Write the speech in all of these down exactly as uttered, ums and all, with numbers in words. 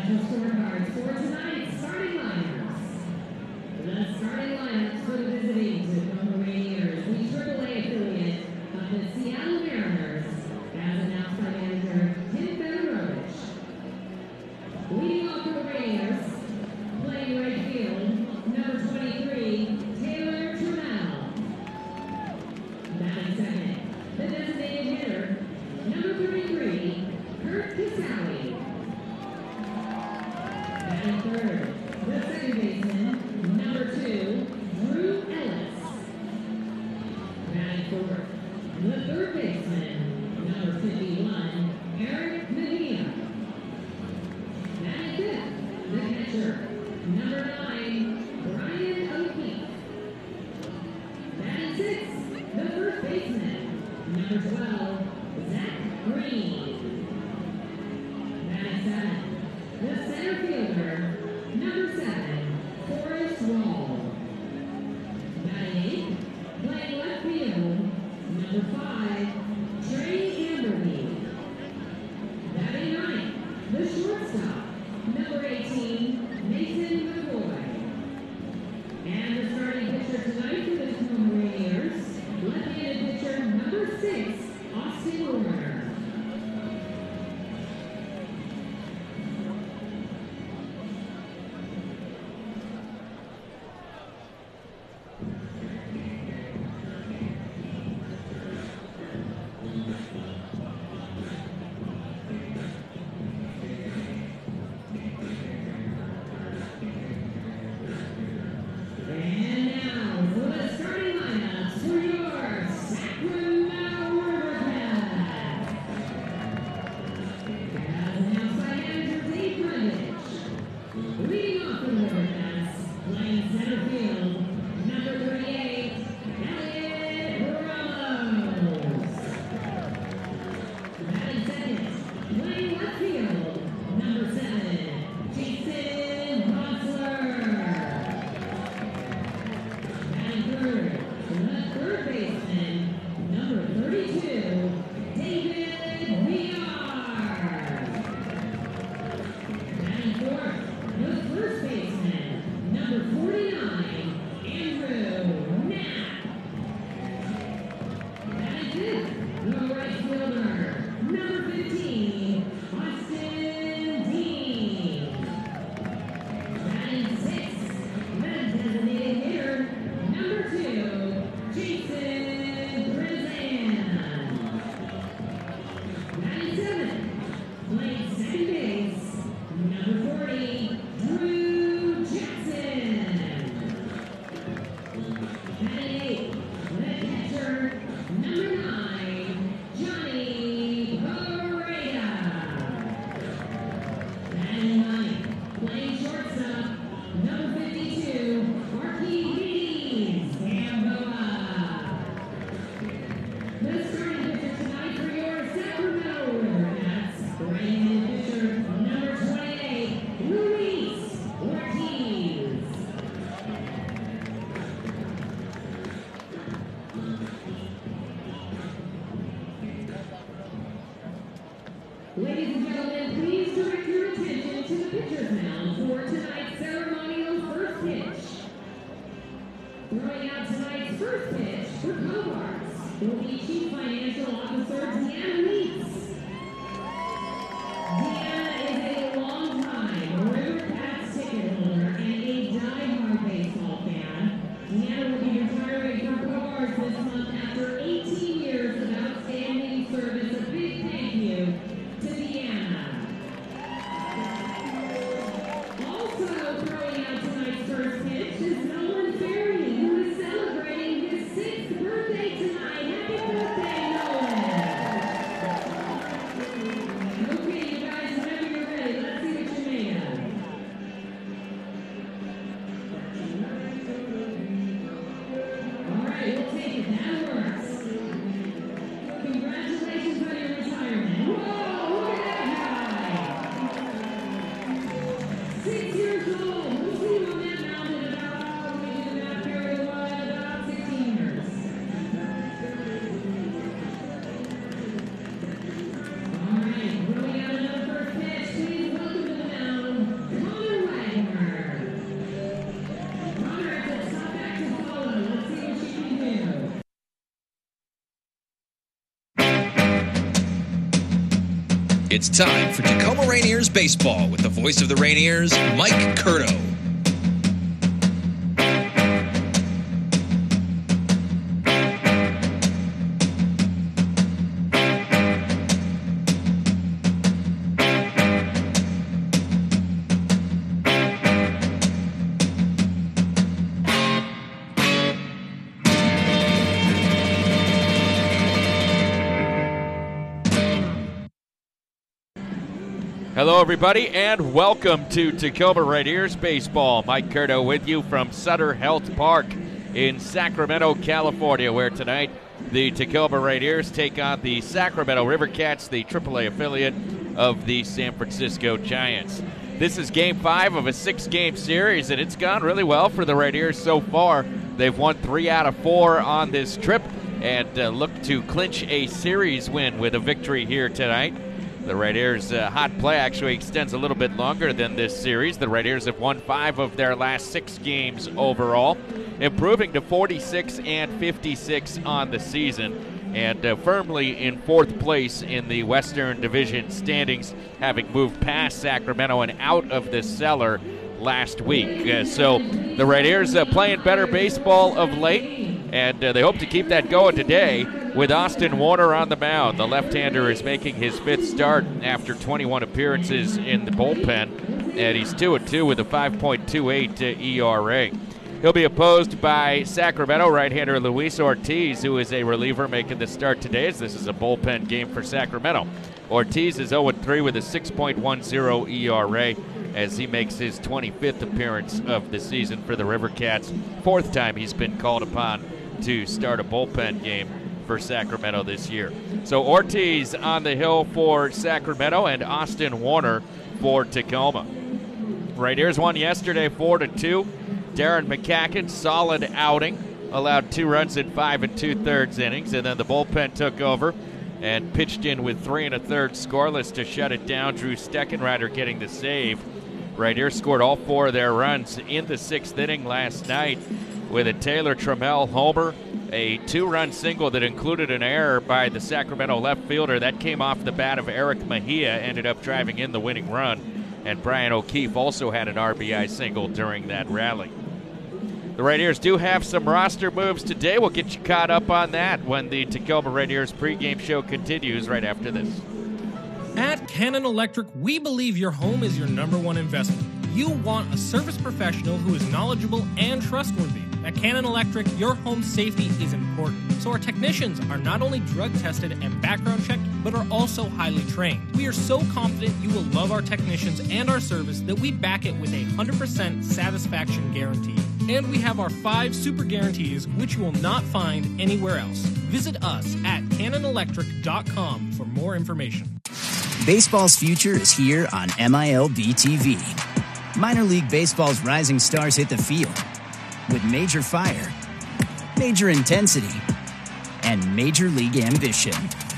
official scorecards for tonight's starting lineups. The starting lineups for the visiting Tacoma Rainiers, the triple A affiliate of the Seattle Mariners, as announced by manager Tim Federovich. Leading off for the Rainiers, playing right field, number twenty-three, Taylor Trammell. Batting second, the designated hitter, number thirty-three, Kurt Casale. Batting third, the second baseman, number two, Drew Ellis. Batting fourth, the third baseman, number fifty-one, Eric Medina. Batting fifth, the catcher, number nine, Brian O'Keefe. Batting sixth, the first baseman, number twelve, Zach Green. Batting seventh, the center fielder, number seven, Forrest Wall. Batting eighth, playing left field, number five, Trey Amberby. Batting ninth, the shortstop, number eighteen, Mason McCoy. And the starting pitcher tonight for the Tacoma Rainiers, left-handed pitcher, number six, Austin Warner. And now for the starting lineups for your Sacramento Rivercats. As announced by manager Dave Brundage. Leading off for the Rivercats, playing center field, number thirty-eight, Elliot Ramos. Batting second, playing left field, number seven, Jason Bossler. Third, the third baseman, number thirty-two, David Villar. Batting fourth, the first baseman, number forty-nine, Andrew Knapp. Batting fifth, the right fielder, number fifteen, Austin Dean. Batting sixth, the designated hitter, number two, Jason Brizan. Batting seventh, playing second base, number forty, Drew Jackson. Batting eighth, the catcher, number nine, Johnny Pareda. Batting ninth, playing shortstop, number fifty-two, Archimedes Gamboa. The starting pitcher tonight for your Sacramento Rivercats, right-handed pitcher, number twenty-eight, Luis Ortiz. Ladies and gentlemen, please direct your attention to the pitcher's mound for tonight's ceremonial first pitch. Throwing out tonight's first pitch for Cobarts will be Chief Financial Officer Deanna Leeds. Deanna is a long-time Rivercats ticket holder and a die-hard baseball fan. Deanna will be retiring from Cobarts this month after eighteen years of outstanding service. A big thank you to Deanna. Also throwing out tonight's first pitch is Nolan Ferry, who is celebrating his sixth birthday tonight. Happy birthday, Nolan! Okay, you guys, whenever you're ready, let's see what you made of. It's time for Tacoma Rainiers baseball with the voice of the Rainiers, Mike Curto. Hello, everybody, and welcome to Tacoma Rainiers Baseball. Mike Curto with you from Sutter Health Park in Sacramento, California, where tonight the Tacoma Rainiers take on the Sacramento River Cats, the triple A affiliate of the San Francisco Giants. This is game five of a six-game series, and it's gone really well for the Rainiers so far. They've won three out of four on this trip and uh, look to clinch a series win with a victory here tonight. The Rainiers' uh, hot play actually extends a little bit longer than this series. The Rainiers have won five of their last six games overall, improving to forty-six and fifty-six on the season, and uh, firmly in fourth place in the Western Division standings, having moved past Sacramento and out of the cellar last week. Uh, so the Rainiers uh, playing better baseball of late, and uh, they hope to keep that going today with Austin Warner on the mound. The left-hander is making his fifth start after twenty-one appearances in the bullpen, and he's two and two with a five point two eight E R A. He'll be opposed by Sacramento right-hander Luis Ortiz, who is a reliever making the start today, as this is a bullpen game for Sacramento. Ortiz is oh and three with a six point one oh E R A as he makes his twenty-fifth appearance of the season for the River Cats. Fourth time he's been called upon to start a bullpen game for Sacramento this year. So Ortiz on the hill for Sacramento and Austin Warner for Tacoma. Rainiers won yesterday four to two. Darren McCacken, solid outing, allowed two runs in five and two-thirds innings, and then the bullpen took over and pitched in with three and a third scoreless to shut it down. Drew Steckenrider getting the save. Rainiers scored all four of their runs in the sixth inning last night with a Taylor Trammell homer, a two-run single that included an error by the Sacramento left fielder. That came off the bat of Eric Mejia, ended up driving in the winning run. And Brian O'Keefe also had an R B I single during that rally. The Rainiers do have some roster moves today. We'll get you caught up on that when the Tacoma Rainiers pregame show continues right after this. At Cannon Electric, we believe your home is your number one investment. You want a service professional who is knowledgeable and trustworthy. At Cannon Electric, your home safety is important, so our technicians are not only drug tested and background checked, but are also highly trained. We are so confident you will love our technicians and our service that we back it with a one hundred percent satisfaction guarantee. And we have our five super guarantees, which you will not find anywhere else. Visit us at cannon electric dot com for more information. Baseball's future is here on M I L B T V. Minor League Baseball's rising stars hit the field with major fire, major intensity, and major league ambition.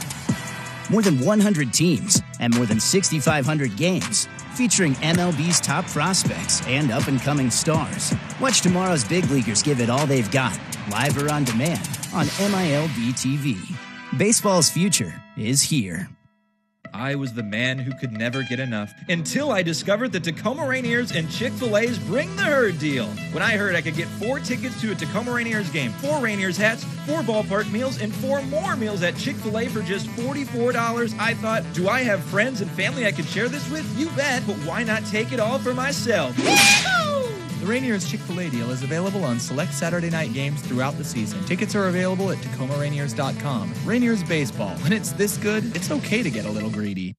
More than one hundred teams and more than six thousand five hundred games featuring M L B's top prospects and up-and-coming stars. Watch tomorrow's big leaguers give it all they've got, live or on demand, on M I L B T V. Baseball's future is here. I was the man who could never get enough until I discovered the Tacoma Rainiers and Chick-fil-A's Bring the Herd deal. When I heard I could get four tickets to a Tacoma Rainiers game, four Rainiers hats, four ballpark meals, and four more meals at Chick-fil-A for just forty-four dollars, I thought, do I have friends and family I could share this with? You bet, but why not take it all for myself? The Rainiers Chick-fil-A deal is available on select Saturday night games throughout the season. Tickets are available at tacoma rainiers dot com. Rainiers baseball. When it's this good, it's okay to get a little greedy.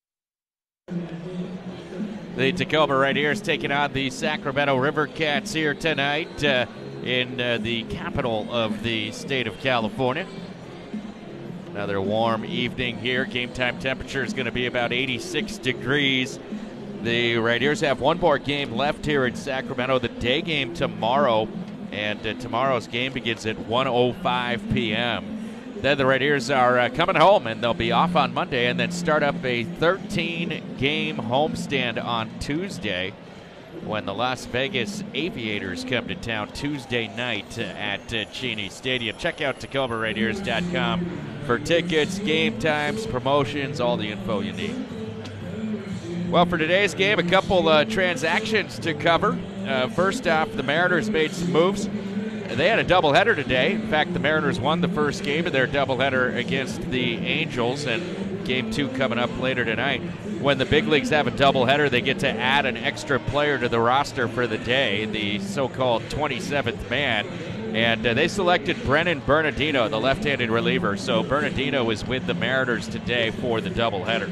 The Tacoma Rainiers taking on the Sacramento River Cats here tonight uh, in uh, the capital of the state of California. Another warm evening here. Game time temperature is going to be about eighty-six degrees. The Rainiers have one more game left here in Sacramento, the day game tomorrow, and uh, tomorrow's game begins at one oh five p.m. Then the Rainiers are uh, coming home, and they'll be off on Monday and then start up a thirteen-game homestand on Tuesday when the Las Vegas Aviators come to town Tuesday night at uh, Cheney Stadium. Check out tacoma rainiers dot com for tickets, game times, promotions, all the info you need. Well, for today's game, a couple uh, transactions to cover. Uh, first off, the Mariners made some moves. They had a doubleheader today. In fact, the Mariners won the first game of their doubleheader against the Angels, and game two coming up later tonight. When the big leagues have a doubleheader, they get to add an extra player to the roster for the day, the so-called twenty-seventh man. And uh, they selected Brennan Bernardino, the left-handed reliever. So Bernardino is with the Mariners today for the doubleheader.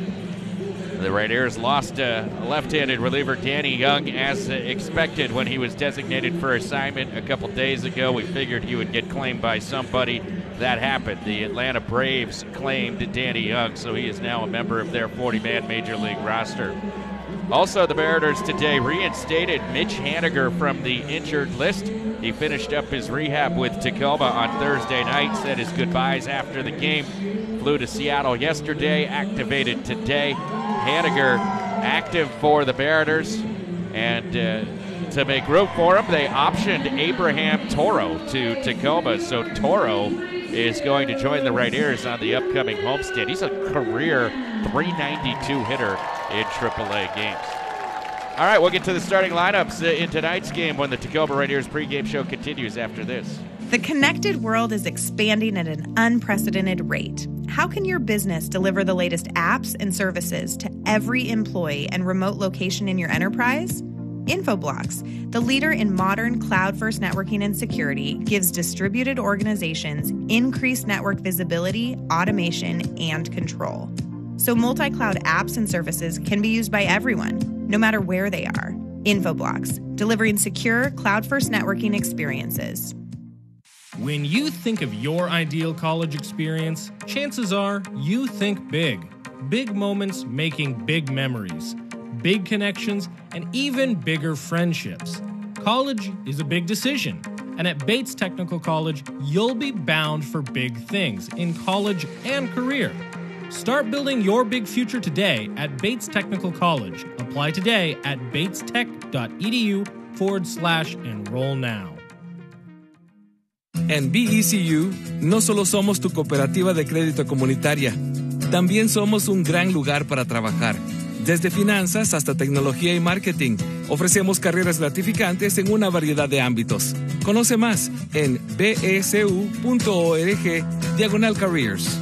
The Rainiers lost uh, left-handed reliever Danny Young as expected when he was designated for assignment a couple days ago. We figured he would get claimed by somebody. That happened. The Atlanta Braves claimed Danny Young, so he is now a member of their forty-man Major League roster. Also, the Mariners today reinstated Mitch Haniger from the injured list. He finished up his rehab with Tacoma on Thursday night, said his goodbyes after the game, flew to Seattle yesterday, activated today. Haniger active for the Mariners, and uh, to make room for him, they optioned Abraham Toro to Tacoma, so Toro is going to join the Rainiers on the upcoming homestand. He's a career three ninety-two hitter in triple A games. All right, we'll get to the starting lineups in tonight's game when the Tacoma Rainiers pregame show continues after this. The connected world is expanding at an unprecedented rate. How can your business deliver the latest apps and services to every employee and remote location in your enterprise? Infoblox, the leader in modern cloud-first networking and security, gives distributed organizations increased network visibility, automation, and control. So multi-cloud apps and services can be used by everyone, no matter where they are. Infoblox, delivering secure cloud-first networking experiences. When you think of your ideal college experience, chances are you think big. Big moments making big memories, big connections, and even bigger friendships. College is a big decision, and at Bates Technical College, you'll be bound for big things in college and career. Start building your big future today at Bates Technical College. Apply today at bates-tech.edu forward slash enroll now. En B E C U, no solo somos tu cooperativa de crédito comunitaria, también somos un gran lugar para trabajar. Desde finanzas hasta tecnología y marketing, ofrecemos carreras gratificantes en una variedad de ámbitos. Conoce más en becu.org diagonal careers.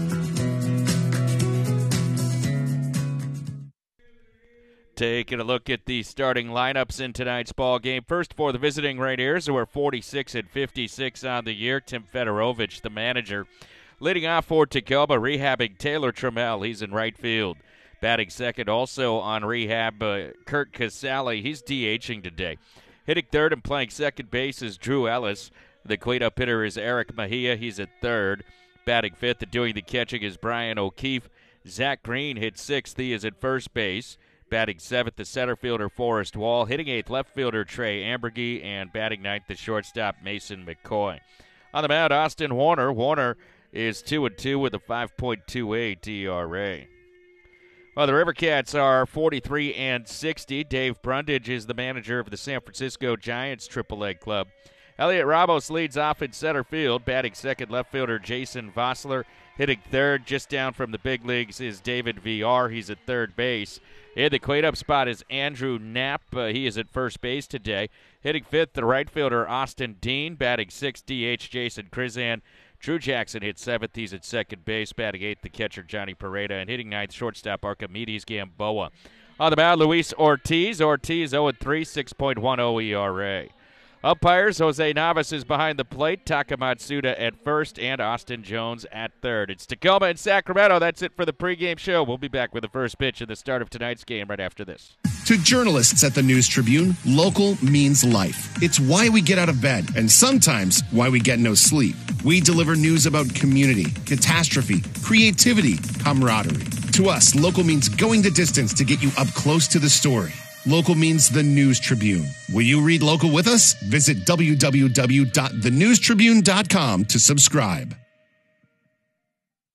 Taking a look at the starting lineups in tonight's ball game. First for the visiting Rainiers, who are forty-six and fifty-six on the year. Tim Fedorovich, the manager. Leading off for Tacoma, rehabbing Taylor Trammell. He's in right field. Batting second, also on rehab, uh, Kurt Casale. He's DHing today. Hitting third and playing second base is Drew Ellis. The cleanup hitter is Eric Mejia. He's at third. Batting fifth and doing the catching is Brian O'Keefe. Zach Green hits sixth. He is at first base. Batting seventh, the center fielder Forrest Wall. Hitting eighth, left fielder Trey Ambergy. And batting ninth, the shortstop Mason McCoy. On the mound, Austin Warner. Warner is two and two with a five point two eight E R A. Well, the Rivercats are forty-three and sixty. Dave Brundage is the manager of the San Francisco Giants triple A club. Elliot Ramos leads off in center field. Batting second, left fielder Jason Vossler. Hitting third, just down from the big leagues, is David V R. He's at third base. In the cleanup spot is Andrew Knapp. Uh, he is at first base today. Hitting fifth, the right fielder Austin Dean. Batting sixth, D H Jason Krizan. Drew Jackson hits seventh. He's at second base. Batting eighth, the catcher Johnny Pareda. And hitting ninth, shortstop Archimedes Gamboa. On the mound, Luis Ortiz. Ortiz oh and three, six point one oh E R A. Umpires, Jose Navas is behind the plate, Taka Matsuda at first, and Austin Jones at third. It's Tacoma and Sacramento. That's it for the pregame show. We'll be back with the first pitch at the start of tonight's game right after this. To journalists at the News Tribune, local means life. It's why we get out of bed, and sometimes why we get no sleep. We deliver news about community, catastrophe, creativity, camaraderie. To us, local means going the distance to get you up close to the story. Local means the News Tribune. Will you read local with us? Visit w w w dot the news tribune dot com to subscribe.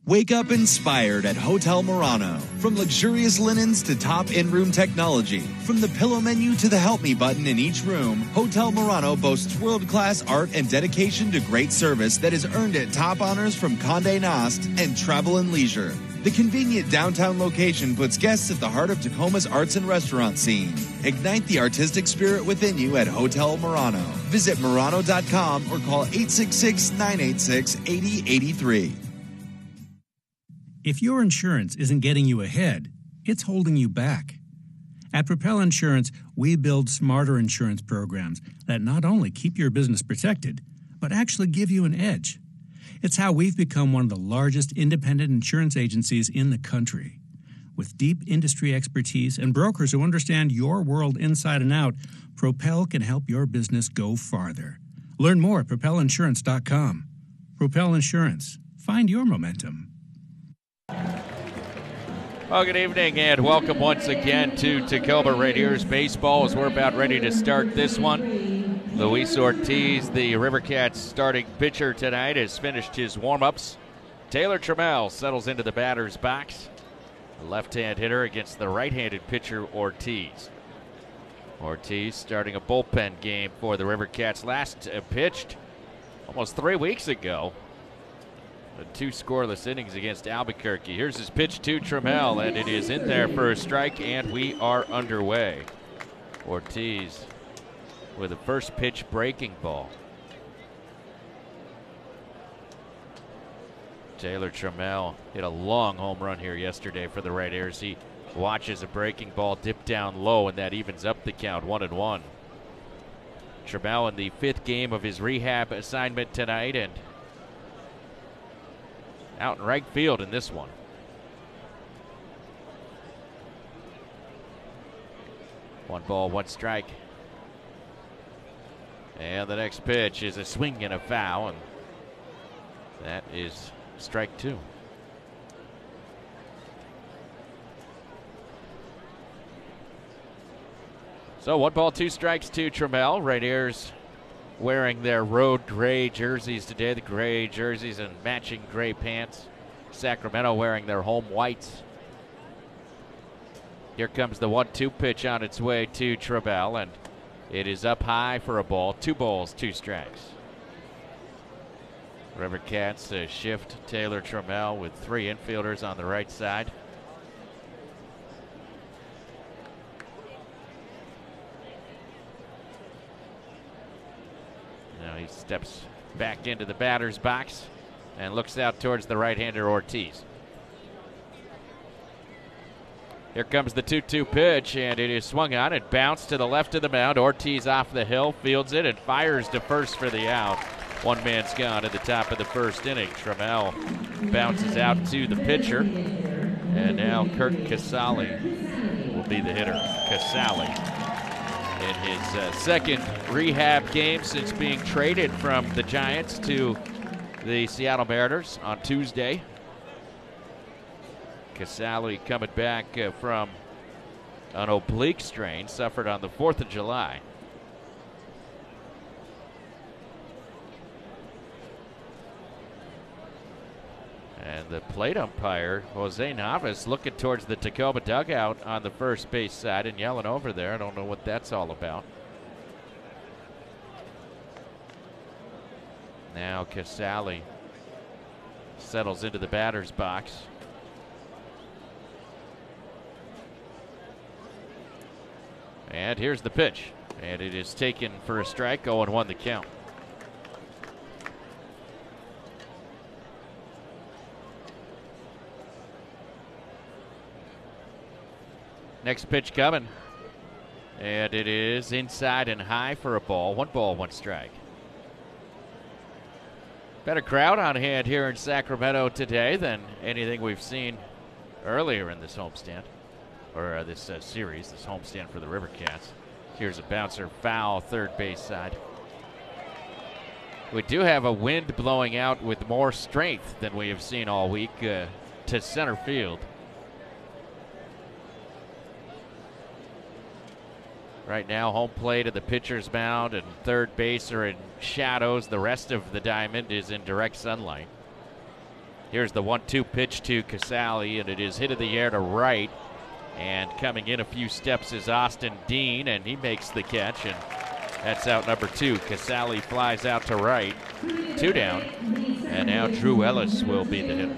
Wake up inspired at Hotel Murano. From luxurious linens to top in-room technology, from the pillow menu to the help me button in each room, Hotel Murano boasts world-class art and dedication to great service that has earned it top honors from Condé Nast and Travel and Leisure. The convenient downtown location puts guests at the heart of Tacoma's arts and restaurant scene. Ignite the artistic spirit within you at Hotel Murano. Visit Murano dot com or call eight six six, nine eight six, eight zero eight three. If your insurance isn't getting you ahead, it's holding you back. At Propel Insurance, we build smarter insurance programs that not only keep your business protected, but actually give you an edge. It's how we've become one of the largest independent insurance agencies in the country. With deep industry expertise and brokers who understand your world inside and out, Propel can help your business go farther. Learn more at propel insurance dot com. Propel Insurance. Find your momentum. Well, good evening and welcome once again to Tacoma Rainiers Baseball as we're about ready to start this one. Luis Ortiz, the Rivercats starting pitcher tonight, has finished his warm-ups. Taylor Trammell settles into the batter's box. A left-hand hitter against the right-handed pitcher Ortiz. Ortiz starting a bullpen game for the Rivercats. Last uh, pitched almost three weeks ago. Two scoreless innings against Albuquerque. Here's his pitch to Trammell, and it is in there for a strike, and we are underway. Ortiz with a first pitch breaking ball. Taylor Trammell hit a long home run here yesterday for the Rainiers. He watches a breaking ball dip down low, and that evens up the count, one and one. Trammell in the fifth game of his rehab assignment tonight, and out in right field in this one. One ball, one strike. And the next pitch is a swing and a foul, and that is strike two. So one ball, two strikes to Trammell. Rainiers wearing their road gray jerseys today, the gray jerseys and matching gray pants. Sacramento wearing their home whites. Here comes the one two pitch on its way to Trammell, and it is up high for a ball. Two balls, two strikes. Rivercats uh, shift Taylor Trammell with three infielders on the right side. Now he steps back into the batter's box and looks out towards the right-hander Ortiz. Here comes the two two pitch, and it is swung on. It bounced to the left of the mound. Ortiz off the hill, fields it, and fires to first for the out. One man's gone at the top of the first inning. Trammell bounces out to the pitcher, and now Kurt Casale will be the hitter. Casale in his uh, second rehab game since being traded from the Giants to the Seattle Mariners on Tuesday. Casale coming back uh, from an oblique strain suffered on the fourth of July. And the plate umpire, Jose Navas, looking towards the Tacoma dugout on the first base side and yelling over there. I don't know what that's all about. Now Casale settles into the batter's box. And here's the pitch. And it is taken for a strike, oh and one the count. Next pitch coming. And it is inside and high for a ball. One ball, one strike. Better crowd on hand here in Sacramento today than anything we've seen earlier in this homestand. Or uh, this uh, series, this homestand for the Rivercats. Here's a bouncer foul, third base side. We do have a wind blowing out with more strength than we have seen all week uh, to center field. Right now, home plate at the pitcher's mound and third base are in shadows. The rest of the diamond is in direct sunlight. Here's the one two pitch to Casale, and it is hit in the air to right. And coming in a few steps is Austin Dean, and he makes the catch, and that's out number two. Casale flies out to right. Two down, and now Drew Ellis will be the hitter.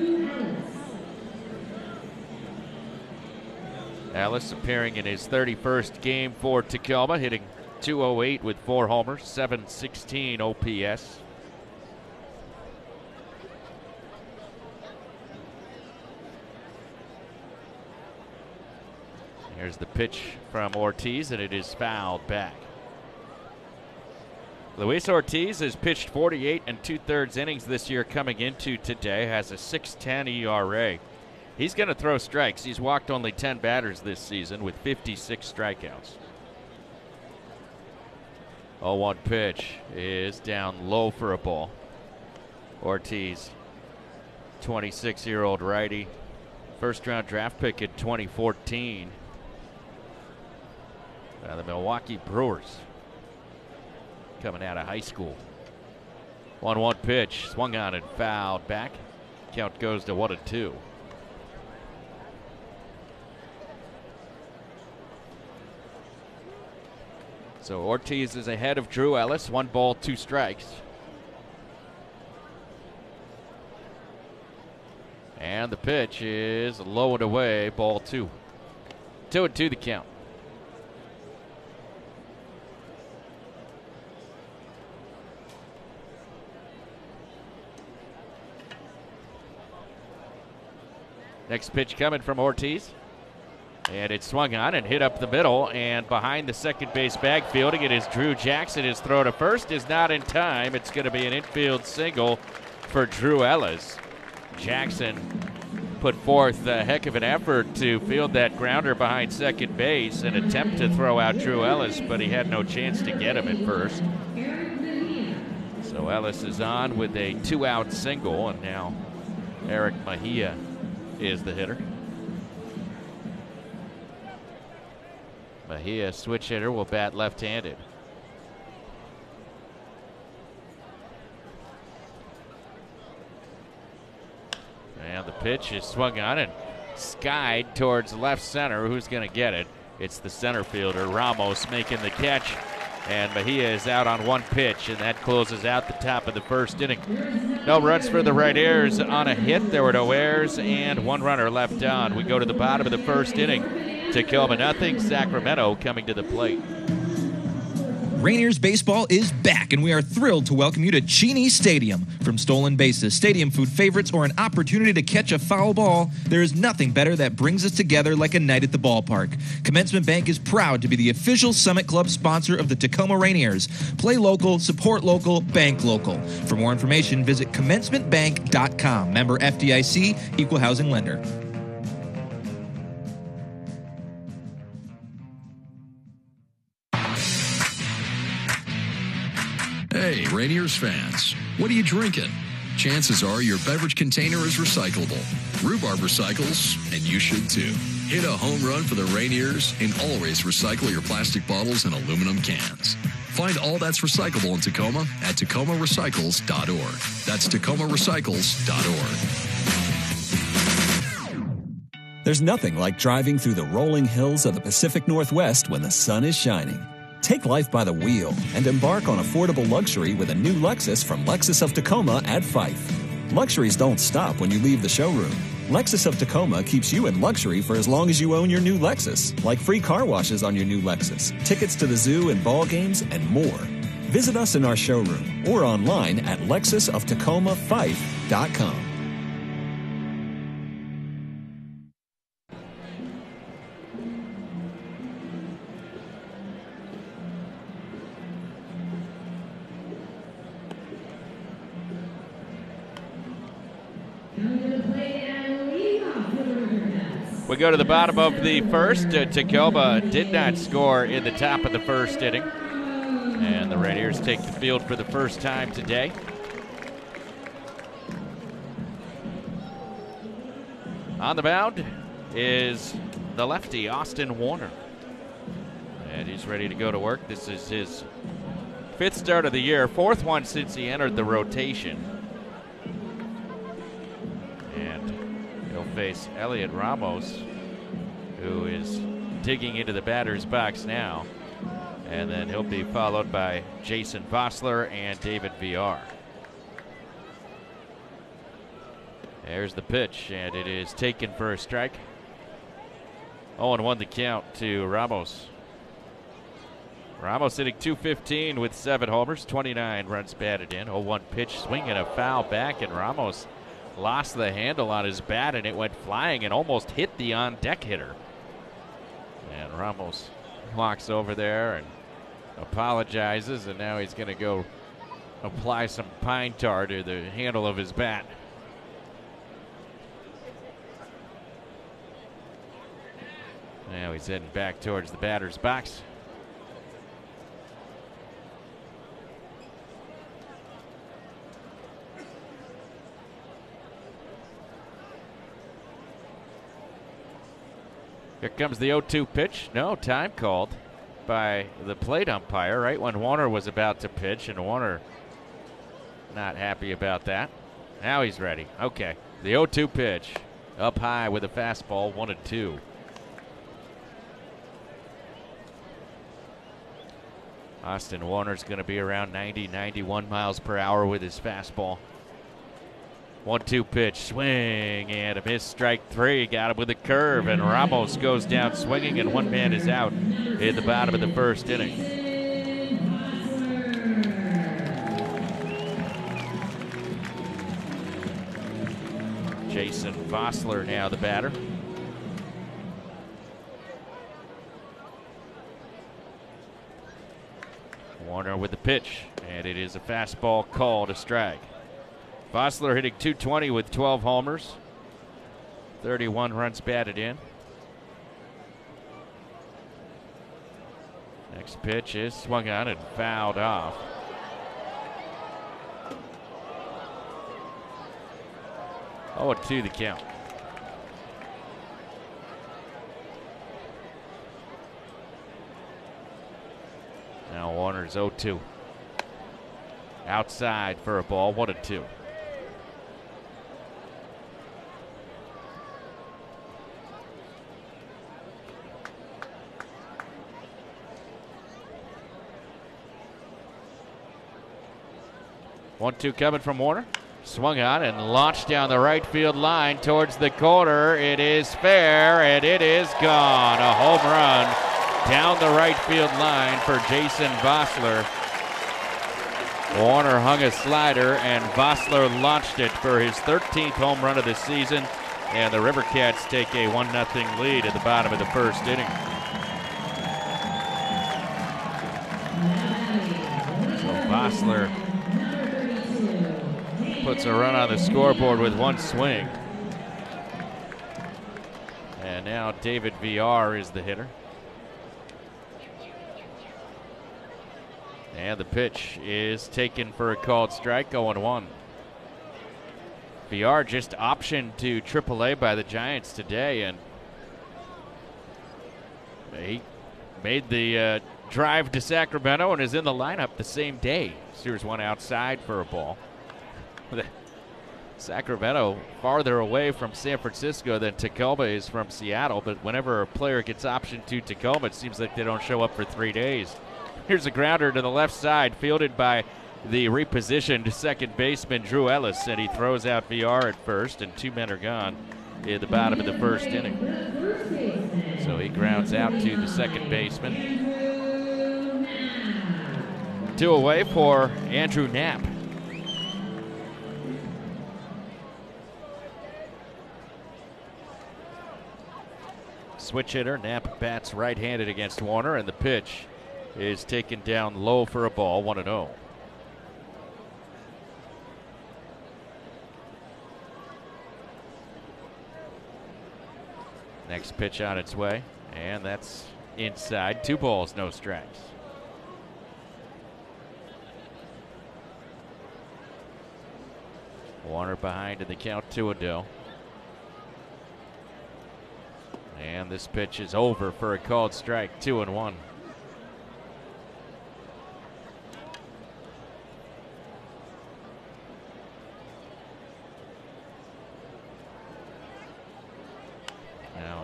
Ellis appearing in his thirty-first game for Tacoma, hitting two oh eight with four homers, seven sixteen O P S. Here's the pitch from Ortiz, and it is fouled back. Luis Ortiz has pitched forty-eight and two-thirds innings this year coming into today, has a six ten E R A. He's going to throw strikes. He's walked only ten batters this season with fifty-six strikeouts. oh one pitch is down low for a ball. Ortiz, twenty-six-year-old righty, first-round draft pick in twenty fourteen. Uh, the Milwaukee Brewers coming out of high school. one one pitch, swung on and fouled back. Count goes to one and two. So Ortiz is ahead of Drew Ellis, one ball, two strikes. And the pitch is low and away, ball two. Two and two the count. Next pitch coming from Ortiz. And it's swung on and hit up the middle and behind the second base bag fielding it is Drew Jackson. His throw to first is not in time. It's going to be an infield single for Drew Ellis. Jackson put forth a heck of an effort to field that grounder behind second base and attempt to throw out Drew Ellis, but he had no chance to get him at first. So Ellis is on with a two-out single, and now Eric Mejia is the hitter. Mejia, switch hitter, will bat left-handed. And the pitch is swung on and skied towards left center. Who's going to get it? It's the center fielder, Ramos, making the catch. And Mejia is out on one pitch, and that closes out the top of the first inning. No runs for the Right-Airs on a hit. There were no errors, and one runner left on. We go to the bottom of the first inning. Tacoma nothing, Sacramento coming to the plate. Rainiers baseball is back, and we are thrilled to welcome you to Cheney Stadium. From stolen bases, stadium food favorites, or an opportunity to catch a foul ball, there is nothing better that brings us together like a night at the ballpark. Commencement Bank is proud to be the official Summit Club sponsor of the Tacoma Rainiers. Play local, support local, bank local. For more information, visit commencement bank dot com. Member F D I C, Equal Housing Lender. Hey, Rainiers fans, what are you drinking? Chances are your beverage container is recyclable. Rhubarb recycles, and you should too. Hit a home run for the Rainiers and always recycle your plastic bottles and aluminum cans. Find all that's recyclable in Tacoma at tacoma recycles dot org. That's tacoma recycles dot org. There's nothing like driving through the rolling hills of the Pacific Northwest when the sun is shining. Take life by the wheel and embark on affordable luxury with a new Lexus from Lexus of Tacoma at Fife. Luxuries don't stop when you leave the showroom. Lexus of Tacoma keeps you in luxury for as long as you own your new Lexus, like free car washes on your new Lexus, tickets to the zoo and ball games, and more. Visit us in our showroom or online at lexus of tacoma fife dot com. We go to the bottom of the first. Uh, Tacoma did not score in the top of the first inning. And the Rainiers take the field for the first time today. On the mound is the lefty, Austin Warner. And he's ready to go to work. This is his fifth start of the year, fourth one since he entered the rotation. face Elliot Ramos, who is digging into the batter's box now. And then he'll be followed by Jason Vosler and David Villar. There's the pitch, and it is taken for a strike. oh and one the count to Ramos. Ramos hitting two fifteen with seven homers, twenty-nine runs batted in. oh one pitch, swinging a foul back, and Ramos lost the handle on his bat, and it went flying and almost hit the on-deck hitter. And Ramos walks over there and apologizes, and now he's going to go apply some pine tar to the handle of his bat. Now he's heading back towards the batter's box. Here comes the oh two pitch. No, time called by the plate umpire right when Warner was about to pitch, and Warner not happy about that. Now he's ready. Okay, the oh two pitch up high with a fastball, one and two. Austin Warner's going to be around ninety, ninety-one miles per hour with his fastball. one two pitch, swing, and a miss, strike three. Got him with a curve, and Ramos goes down swinging, and one man is out in the bottom of the first inning. Jason Vosler now the batter. Warner with the pitch, and it is a fastball called a strike. Vosler hitting two twenty with twelve homers, thirty-one runs batted in. Next pitch is swung on and fouled off. oh and two the count. Now Warner's oh two. Outside for a ball, one and two. one two coming from Warner. Swung on and launched down the right field line towards the corner. It is fair, and it is gone. A home run down the right field line for Jason Vosler. Warner hung a slider, and Vosler launched it for his thirteenth home run of the season. And the River Cats take a one nothing lead at the bottom of the first inning. So Vosler puts a run on the scoreboard with one swing. And now David Villar is the hitter. And the pitch is taken for a called strike, oh and one. Villar just optioned to triple A by the Giants today, and he made the uh, drive to Sacramento and is in the lineup the same day. Steers one outside for a ball. Sacramento farther away from San Francisco than Tacoma is from Seattle, but whenever a player gets optioned to Tacoma, it seems like they don't show up for three days. Here's a grounder to the left side, fielded by the repositioned second baseman Drew Ellis, and he throws out Villar at first, and two men are gone in the bottom of the first inning. So he grounds out to the second baseman. Two away for Andrew Knapp. Switch hitter, Knapp bats right-handed against Warner, and the pitch is taken down low for a ball, one and oh. Next pitch on its way, and that's inside. Two balls, no strikes. Warner behind in the count, two and oh. And this pitch is over for a called strike, two and one.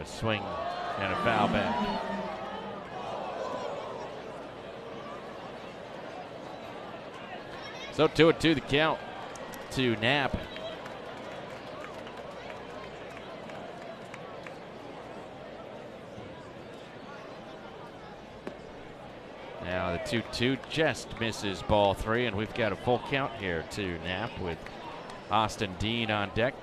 a swing and a foul back. So two and two the count to Knapp. Now the two two just misses ball three, and we've got a full count here to Knapp with Austin Dean on deck.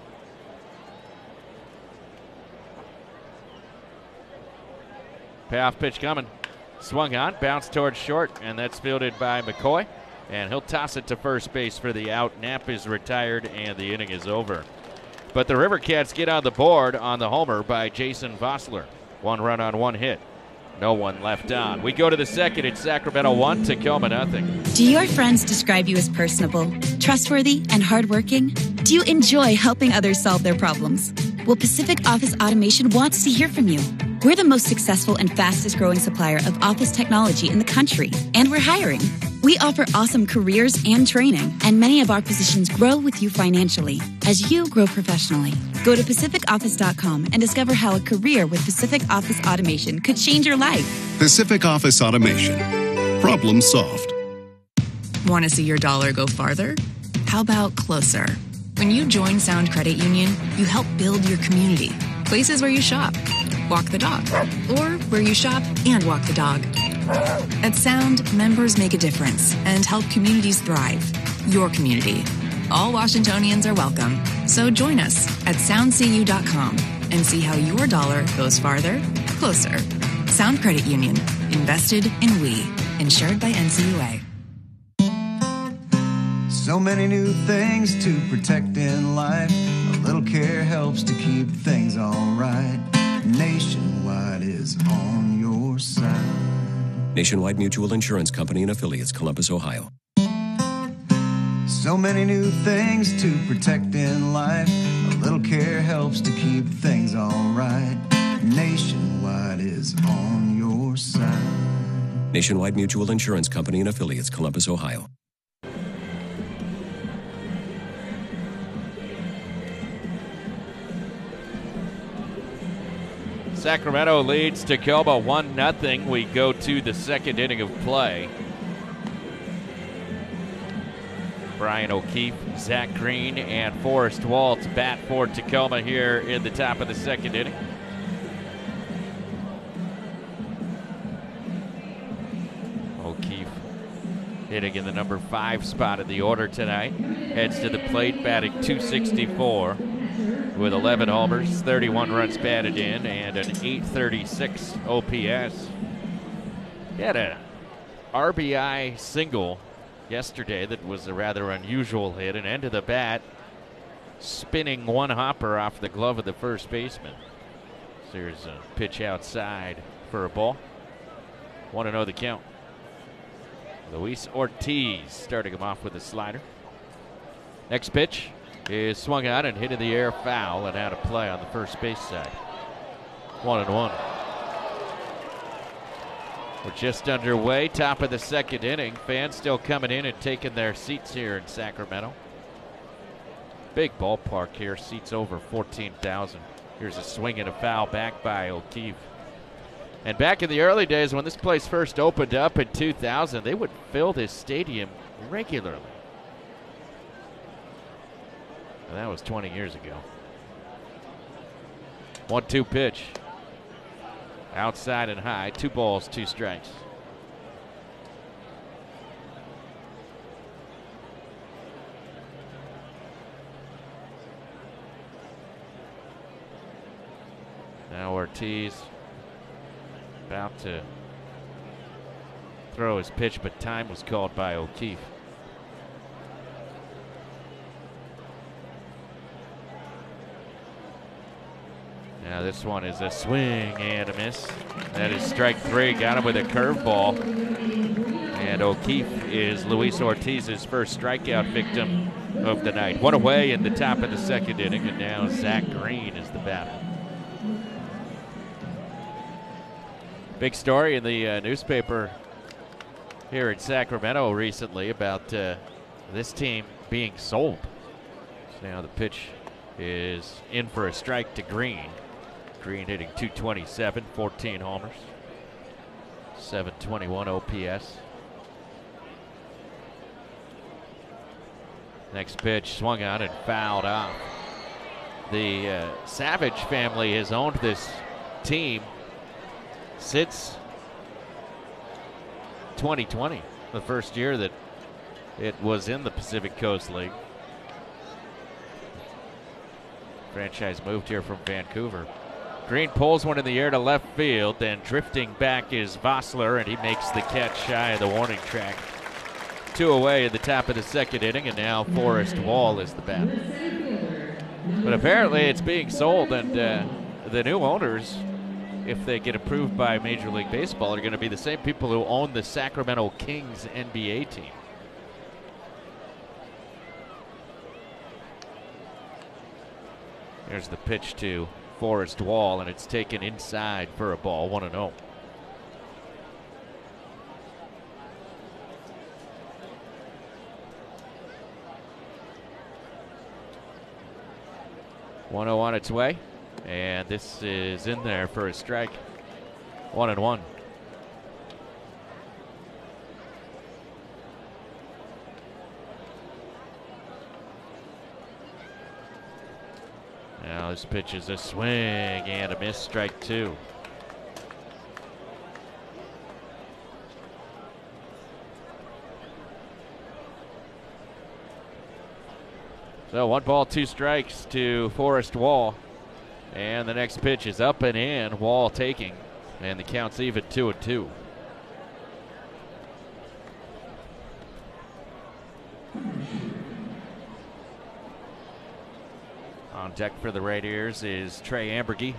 Payoff pitch coming. Swung on, bounced towards short, and that's fielded by McCoy. And he'll toss it to first base for the out. Knapp is retired, and the inning is over. But the River Cats get on the board on the homer by Jason Vossler. One run on one hit. No one left on. We go to the second. It's Sacramento one, Tacoma nothing. Do your friends describe you as personable, trustworthy, and hardworking? Do you enjoy helping others solve their problems? Well, Pacific Office Automation wants to hear from you. We're the most successful and fastest growing supplier of office technology in the country, and we're hiring. We offer awesome careers and training, and many of our positions grow with you financially as you grow professionally. Go to Pacific Office dot com and discover how a career with Pacific Office Automation could change your life. Pacific Office Automation. Problem solved. Want to see your dollar go farther? How about closer? When you join Sound Credit Union, you help build your community. Places where you shop, walk the dog, or where you shop and walk the dog. At Sound, members make a difference and help communities thrive. Your community. All Washingtonians are welcome. So join us at sound c u dot com and see how your dollar goes farther, closer. Sound Credit Union. Invested in we. Insured by N C U A. So many new things to protect in life. A little care helps to keep things all right. Nationwide is on your side. Nationwide Mutual Insurance Company and Affiliates, Columbus, Ohio. So many new things to protect in life. A little care helps to keep things all right. Nationwide is on your side. Nationwide Mutual Insurance Company and Affiliates, Columbus, Ohio. Sacramento leads Tacoma one nothing. We go to the second inning of play. Brian O'Keefe, Zach Green, and Forrest Waltz bat for Tacoma here in the top of the second inning. O'Keefe hitting in the number five spot in the order tonight. Heads to the plate, batting two sixty-four. With eleven homers, thirty-one runs batted in, and an eight thirty-six O P S. He had an R B I single yesterday that was a rather unusual hit, and end of the bat, spinning one hopper off the glove of the first baseman. So here's a pitch outside for a ball. one and oh the count. Luis Ortiz starting him off with a slider. Next pitch is swung out and hit in the air, foul, and out of play on the first base side. One and one. We're just underway, top of the second inning. Fans still coming in and taking their seats here in Sacramento. Big ballpark here, seats over fourteen thousand. Here's a swing and a foul back by O'Keefe. And back in the early days when this place first opened up in two thousand, they would fill this stadium regularly. And that was twenty years ago. one two pitch. Outside and high. Two balls, two strikes. Now Ortiz about to throw his pitch, but time was called by O'Keefe. Now this one is a swing and a miss. That is strike three. Got him with a curveball. And O'Keefe is Luis Ortiz's first strikeout victim of the night. One away in the top of the second inning, and now Zach Green is the batter. Big story in the uh, newspaper here in Sacramento recently about uh, this team being sold. So now the pitch is in for a strike to Green. Green hitting two twenty-seven, fourteen homers, seven twenty-one O P S. Next pitch swung on and fouled off. The uh, Savage family has owned this team since twenty twenty, the first year that it was in the Pacific Coast League. Franchise moved here from Vancouver. Green pulls one in the air to left field, then drifting back is Vossler, and he makes the catch shy of the warning track. Two away at the top of the second inning, and now Forrest Wall is the batter. But apparently it's being sold, and uh, the new owners, if they get approved by Major League Baseball, are going to be the same people who own the Sacramento Kings N B A team. There's the pitch to Forrest Wall, and it's taken inside for a ball, one and oh. one oh on its way, and this is in there for a strike. One and one. Now this pitch is a swing and a miss, strike two. So one ball, two strikes to Forrest Wall. And the next pitch is up and in, Wall taking. And the count's even two and two. On deck for the Rainiers is Trey Ambergy.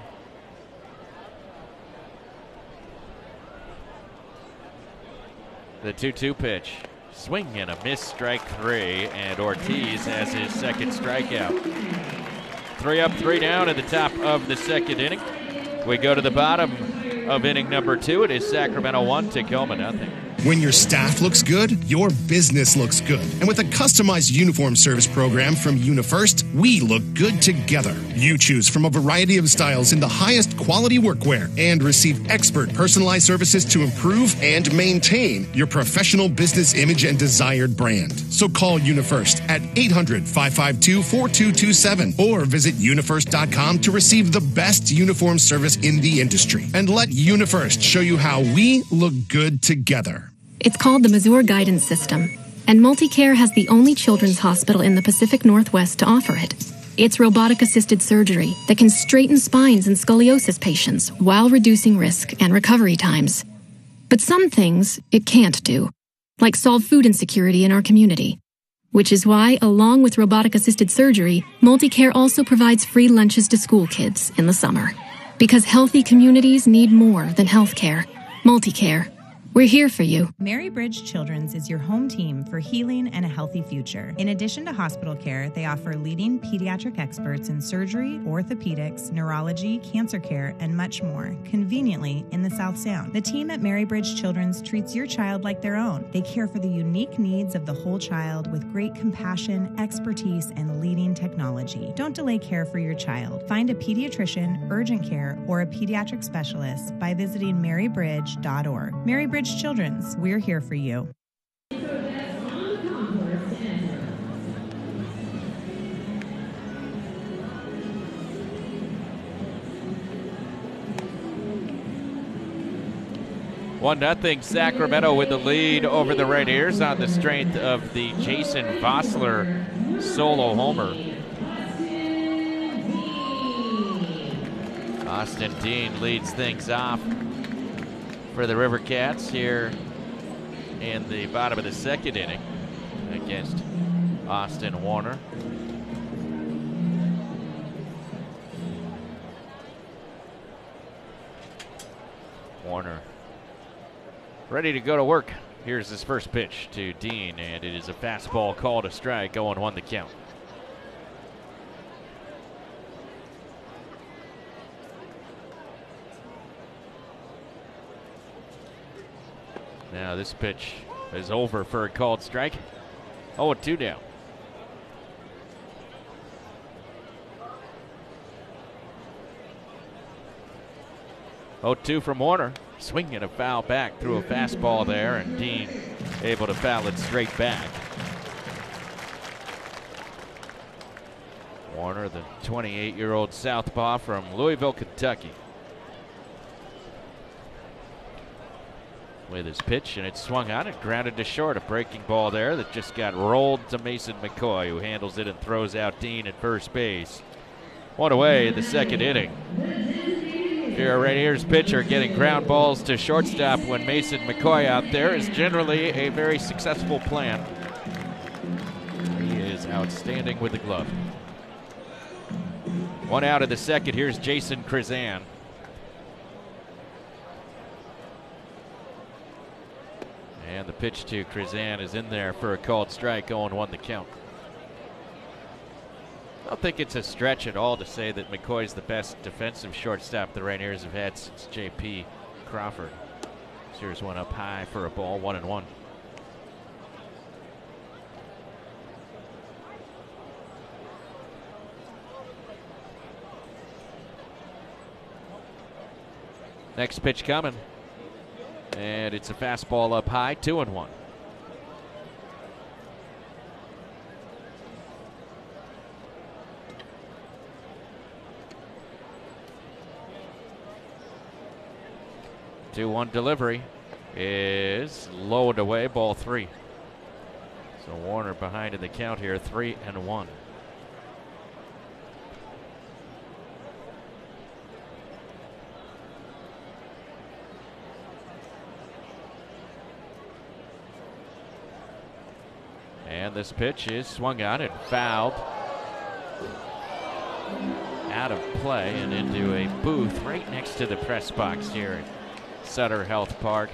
The two two pitch. Swing and a miss, strike three, and Ortiz has his second strikeout. Three up, three down at the top of the second inning. We go to the bottom of inning number two. It is Sacramento one, Tacoma nothing. When your staff looks good, your business looks good. And with a customized uniform service program from UniFirst, we look good together. You choose from a variety of styles in the highest quality workwear and receive expert personalized services to improve and maintain your professional business image and desired brand. So call UniFirst at eight hundred, five five two, four two two seven or visit unifirst dot com to receive the best uniform service in the industry. And let UniFirst show you how we look good together. It's called the Mazur Guidance System, and MultiCare has the only children's hospital in the Pacific Northwest to offer it. It's robotic-assisted surgery that can straighten spines in scoliosis patients while reducing risk and recovery times. But some things it can't do, like solve food insecurity in our community. Which is why, along with robotic-assisted surgery, MultiCare also provides free lunches to school kids in the summer. Because healthy communities need more than health care. MultiCare. We're here for you. Mary Bridge Children's is your home team for healing and a healthy future. In addition to hospital care, they offer leading pediatric experts in surgery, orthopedics, neurology, cancer care, and much more, conveniently in the South Sound. The team at Mary Bridge Children's treats your child like their own. They care for the unique needs of the whole child with great compassion, expertise, and leading technology. Don't delay care for your child. Find a pediatrician, urgent care, or a pediatric specialist by visiting mary bridge dot org. Mary Bridge Children's, we're here for you. One nothing Sacramento with the lead over the Rainiers on the strength of the Jason Vossler solo homer. Austin Dean leads things off for the River Cats here in the bottom of the second inning against Austin Warner. Warner ready to go to work. Here's his first pitch to Dean, and it is a fastball called a strike, oh and one the count. Now this pitch is over for a called strike. oh and two down. oh two from Warner. Swinging a foul back through a fastball there, and Dean able to foul it straight back. Warner, the twenty-eight-year-old southpaw from Louisville, Kentucky. With his pitch, and it's swung on and grounded to short. A breaking ball there that just got rolled to Mason McCoy, who handles it and throws out Dean at first base. One away in the second inning. If you're a Rainiers pitcher, getting ground balls to shortstop when Mason McCoy out there is generally a very successful plan. He is outstanding with the glove. One out of the second. Here's Jason Krizan. And the pitch to Krizan is in there for a called strike. oh and one the count. I don't think it's a stretch at all to say that McCoy's the best defensive shortstop the Rainiers have had since J P Crawford. Here's one up high for a ball, one and one. Next pitch coming. And it's a fastball up high, two and one. two one delivery is low and away, ball three. So Warner behind in the count here, three and one. And this pitch is swung on and fouled out of play and into a booth right next to the press box here at Sutter Health Park.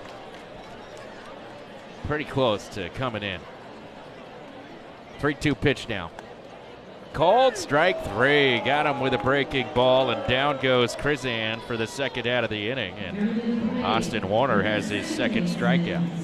Pretty close to coming in. three two pitch now. Called strike three. Got him with a breaking ball, and down goes Krizan for the second out of the inning. And Austin Warner has his second strikeout.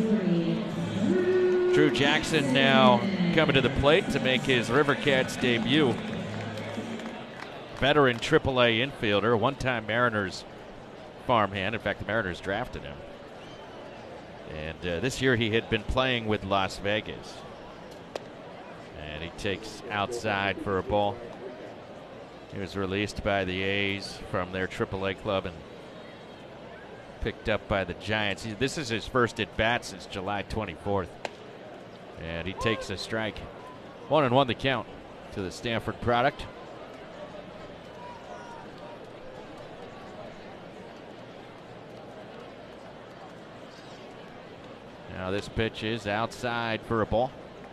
Drew Jackson now coming to the plate to make his River Cats debut. Veteran triple A infielder, one-time Mariners farmhand. In fact, the Mariners drafted him. And uh, this year he had been playing with Las Vegas. And he takes outside for a ball. He was released by the A's from their triple A club and picked up by the Giants. He, this is his first at-bat since July twenty-fourth. And he takes a strike. One and one the count to the Stanford product. Now this pitch is outside for a ball.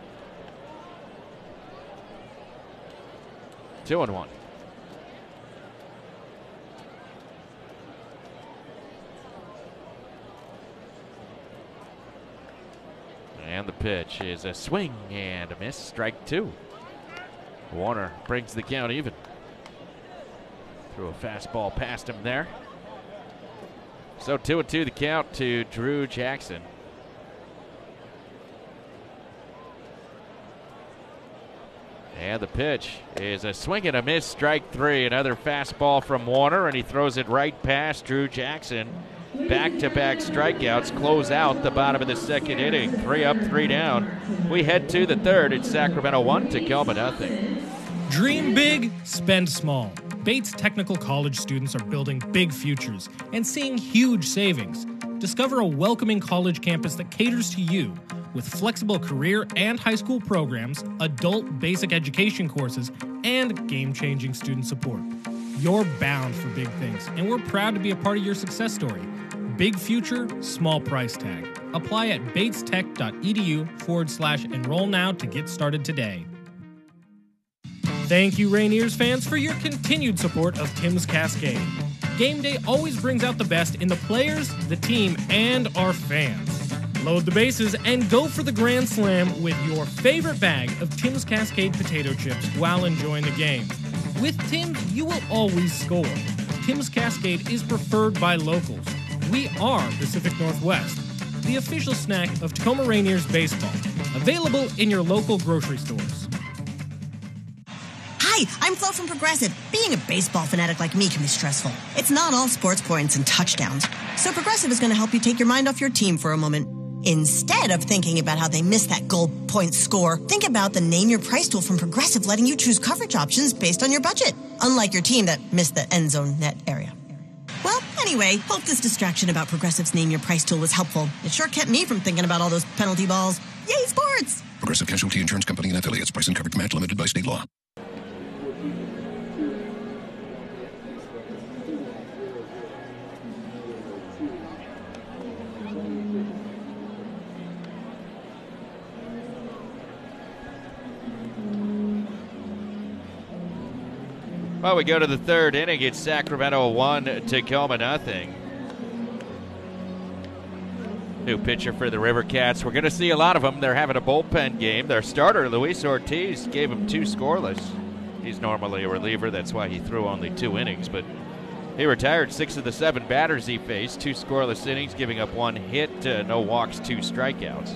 Two and one. And the pitch is a swing and a miss. Strike two. Warner brings the count even. Threw a fastball past him there. So two and two the count to Drew Jackson. And the pitch is a swing and a miss. Strike three. Another fastball from Warner, and he throws it right past Drew Jackson. Back-to-back strikeouts close out the bottom of the second inning. Three up, three down. We head to the third. It's Sacramento one, Tacoma nothing. Dream big, spend small. Bates Technical College students are building big futures and seeing huge savings. Discover a welcoming college campus that caters to you with flexible career and high school programs, adult basic education courses, and game-changing student support. You're bound for big things, and we're proud to be a part of your success story. Big future, small price tag. Apply at batestech.edu forward slash enroll now to get started today. Thank you, Rainiers fans, for your continued support of Tim's Cascade. Game day always brings out the best in the players, the team, and our fans. Load the bases and go for the Grand Slam with your favorite bag of Tim's Cascade potato chips while enjoying the game. With Tim's, you will always score. Tim's Cascade is preferred by locals. We are Pacific Northwest, the official snack of Tacoma Rainiers baseball. Available in your local grocery stores. Hi, I'm Flo from Progressive. Being a baseball fanatic like me can be stressful. It's not all sports points and touchdowns. So Progressive is going to help you take your mind off your team for a moment. Instead of thinking about how they missed that goal point score, think about the Name Your Price tool from Progressive, letting you choose coverage options based on your budget, unlike your team that missed the end zone net area. Well, anyway, hope this distraction about Progressive's Name Your Price tool was helpful. It sure kept me from thinking about all those penalty balls. Yay, sports! Progressive Casualty Insurance Company and affiliates. Price and coverage match limited by state law. Well, we go to the third inning. It's Sacramento one, Tacoma nothing. New pitcher for the River Cats. We're going to see a lot of them. They're having a bullpen game. Their starter, Luis Ortiz, gave them two scoreless. He's normally a reliever. That's why he threw only two innings. But he retired six of the seven batters he faced. Two scoreless innings, giving up one hit, uh, no walks, two strikeouts.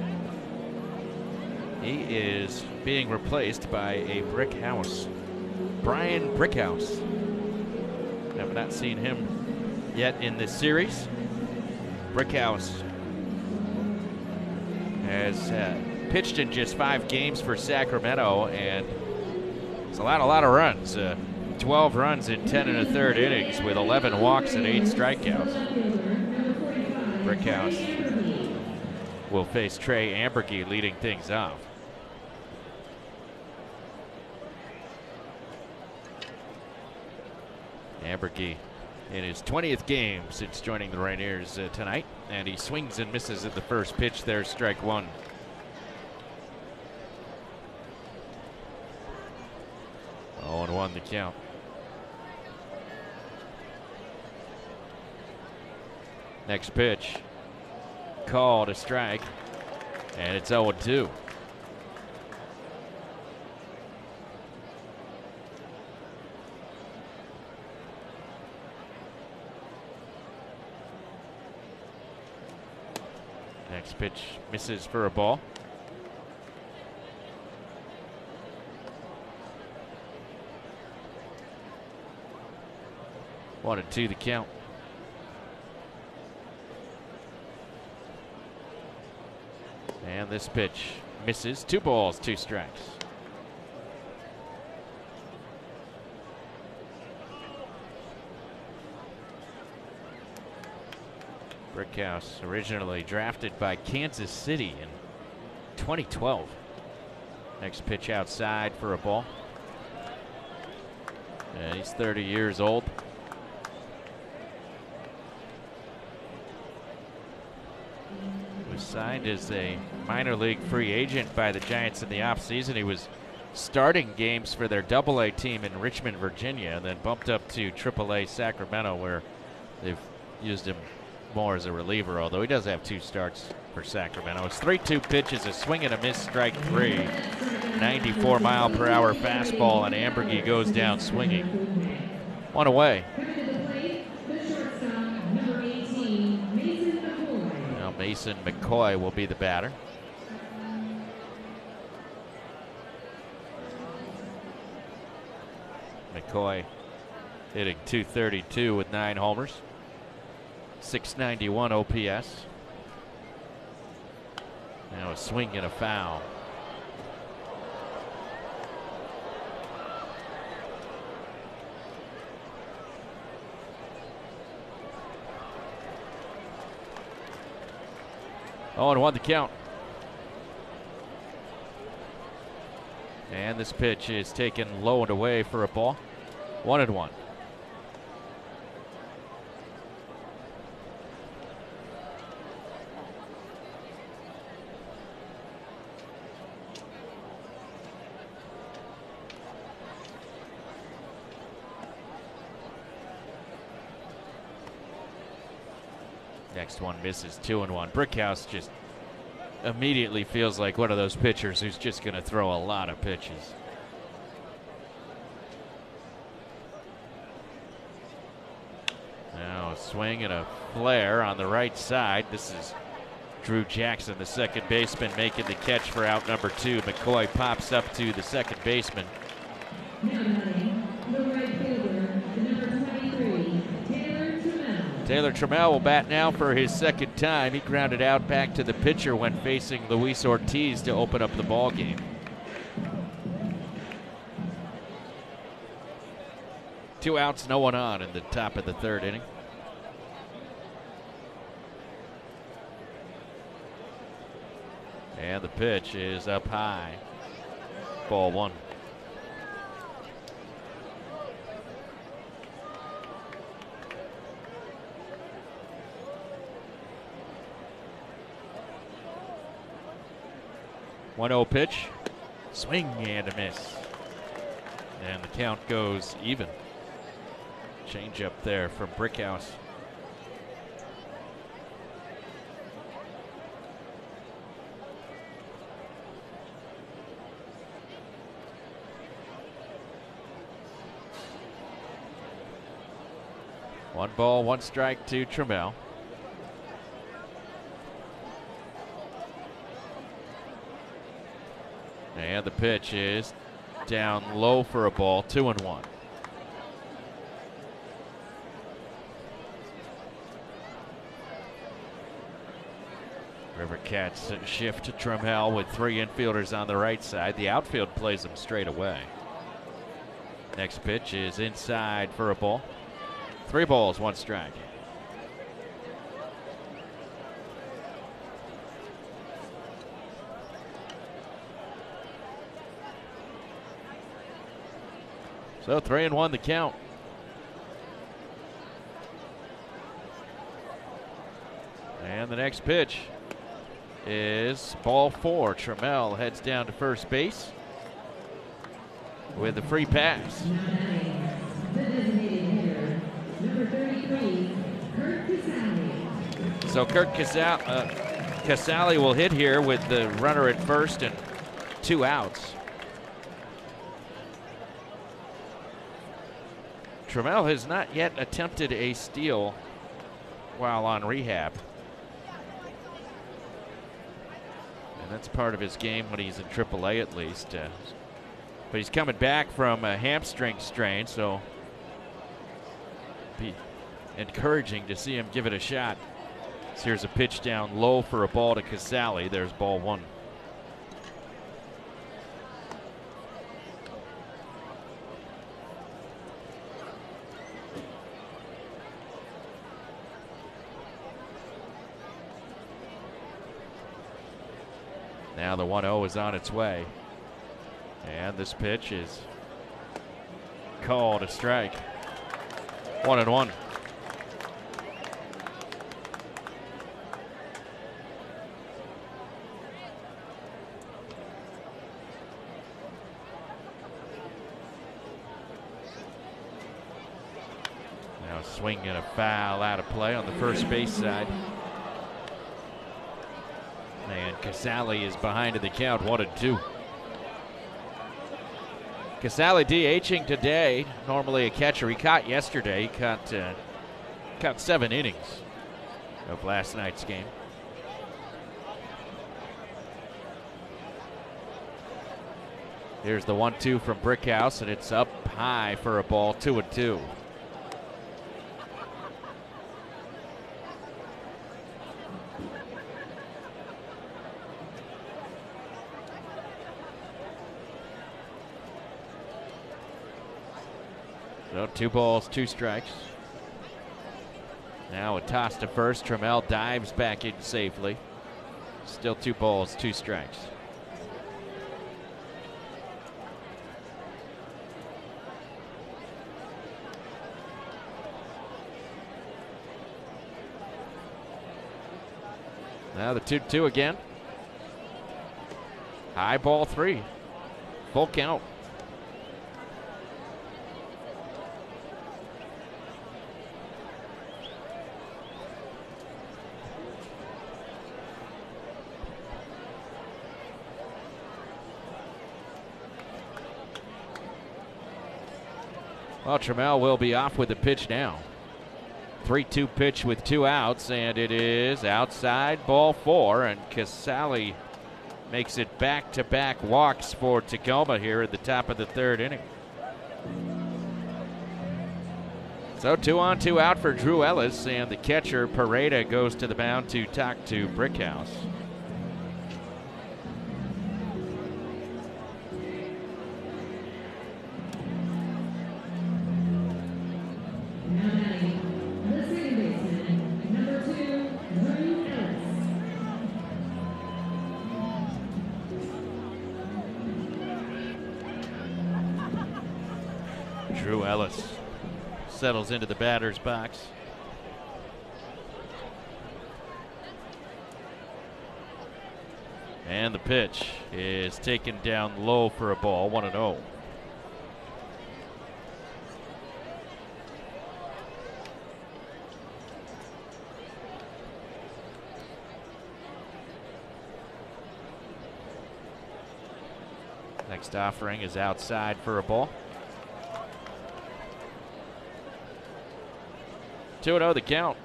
He is being replaced by a brick house. Brian Brickhouse. Have not seen him yet in this series. Brickhouse has uh, pitched in just five games for Sacramento, and it's a lot, a lot of runs. Uh, twelve runs in ten and a third innings with eleven walks and eight strikeouts. Brickhouse will face Trey Amberge leading things off. Amberge in his twentieth game since joining the Rainiers uh, tonight, and he swings and misses at the first pitch. There's strike one. oh and one the count. Next pitch, called a strike, and it's oh and two. Next pitch misses for a ball. One and two the count. And this pitch misses. Two balls, two strikes. Brickhouse, originally drafted by Kansas City in twenty twelve. Next pitch outside for a ball. And he's thirty years old. Was signed as a minor league free agent by the Giants in the offseason. He was starting games for their double A team in Richmond, Virginia, and then bumped up to triple A Sacramento, where they've used him more as a reliever, although he does have two starts for Sacramento. It's three two pitches, a swing and a miss, strike three. ninety-four mile per hour fastball, and Amberge goes down swinging. One away. Now Mason McCoy will be the batter. McCoy hitting two thirty-two with nine homers. six ninety-one O P S. Now a swing and a foul. oh and one the count. And this pitch is taken low and away for a ball. One and one. Next one misses, two and one. Brickhouse just immediately feels like one of those pitchers who's just going to throw a lot of pitches. Now a swing and a flare on the right side. This is Drew Jackson, the second baseman, making the catch for out number two. McCoy pops up to the second baseman. Now batting, the right fielder, the number twenty-three, Taylor Trammell. Taylor Trammell will bat now for his second time. He grounded out back to the pitcher when facing Luis Ortiz to open up the ball game. Two outs, no one on in the top of the third inning. And the pitch is up high. Ball one. one oh pitch. Swing and a miss. And the count goes even. Change up there from Brickhouse. One ball, one strike to Trammell. And the pitch is down low for a ball, two and one. River Cats shift to Trammell with three infielders on the right side. The outfield plays them straight away. Next pitch is inside for a ball. Three balls, one strike. So three and one the count. And the next pitch is ball four. Trammell heads down to first base with the free pass. So Kurt Casale, uh, Casale will hit here with the runner at first and two outs. Trammell has not yet attempted a steal while on rehab. And that's part of his game when he's in triple A at least. Uh, but he's coming back from a hamstring strain, so be encouraging to see him give it a shot. So here's a pitch down low for a ball to Casale. There's ball one. Now the one oh is on its way. And this pitch is called a strike. One and one. Now a swing and a foul out of play on the first base side. And Casale is behind in the count, one and two. Casale DHing today, normally a catcher. He caught yesterday. He caught, uh, caught seven innings of last night's game. Here's the one two from Brickhouse, and it's up high for a ball, two and two. So two balls, two strikes. Now a toss to first. Trammell dives back in safely. Still two balls, two strikes. Now the two two again. High ball three. Full count. Well, Trammell will be off with the pitch now. three two pitch with two outs, and it is outside, ball four, and Casale makes it back-to-back walks for Tacoma here at the top of the third inning. So two on, two out for Drew Ellis, and the catcher, Pareda, goes to the mound to talk to Brickhouse. Now batting, the second baseman, number two, Drew Ellis. Drew Ellis settles into the batter's box. And the pitch is taken down low for a ball, one and oh. Next offering is outside for a ball. two and oh the count.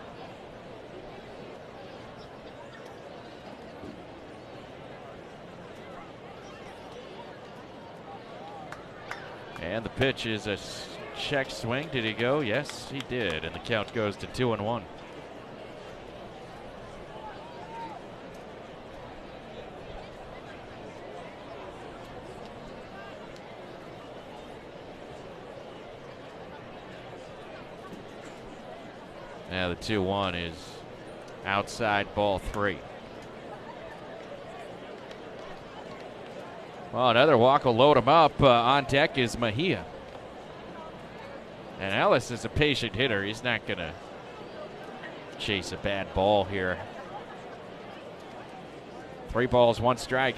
And the pitch is a check swing. Did he go? Yes, he did. And the count goes to two and one. Now the two one is outside, ball three. Well, another walk will load him up. Uh, on deck is Mejia. And Ellis is a patient hitter. He's not going to chase a bad ball here. Three balls, one strike.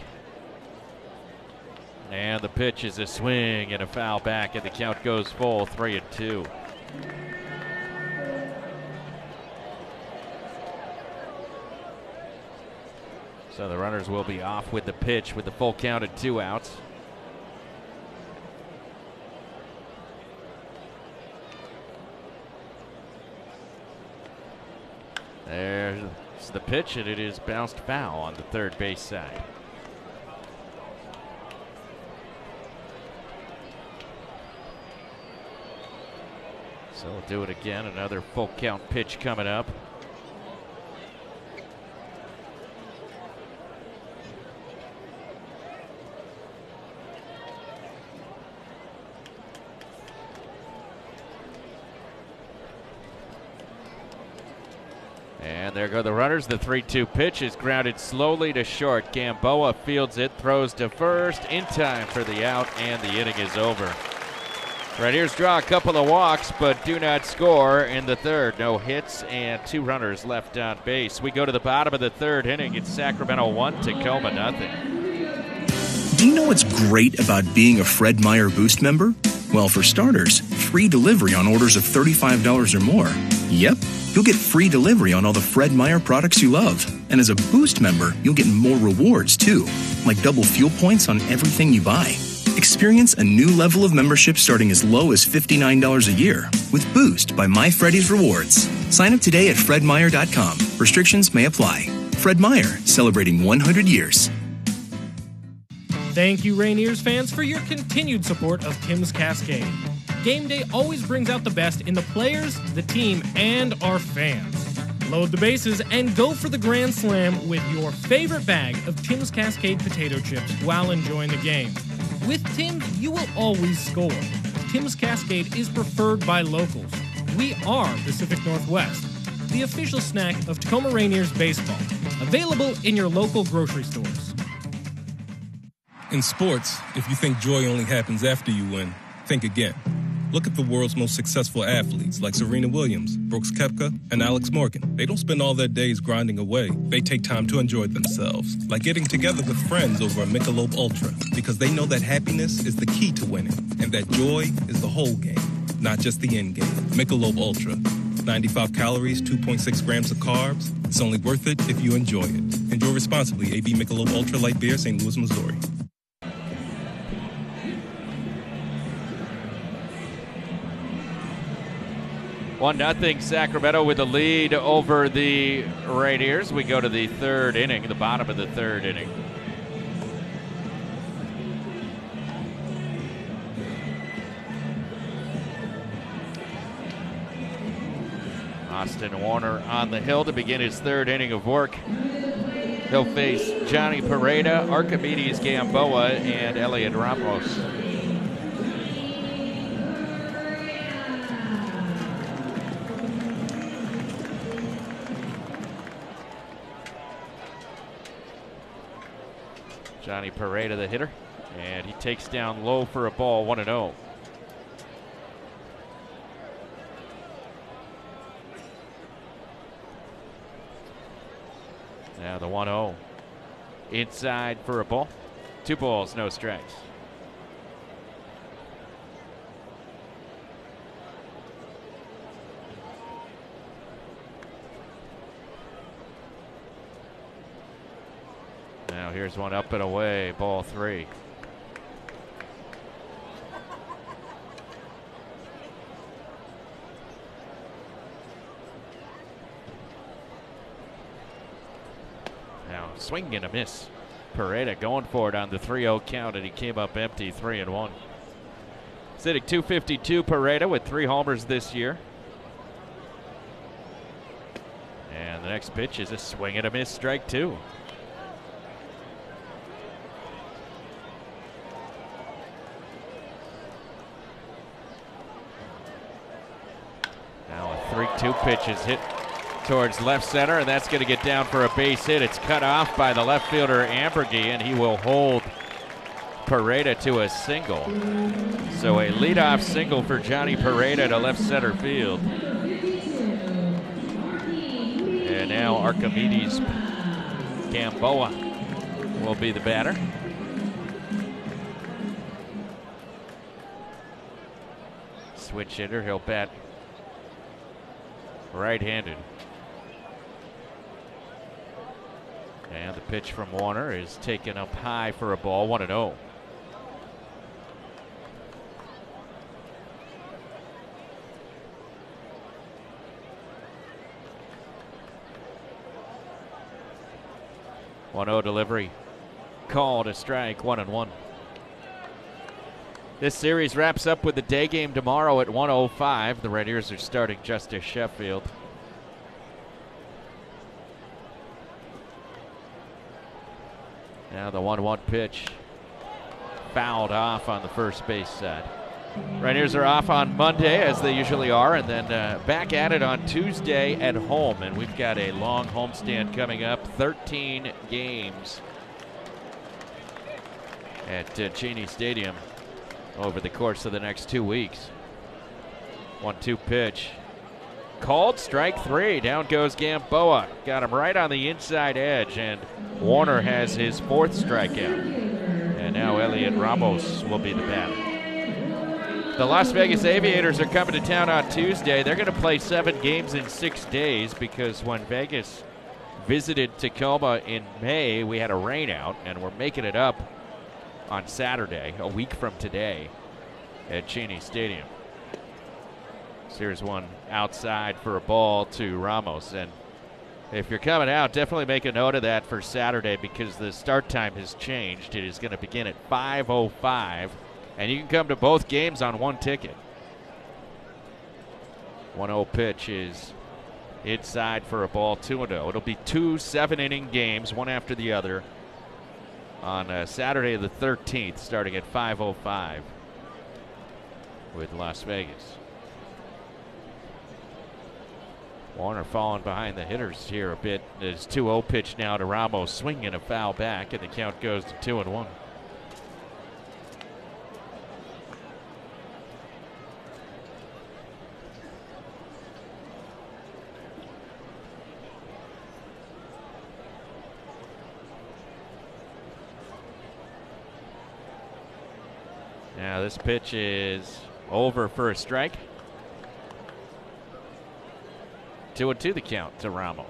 And the pitch is a swing and a foul back, and the count goes full, three and two. So the runners will be off with the pitch with the full count at two outs. There's the pitch, and it is bounced foul on the third base side. So we'll do it again. Another full count pitch coming up. And there go the runners. The three two pitch is grounded slowly to short. Gamboa fields it, throws to first in time for the out, and the inning is over. Rainiers draw a couple of walks, but do not score in the third. No hits and two runners left on base. We go to the bottom of the third inning. It's Sacramento one, Tacoma nothing. Do you know what's great about being a Fred Meyer Boost member? Well, for starters, free delivery on orders of thirty-five dollars or more. Yep, you'll get free delivery on all the Fred Meyer products you love. And as a Boost member, you'll get more rewards, too, like double fuel points on everything you buy. Experience a new level of membership starting as low as fifty-nine dollars a year with Boost by My Freddy's Rewards. Sign up today at fred meyer dot com. Restrictions may apply. Fred Meyer, celebrating one hundred years. Thank you, Rainiers fans, for your continued support of Tim's Cascade. Game day always brings out the best in the players, the team, and our fans. Load the bases and go for the Grand Slam with your favorite bag of Tim's Cascade potato chips while enjoying the game. With Tim's, you will always score. Tim's Cascade is preferred by locals. We are Pacific Northwest, the official snack of Tacoma Rainiers baseball. Available in your local grocery stores. In sports, if you think joy only happens after you win, think again. Look at the world's most successful athletes like Serena Williams, Brooks Koepka, and Alex Morgan. They don't spend all their days grinding away. They take time to enjoy themselves, like getting together with friends over a Michelob Ultra, because they know that happiness is the key to winning, and that joy is the whole game, not just the end game. Michelob Ultra. ninety-five calories, two point six grams of carbs. It's only worth it if you enjoy it. Enjoy responsibly. A B Michelob Ultra Light Beer, Saint Louis, Missouri. one nothing Sacramento with the lead over the Rainiers. We go to the third inning, the bottom of the third inning. Austin Warner on the hill to begin his third inning of work. He'll face Johnny Pareda, Archimedes Gamboa, and Elliot Ramos. Johnny Pareda, the hitter, and he takes down low for a ball, one and oh. Now the one oh. Inside for a ball. Two balls, no strikes. Now here's one up and away, ball three. Now swing and a miss. Pareda going for it on the three oh count, and he came up empty, three and one. Sitting two fifty-two, Pareda with three homers this year. And the next pitch is a swing and a miss, strike two. Now a three two pitch is hit towards left center, and that's going to get down for a base hit. It's cut off by the left fielder Ambergy, and he will hold Pareda to a single. So a leadoff single for Johnny Pareda to left center field. And now Archimedes Gamboa will be the batter. Switch hitter, he'll bat right-handed. And the pitch from Warner is taken up high for a ball, one and oh. one oh delivery. Called a strike, one and one. This series wraps up with the day game tomorrow at one oh five. The Rainiers are starting Justice Sheffield. Now the one one pitch fouled off on the first base side. Rainiers are off on Monday, as they usually are, and then uh, back at it on Tuesday at home. And we've got a long homestand coming up, thirteen games at uh, Cheney Stadium over the course of the next two weeks. one two pitch. Called, strike three. Down goes Gamboa. Got him right on the inside edge, and Warner has his fourth strikeout. And now Elliot Ramos will be the batter. The Las Vegas Aviators are coming to town on Tuesday. They're going to play seven games in six days because when Vegas visited Tacoma in May, we had a rain out, and we're making it up on Saturday, a week from today, at Cheney Stadium. So here's one outside for a ball to Ramos. And if you're coming out, definitely make a note of that for Saturday because the start time has changed. It is going to begin at five oh five, and you can come to both games on one ticket. one oh pitch is inside for a ball, two and oh. It'll be two seven-inning games, one after the other, on uh, Saturday the thirteenth, starting at five oh five with Las Vegas. Warner falling behind the hitters here a bit. There's two oh pitch now to Ramos, swinging a foul back, and the count goes to two and one. Now this pitch is over for a strike. Two and two the count to Ramos.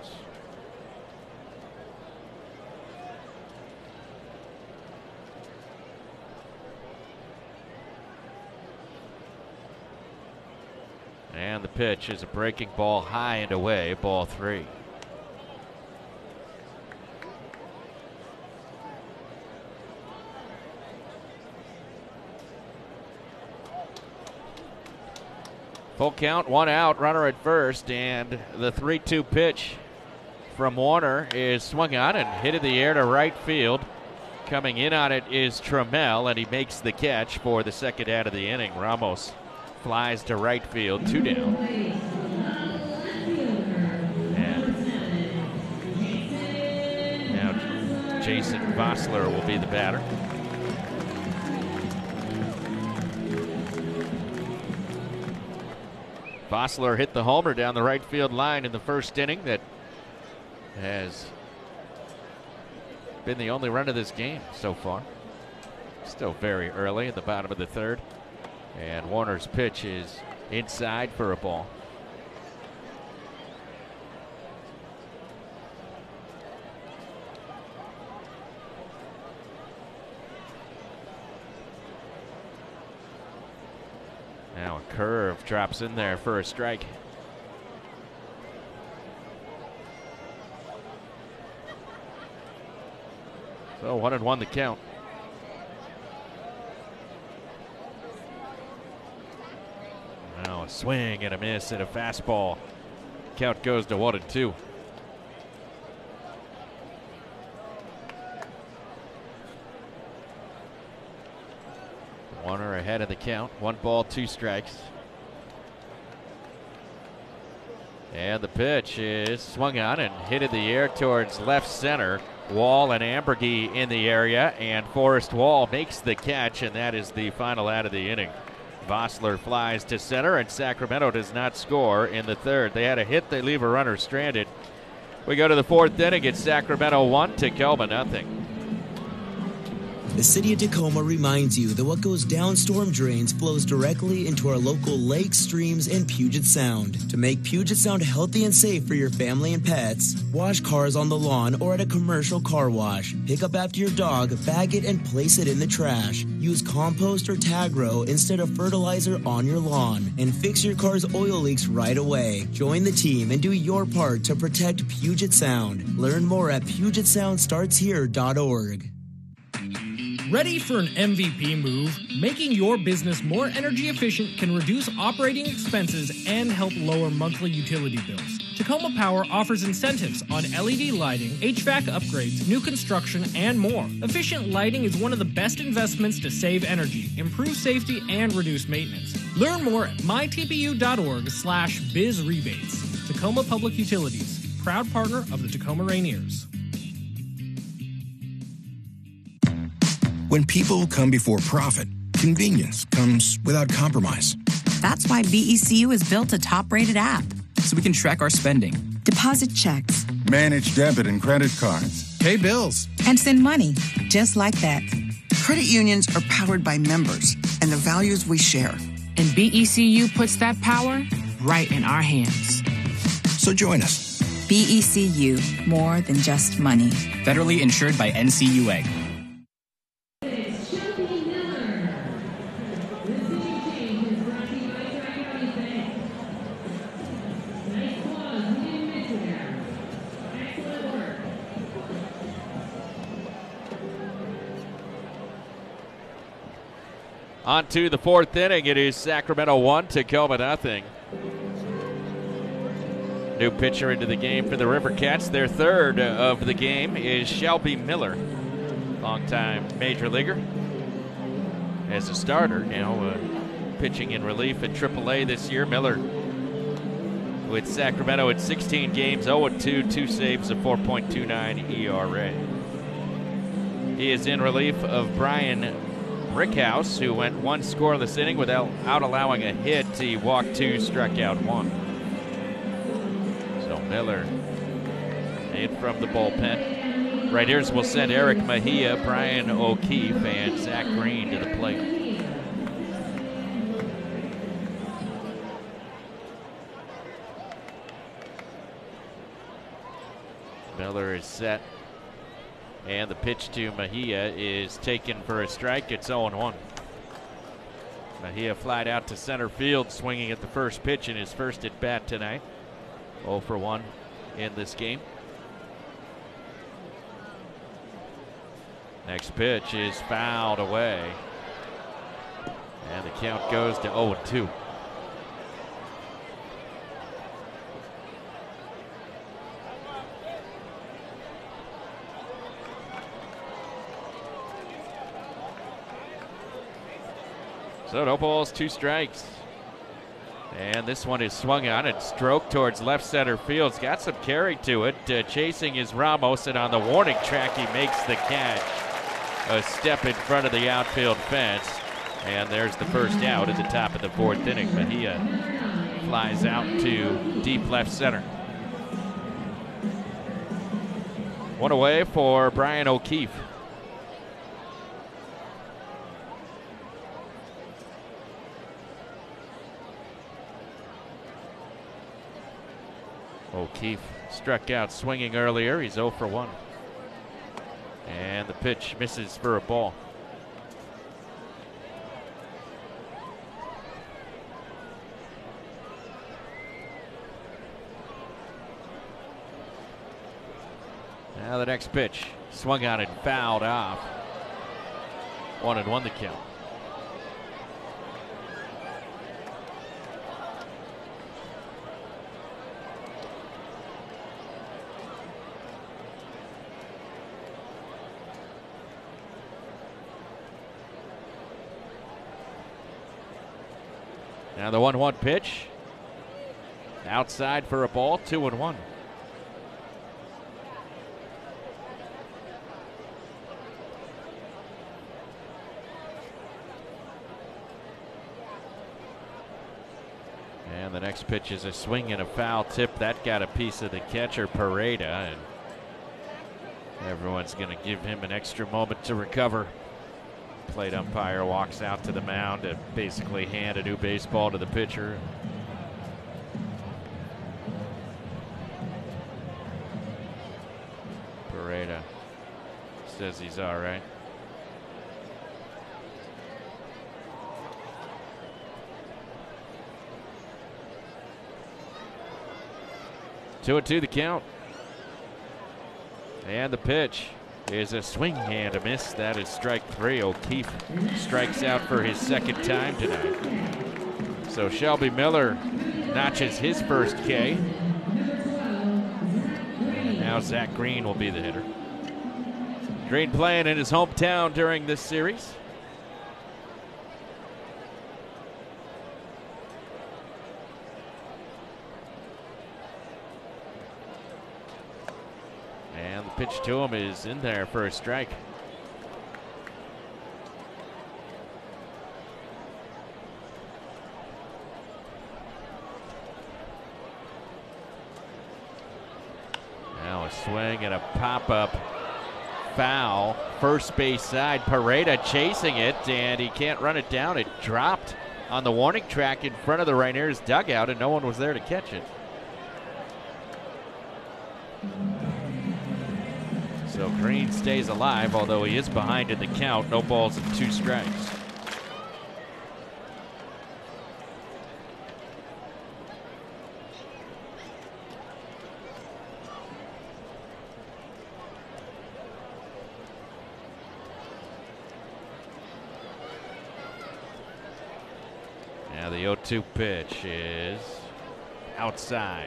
And the pitch is a breaking ball high and away, ball three. Full count, one out, runner at first, and the three two pitch from Warner is swung on and hit in the air to right field. Coming in on it is Trammell, and he makes the catch for the second out of the inning. Ramos flies to right field, two down. And now Jason Vossler will be the batter. Vossler hit the homer down the right field line in the first inning that has been the only run of this game so far. Still very early at the bottom of the third. And Warner's pitch is inside for a ball. Now a curve drops in there for a strike. So one and one the count. Now a swing and a miss and a fastball. Count goes to one and two. Warner ahead of the count. One ball, two strikes. And the pitch is swung on and hit in the air towards left center. Wall and Ambergy in the area, and Forrest Wall makes the catch, and that is the final out of the inning. Vossler flies to center, and Sacramento does not score in the third. They had a hit, they leave a runner stranded. We go to the fourth inning. It's Sacramento one, Tacoma nothing. The city of Tacoma reminds you that what goes down storm drains flows directly into our local lakes, streams, and Puget Sound. To make Puget Sound healthy and safe for your family and pets, wash cars on the lawn or at a commercial car wash. Pick up after your dog, bag it, and place it in the trash. Use compost or Tagro instead of fertilizer on your lawn. And fix your car's oil leaks right away. Join the team and do your part to protect Puget Sound. Learn more at puget sound starts here dot org. Ready for an M V P move? Making your business more energy efficient can reduce operating expenses and help lower monthly utility bills. Tacoma Power offers incentives on L E D lighting, H V A C upgrades, new construction, and more. Efficient lighting is one of the best investments to save energy, improve safety, and reduce maintenance. Learn more at my t p u dot org slash biz rebates. Tacoma Public Utilities, proud partner of the Tacoma Rainiers. When people come before profit, convenience comes without compromise. That's why B E C U has built a top-rated app. So we can track our spending, deposit checks, manage debit and credit cards, pay bills, and send money just like that. Credit unions are powered by members and the values we share. And B E C U puts that power right in our hands. So join us. B E C U, more than just money. Federally insured by N C U A. On to the fourth inning. It is Sacramento one, Tacoma nothing. New pitcher into the game for the River Cats. Their third of the game is Shelby Miller, longtime major leaguer. As a starter, now uh, pitching in relief at triple A this year. Miller with Sacramento at sixteen games, oh and two, two saves, a four point two nine E R A. He is in relief of Brian Brickhouse, who went one scoreless inning without out allowing a hit. He walked two, struck out one. So Miller in from the bullpen. Right here's we'll send Eric Mejia, Brian O'Keefe, and Zach Green to the plate. Miller is set. And the pitch to Mejia is taken for a strike. It's oh and one. Mejia flied out to center field, swinging at the first pitch in his first at bat tonight. oh for one in this game. Next pitch is fouled away. And the count goes to oh and two. So no balls, two strikes. And this one is swung on and stroked towards left center field. It's got some carry to it. Uh, chasing is Ramos, and on the warning track, he makes the catch. A step in front of the outfield fence. And there's the first out at the top of the fourth inning. Mejia flies out to deep left center. One away for Brian O'Keefe. O'Keefe struck out swinging earlier. He's oh for one. And the pitch misses for a ball. Now the next pitch, swung on and fouled off. One and one the count. Now the one one pitch. Outside for a ball, two and one. And the next pitch is a swing and a foul tip. That got a piece of the catcher, Pareda, and everyone's going to give him an extra moment to recover. Plate umpire walks out to the mound to basically hand a new baseball to the pitcher. Pareda says he's all right. Two and two the count. And the pitch is a swing and a miss. That is strike three. O'Keefe strikes out for his second time tonight. So Shelby Miller notches his first K. Now Zach Green will be the hitter. Green playing in his hometown during this series. And the pitch to him is in there for a strike. Now a swing and a pop-up foul. First base side, Pareda chasing it, and he can't run it down. It dropped on the warning track in front of the Rainiers dugout, and no one was there to catch it. So Green stays alive, although he is behind in the count. No balls and two strikes. Now the oh two pitch is outside.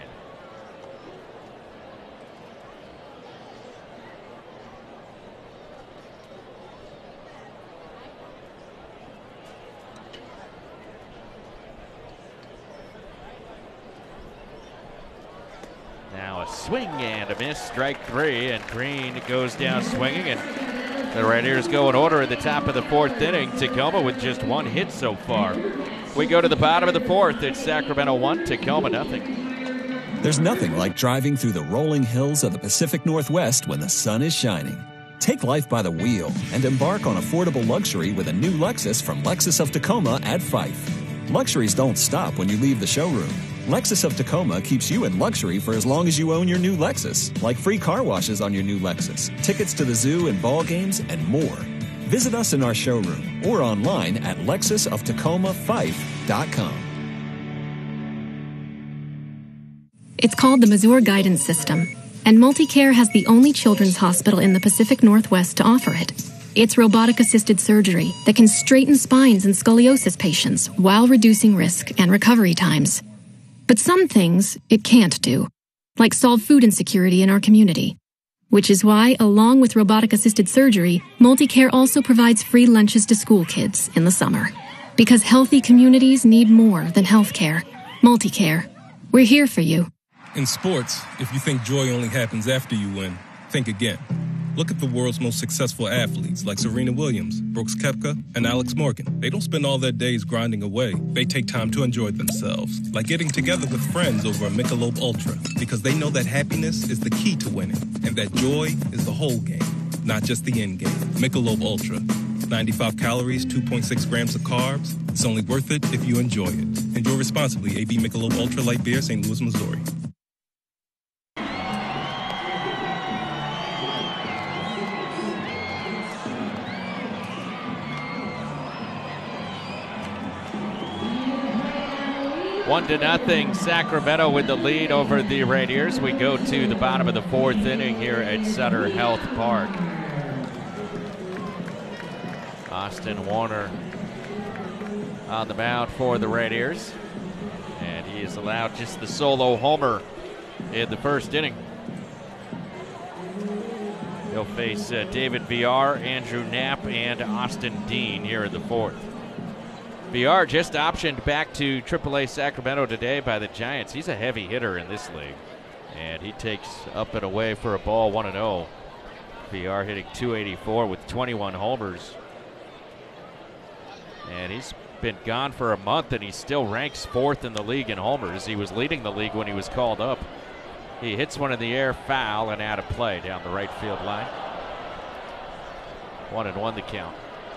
Now a swing and a miss, strike three, and Green goes down swinging, and the Rainiers go in order at the top of the fourth inning. Tacoma with just one hit so far. We go to the bottom of the fourth. It's Sacramento one, Tacoma nothing. There's nothing like driving through the rolling hills of the Pacific Northwest when the sun is shining. Take life by the wheel and embark on affordable luxury with a new Lexus from Lexus of Tacoma at Fife. Luxuries don't stop when you leave the showroom. Lexus of Tacoma keeps you in luxury for as long as you own your new Lexus, like free car washes on your new Lexus, tickets to the zoo and ball games, and more. Visit us in our showroom or online at lexus of tacoma fife dot com. It's called the Mazur Guidance System, and MultiCare has the only children's hospital in the Pacific Northwest to offer it. It's robotic-assisted surgery that can straighten spines in scoliosis patients while reducing risk and recovery times. But some things it can't do, like solve food insecurity in our community. Which is why, along with robotic-assisted surgery, MultiCare also provides free lunches to school kids in the summer. Because healthy communities need more than healthcare. MultiCare. We're here for you. In sports, if you think joy only happens after you win, think again. Look at the world's most successful athletes like Serena Williams, Brooks Koepka, and Alex Morgan. They don't spend all their days grinding away. They take time to enjoy themselves, like getting together with friends over a Michelob Ultra, because they know that happiness is the key to winning, and that joy is the whole game, not just the end game. Michelob Ultra. ninety-five calories, two point six grams of carbs. It's only worth it if you enjoy it. Enjoy responsibly. A B Michelob Ultra Light Beer, Saint Louis, Missouri. One to nothing, Sacramento with the lead over the Rainiers. We go to the bottom of the fourth inning here at Sutter Health Park. Austin Warner on the mound for the Rainiers, and he is allowed just the solo homer in the first inning. He'll face uh, David Villar, Andrew Knapp, and Austin Dean here in the fourth. Villar just optioned back to triple A Sacramento today by the Giants. He's a heavy hitter in this league, and he takes up and away for a ball, one and oh. Villar hitting two eighty-four with twenty-one homers. And he's been gone for a month, and he still ranks fourth in the league in homers. He was leading the league when he was called up. He hits one in the air, foul, and out of play down the right field line. One and one the count.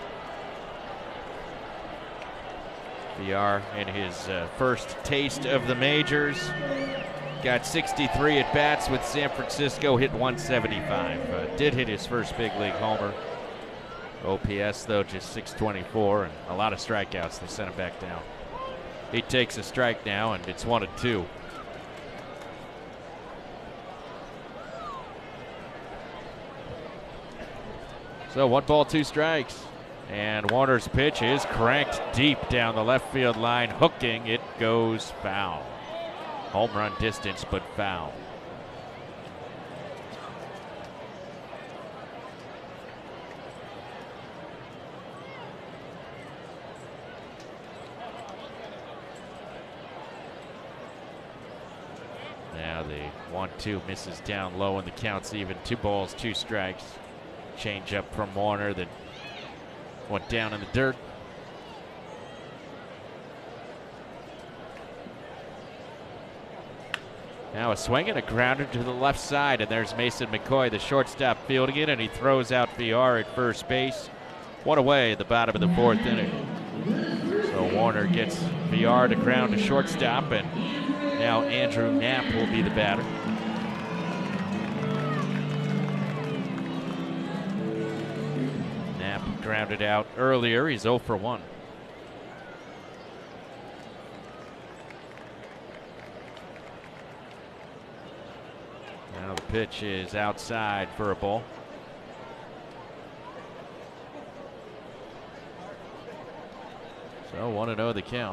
Villar in his uh, first taste of the majors. Got sixty-three at bats with San Francisco, hit one seventy-five. Uh, did hit his first big league homer. O P S, though, just six twenty-four, and a lot of strikeouts. They sent him back down. He takes a strike now, and it's one and two. So one ball, two strikes. And Warner's pitch is cranked deep down the left field line, hooking. It goes foul. Home run distance, but foul. Now the one two misses down low, and the count's even. Two balls, two strikes. Change up from Warner that went down in the dirt. Now a swing and a grounder to the left side, and there's Mason McCoy, the shortstop, fielding it, and he throws out Villar at first base. One away at the bottom of the fourth inning. So Warner gets Villar to ground to shortstop, and now Andrew Knapp will be the batter. Knapp grounded out earlier. He's oh for one. Now the pitch is outside for a ball. So one and oh the count.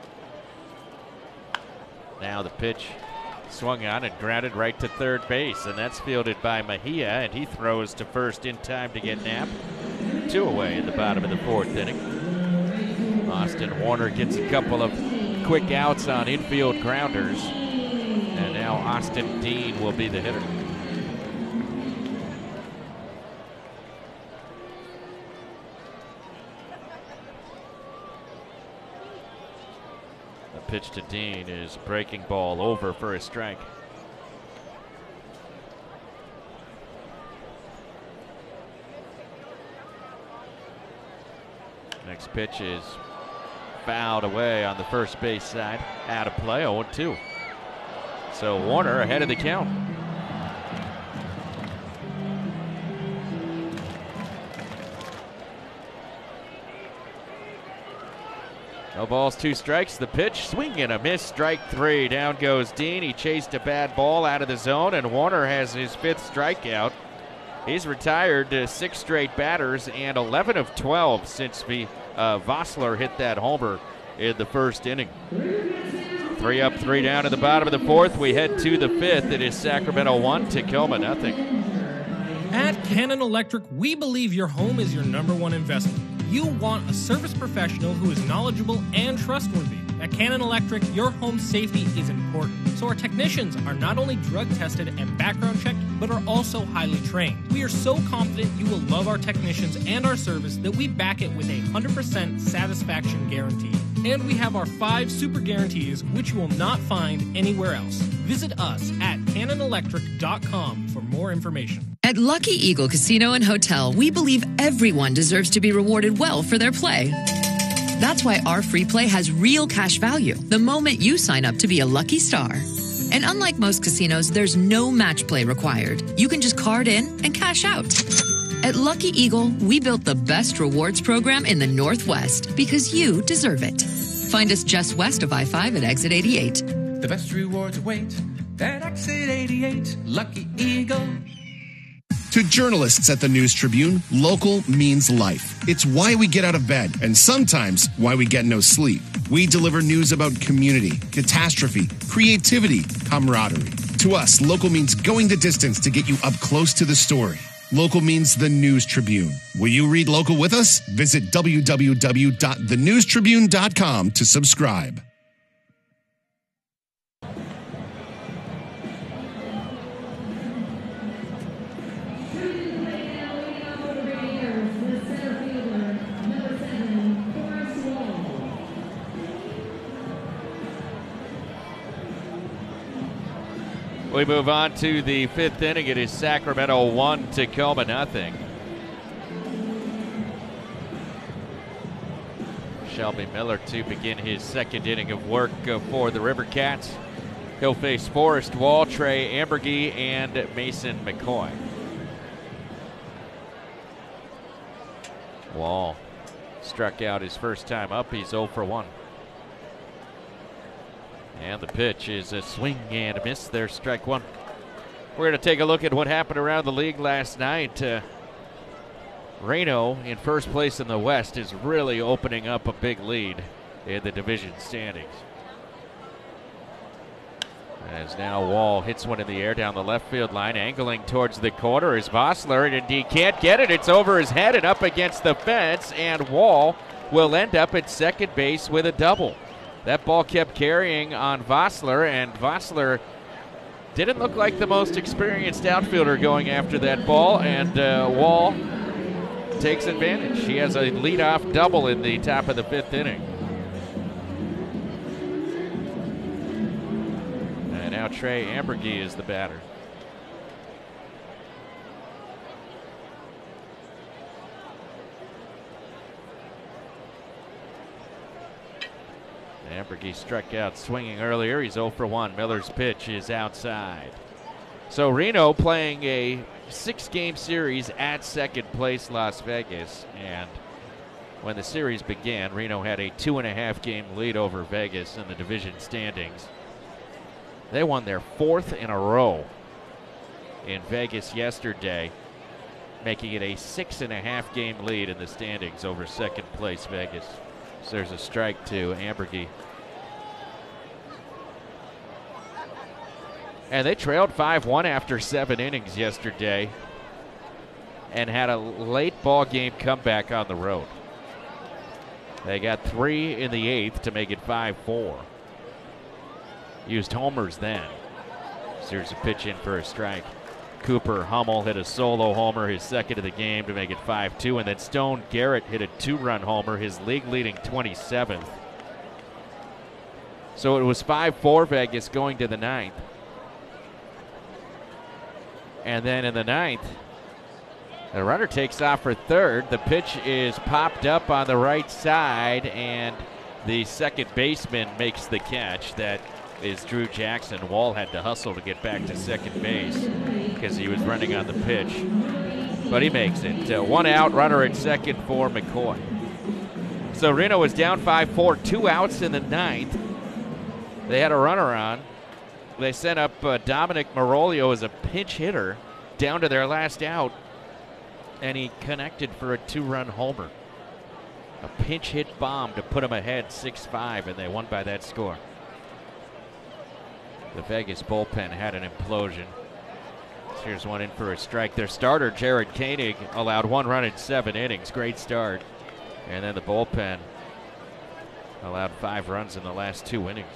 Now the pitch swung on and grounded right to third base, and that's fielded by Mejia, and he throws to first in time to get Knapp. Two away in the bottom of the fourth inning. Austin Warner gets a couple of quick outs on infield grounders, and now Austin Dean will be the hitter. The pitch to Dean is breaking ball over for a strike. Next pitch is fouled away on the first base side. Out of play, oh two. So Warner ahead of the count. No balls, two strikes. The pitch, swing and a miss, strike three. Down goes Dean. He chased a bad ball out of the zone, and Warner has his fifth strikeout. He's retired to six straight batters and eleven of twelve since the, uh, Vossler hit that homer in the first inning. Three up, three down in the bottom of the fourth. We head to the fifth. It is Sacramento one, Tacoma nothing. At Cannon Electric, we believe your home is your number one investment. You want a service professional who is knowledgeable and trustworthy. At Cannon Electric, your home safety is important, so our technicians are not only drug tested and background checked, but are also highly trained. We are so confident you will love our technicians and our service that we back it with a one hundred percent satisfaction guarantee. And we have our five super guarantees, which you will not find anywhere else. Visit us at cannon electric dot com for more information. At Lucky Eagle Casino and Hotel, we believe everyone deserves to be rewarded well for their play. That's why our free play has real cash value the moment you sign up to be a lucky star. And unlike most casinos, there's no match play required. You can just card in and cash out. At Lucky Eagle, we built the best rewards program in the Northwest because you deserve it. Find us just west of I five at exit eighty-eight. The best rewards await at exit eighty-eight, Lucky Eagle. To journalists at the News Tribune, local means life. It's why we get out of bed and sometimes why we get no sleep. We deliver news about community, catastrophe, creativity, camaraderie. To us, local means going the distance to get you up close to the story. Local means the News Tribune. Will you read local with us? Visit w w w dot the news tribune dot com to subscribe. We move on to the fifth inning. It is Sacramento one, Tacoma nothing. Shelby Miller to begin his second inning of work uh, for the River Cats. He'll face Forrest Wall, Trey Ambergy, and Mason McCoy. Wall struck out his first time up. He's oh for one. And the pitch is a swing and a miss. There's strike one. We're going to take a look at what happened around the league last night. Uh, Reno, in first place in the West, is really opening up a big lead in the division standings. As now Wall hits one in the air down the left field line, angling towards the corner is Vossler, and he can't get it. It's over his head and up against the fence, and Wall will end up at second base with a double. That ball kept carrying on Vossler, and Vossler didn't look like the most experienced outfielder going after that ball, and uh, Wall takes advantage. He has a leadoff double in the top of the fifth inning. And now Trey Ambergy is the batter. Ambergy struck out swinging earlier. He's oh for one. Miller's pitch is outside. So Reno playing a six-game series at second place Las Vegas. And when the series began, Reno had a two-and-a-half game lead over Vegas in the division standings. They won their fourth in a row in Vegas yesterday, making it a six-and-a-half game lead in the standings over second place Vegas. So there's a strike to Ambergy. And they trailed five one after seven innings yesterday and had a late ball game comeback on the road. They got three in the eighth to make it five four. Used homers then. So here's a pitch in for a strike. Cooper Hummel hit a solo homer, his second of the game, to make it five two. And then Stone Garrett hit a two-run homer, his league-leading twenty-seventh. So it was five four Vegas going to the ninth. And then in the ninth, the runner takes off for third. The pitch is popped up on the right side, and the second baseman makes the catch. That is Drew Jackson. Wall had to hustle to get back to second base because he was running on the pitch. But he makes it. Uh, one out, runner at second for McCoy. So Reno was down five four, two outs in the ninth. They had a runner on. They sent up uh, Dominic Marolio as a pinch hitter down to their last out, and he connected for a two-run homer. A pinch hit bomb to put them ahead six five, and they won by that score. The Vegas bullpen had an implosion. So here's one in for a strike. Their starter, Jared Koenig, allowed one run in seven innings. Great start. And then the bullpen allowed five runs in the last two innings.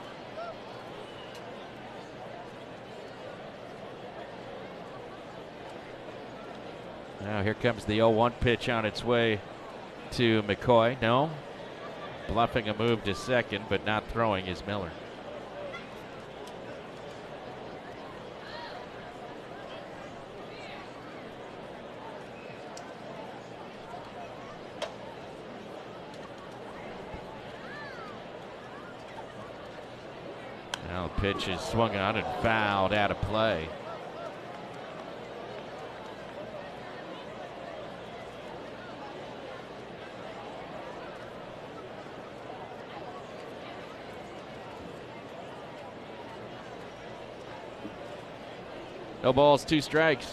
Now here comes the oh one pitch on its way to McCoy. No. Bluffing a move to second, but not throwing is Miller. Now the pitch is swung on and fouled out of play. No balls, two strikes.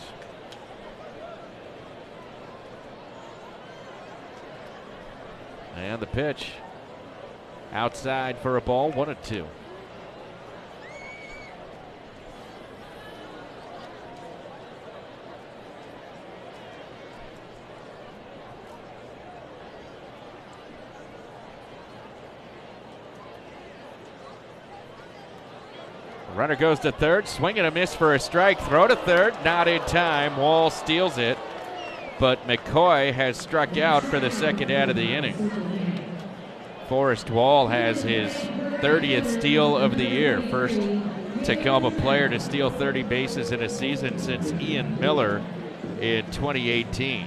And the pitch outside for a ball, one and two. Runner goes to third, swing and a miss for a strike. Throw to third, not in time. Wall steals it, but McCoy has struck out for the second out of the inning. Forrest Wall has his thirtieth steal of the year. First Tacoma player to steal thirty bases in a season since Ian Miller in twenty eighteen.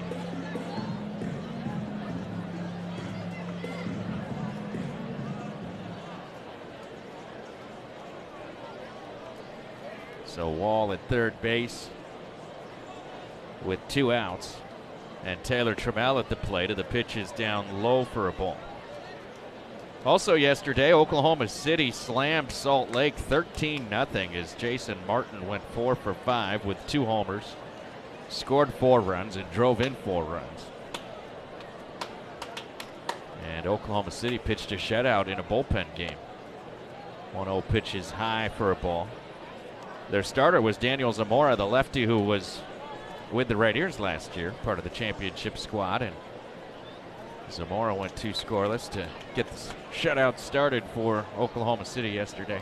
So Wall at third base with two outs. And Taylor Trammell at the plate. And the pitch is down low for a ball. Also yesterday, Oklahoma City slammed Salt Lake thirteen nothing as Jason Martin went four for five with two homers, scored four runs, and drove in four runs. And Oklahoma City pitched a shutout in a bullpen game. one oh pitch is high for a ball. Their starter was Daniel Zamora, the lefty who was with the Raiders last year, part of the championship squad. And Zamora went two scoreless to get the shutout started for Oklahoma City yesterday.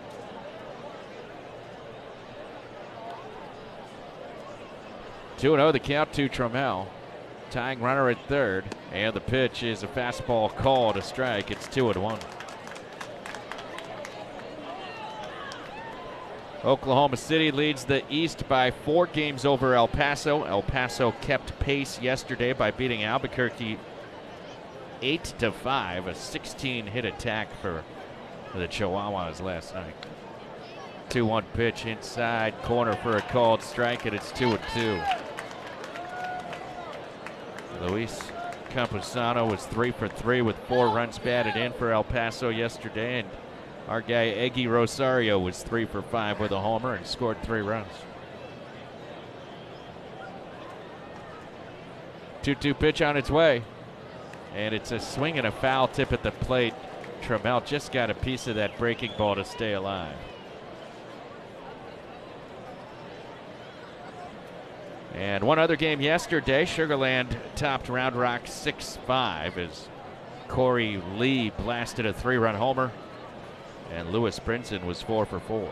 two and oh the count to Trammell. Tying runner at third. And the pitch is a fastball called a strike. It's two and one. Oklahoma City leads the East by four games over El Paso. El Paso kept pace yesterday by beating Albuquerque eight to five, a sixteen hit attack for the Chihuahuas last night. two one pitch inside corner for a called strike, and it's two and two. Luis Campusano was three for three with four runs batted in for El Paso yesterday, and our guy Eggy Rosario was three for five with a homer and scored three runs. two two pitch on its way. And it's a swing and a foul tip at the plate. Trammell just got a piece of that breaking ball to stay alive. And one other game yesterday, Sugar Land topped Round Rock six five as Corey Lee blasted a three-run homer. And Lewis Brinson was four for four.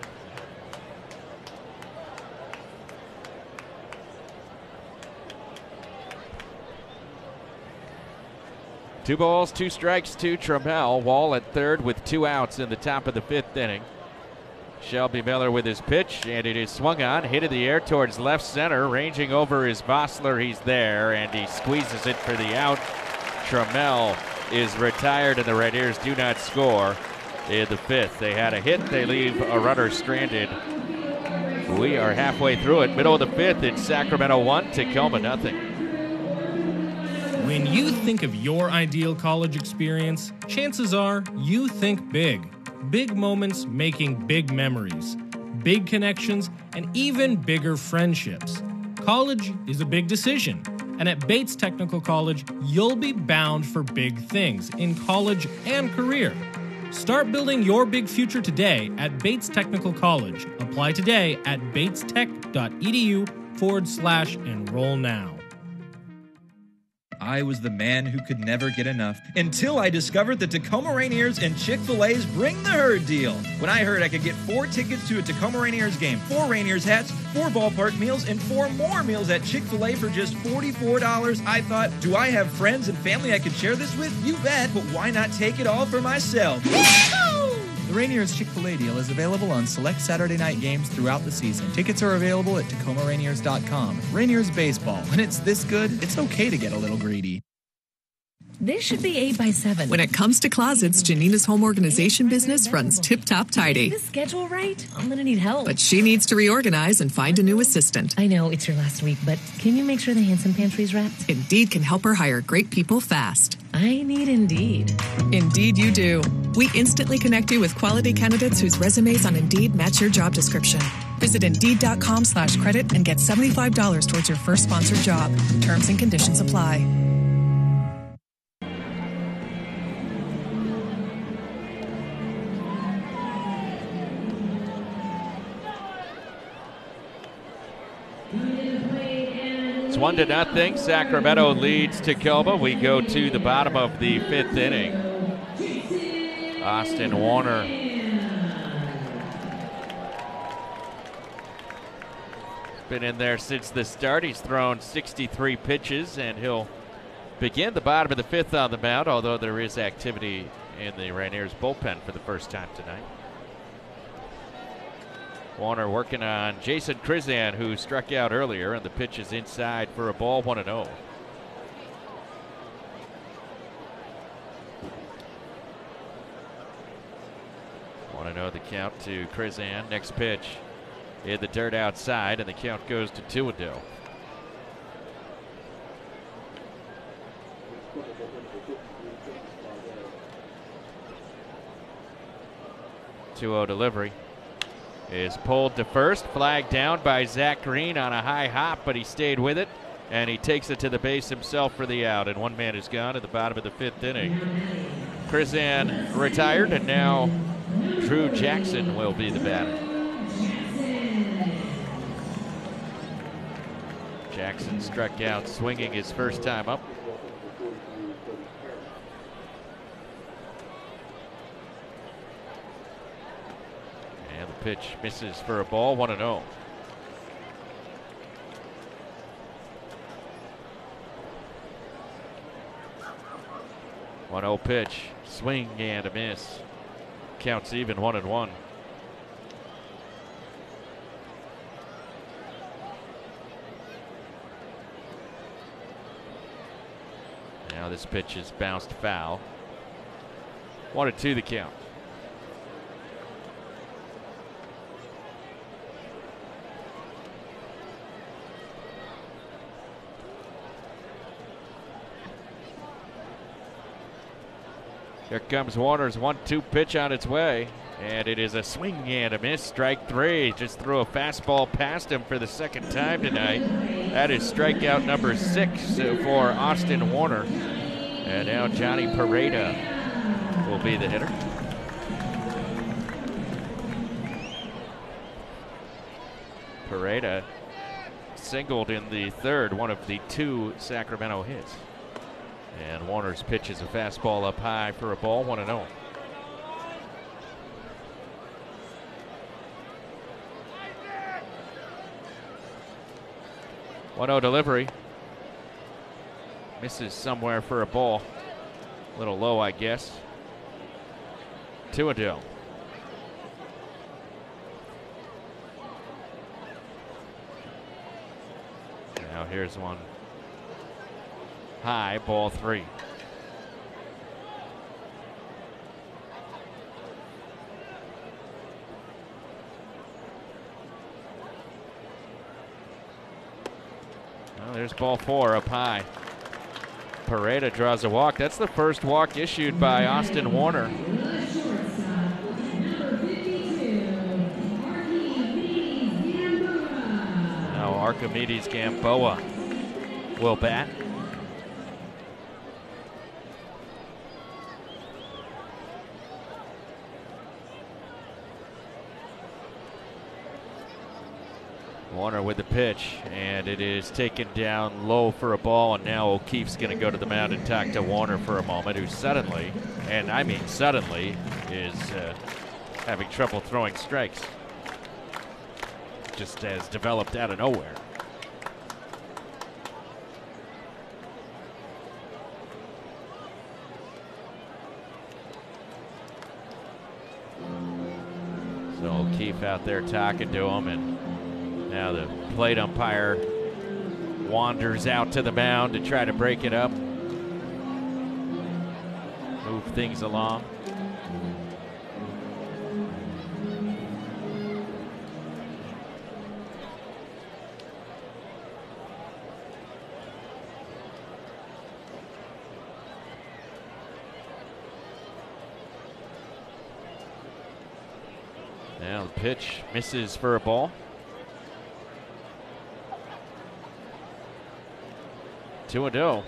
Two balls, two strikes to Trammell. Wall at third with two outs in the top of the fifth inning. Shelby Miller with his pitch, and it is swung on, hit in the air towards left center. Ranging over is Vossler. He's there, and he squeezes it for the out. Trammell is retired, and the Raiders do not score in the fifth. They had a hit. They leave a runner stranded. We are halfway through it. Middle of the fifth. It's Sacramento one, Tacoma nothing. When you think of your ideal college experience, chances are you think big. Big moments making big memories, big connections, and even bigger friendships. College is a big decision, and at Bates Technical College, you'll be bound for big things in college and career. Start building your big future today at Bates Technical College. Apply today at bates tech dot e d u forward slash enroll now. I was the man who could never get enough until I discovered the Tacoma Rainiers and Chick-fil-A's Bring the Herd deal. When I heard I could get four tickets to a Tacoma Rainiers game, four Rainiers hats, four ballpark meals, and four more meals at Chick-fil-A for just forty-four dollars, I thought, do I have friends and family I could share this with? You bet, but why not take it all for myself? The Rainiers Chick-fil-A deal is available on select Saturday night games throughout the season. Tickets are available at Tacoma Rainiers dot com. Rainiers Baseball. When it's this good, it's okay to get a little greedy. This should be eight by seven. When it comes to closets, Janina's home organization business runs tip-top tidy. Is this schedule right? I'm going to need help. But she needs to reorganize and find a new assistant. I know, it's your last week, but can you make sure the Hanson pantry's wrapped? Indeed can help her hire great people fast. I need Indeed. Indeed you do. We instantly connect you with quality candidates whose resumes on Indeed match your job description. Visit Indeed.com slash credit and get seventy-five dollars towards your first sponsored job. Terms and conditions apply. It's one to nothing. Sacramento leads Tacoma. We go to the bottom of the fifth inning. Austin Warner been in there since the start. He's thrown sixty-three pitches, and he'll begin the bottom of the fifth on the mound, although there is activity in the Rainiers bullpen for the first time tonight. Warner working on Jason Krizan, who struck out earlier, and the pitch is inside for a ball, one and oh. one and oh the count to Krizan. Next pitch in the dirt outside, and the count goes to two and oh. two oh delivery is pulled to first, flagged down by Zach Green on a high hop, but he stayed with it, and he takes it to the base himself for the out, and one man is gone at the bottom of the fifth inning. Krizan retired, and now Drew Jackson will be the batter. Jackson struck out swinging his first time up. And the pitch misses for a ball, one and oh. one oh pitch, swing and a miss. Counts even, one and one. Now this pitch is bounced foul. One and two the count. Here comes Warner's one two pitch on its way, and it is a swing and a miss. Strike three. Just threw a fastball past him for the second time tonight. That is strikeout number six for Austin Warner. And now Johnny Pareda will be the hitter. Pareda singled in the third, one of the two Sacramento hits. And Warner's pitch is a fastball up high for a ball, one and oh. one oh delivery. Misses somewhere for a ball. A little low, I guess. two and oh. Now here's one. High, ball three. Well, there's ball four up high. Pareda draws a walk. That's the first walk issued by Austin Warner. Now Archimedes Gamboa will bat. Warner with the pitch, and it is taken down low for a ball, and now O'Keefe's going to go to the mound and talk to Warner for a moment, who suddenly, and I mean suddenly, is uh, having trouble throwing strikes. Just has developed out of nowhere. So O'Keefe out there talking to him, and now the plate umpire wanders out to the mound to try to break it up, move things along. Now the pitch misses for a ball. Two and oh.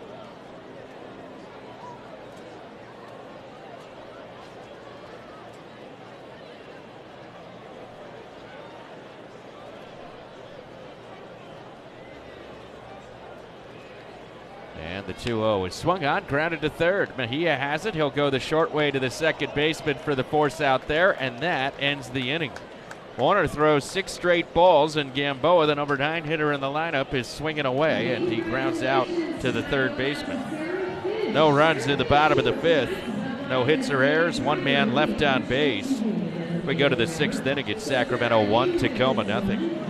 And the two oh is swung on, grounded to third. Mejia has it. He'll go the short way to the second baseman for the force out there, and that ends the inning. Warner throws six straight balls, and Gamboa, the number nine hitter in the lineup, is swinging away, and he grounds out to the third baseman. No runs in the bottom of the fifth. No hits or errors. One man left on base. We go to the sixth inning. It's Sacramento one, Tacoma nothing.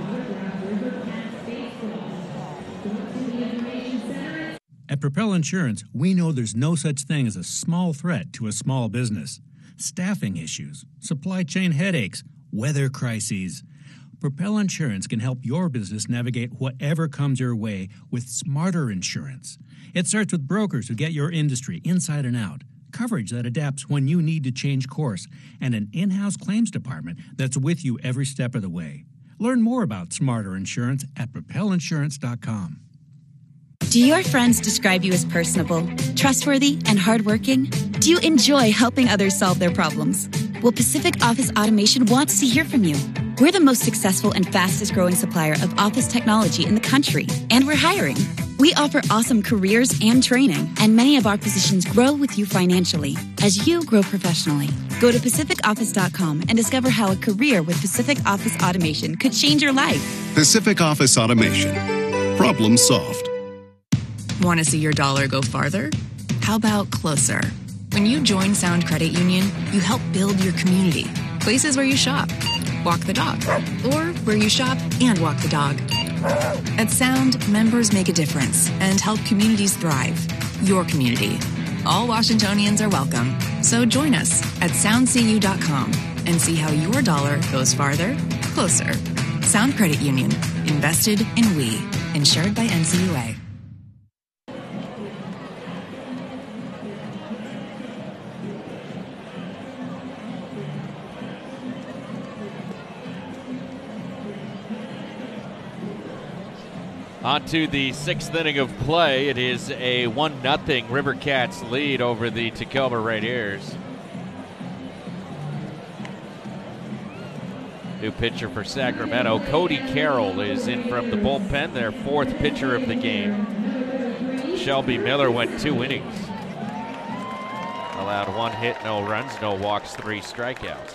At Propel Insurance, we know there's no such thing as a small threat to a small business. Staffing issues, supply chain headaches, weather crises. Propel Insurance can help your business navigate whatever comes your way with smarter insurance. It starts with brokers who get your industry inside and out, coverage that adapts when you need to change course, and an in-house claims department that's with you every step of the way. Learn more about smarter insurance at propel insurance dot com. Do your friends describe you as personable, trustworthy, and hardworking? Do you enjoy helping others solve their problems? Well, Pacific Office Automation wants to hear from you. We're the most successful and fastest growing supplier of office technology in the country, and we're hiring. We offer awesome careers and training, and many of our positions grow with you financially as you grow professionally. Go to pacific office dot com and discover how a career with Pacific Office Automation could change your life. Pacific Office Automation. Problem solved. Want to see your dollar go farther? How about closer? When you join Sound Credit Union, you help build your community. Places where you shop, walk the dog, or where you shop and walk the dog. At Sound, members make a difference and help communities thrive. Your community. All Washingtonians are welcome. So join us at sound c u dot com and see how your dollar goes farther, closer. Sound Credit Union. Invested in we. Insured by N C U A. On to the sixth inning of play. It is a one nothing River Cats lead over the Tacoma Rainiers. New pitcher for Sacramento, Cody Carroll, is in from the bullpen, their fourth pitcher of the game. Shelby Miller went two innings. Allowed one hit, no runs, no walks, three strikeouts.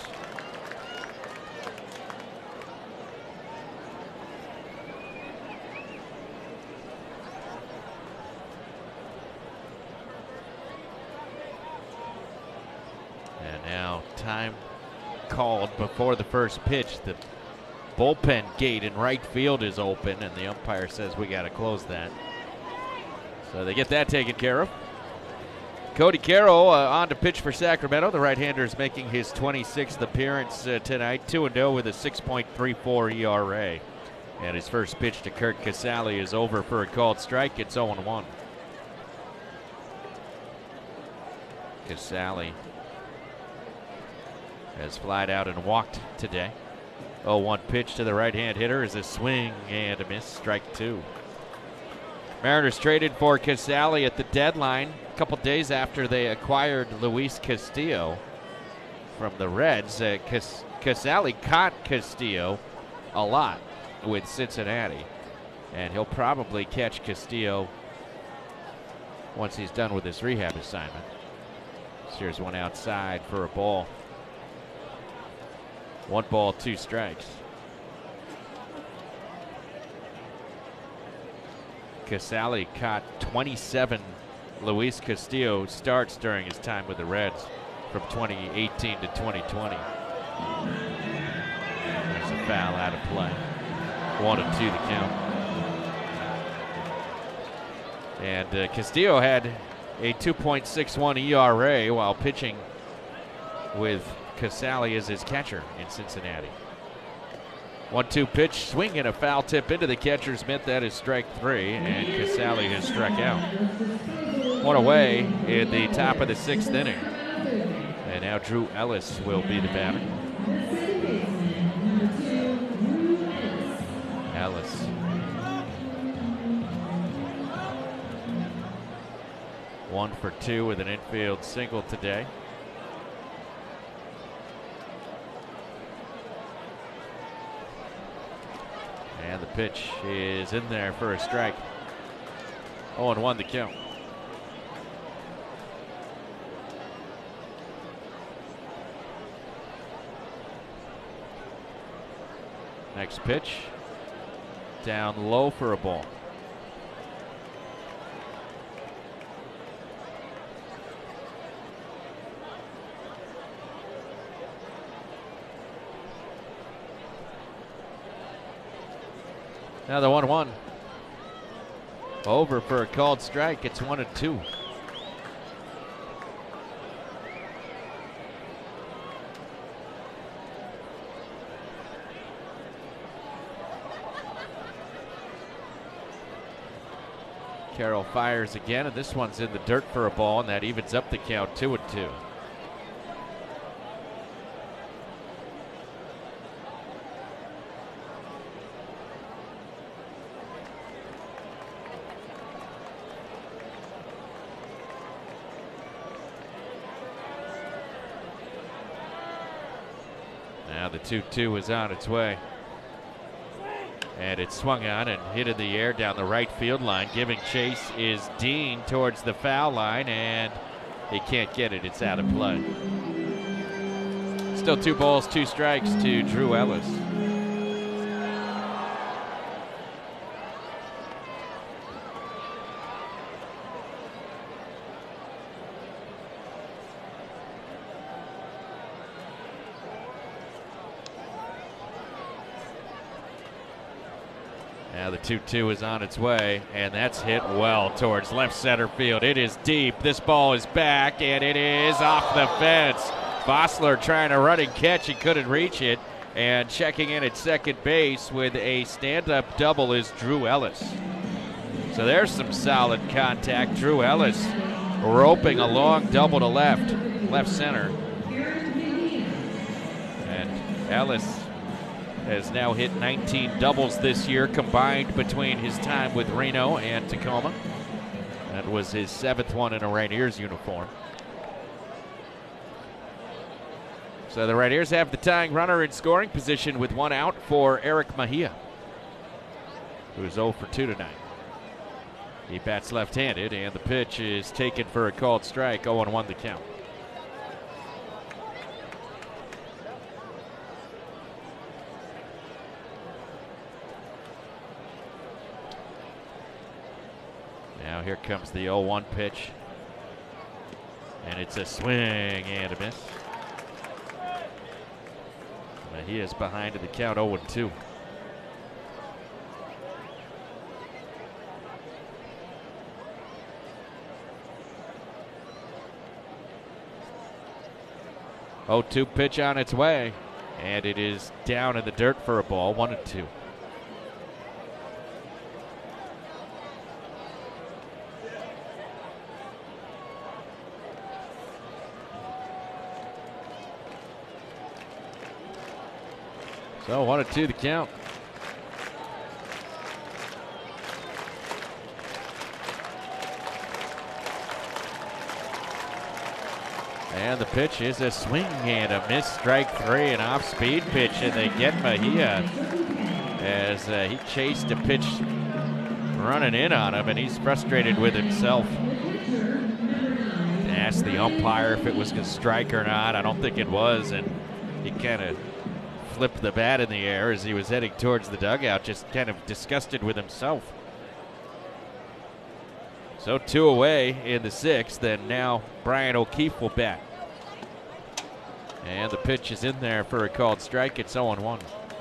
Now time called before the first pitch. The bullpen gate in right field is open, and the umpire says we got to close that. So they get that taken care of. Cody Carroll uh, on to pitch for Sacramento. The right-hander is making his twenty-sixth appearance uh, tonight, two and oh with a six point three four E R A. And his first pitch to Kurt Casale is over for a called strike. It's oh and one. Casale has flied out and walked today. oh one pitch to the right-hand hitter is a swing and a miss, strike two. Mariners traded for Casale at the deadline a couple days after they acquired Luis Castillo from the Reds. Uh, Cas- Casale caught Castillo a lot with Cincinnati. And he'll probably catch Castillo once he's done with his rehab assignment. Here's one outside for a ball. One ball, two strikes. Casale caught twenty-seven Luis Castillo starts during his time with the Reds from twenty eighteen to twenty twenty. There's a foul out of play. One and two the count. And uh, Castillo had a two point six one E R A while pitching with Casale as his catcher in Cincinnati. one two pitch, swing and a foul tip into the catcher's mitt. That is strike three, and Casale has struck out. One away in the top of the sixth inning. And now Drew Ellis will be the batter. Ellis. One for two with an infield single today. And the pitch is in there for a strike. oh and one the count. Next pitch. Down low for a ball. Now the one one. Over for a called strike. It's one and two. Carroll fires again, and this one's in the dirt for a ball, and that evens up the count, two and two. Now the two two is on its way. And it's swung on and hit in the air down the right field line. Giving chase is Dean towards the foul line, and he can't get it. It's out of play. Still two balls, two strikes to Drew Ellis. Now the two two is on its way, and that's hit well towards left center field. It is deep. This ball is back, and it is off the fence. Vossler trying to run and catch. He couldn't reach it. And checking in at second base with a stand-up double is Drew Ellis. So there's some solid contact. Drew Ellis roping a long double to left, left center. And Ellis has now hit nineteen doubles this year combined between his time with Reno and Tacoma. That was his seventh one in a Rainiers uniform. So the Rainiers have the tying runner in scoring position with one out for Eric Mejia, who's oh for two tonight. He bats left-handed, and the pitch is taken for a called strike. oh and one the count. Now here comes the oh one pitch. And it's a swing and a miss. He is behind in the count, oh and two. oh two pitch on its way. And it is down in the dirt for a ball, one and two. So one and two the count. And the pitch is a swing and a miss, strike three, an off-speed pitch, and they get Mejia. as uh, he chased a pitch running in on him, and he's frustrated with himself. Asked the umpire if it was a strike or not. I don't think it was, and he kind of flipped the bat in the air as he was heading towards the dugout, just kind of disgusted with himself. So two away in the sixth, and now Brian O'Keefe will bat. And the pitch is in there for a called strike. It's oh one.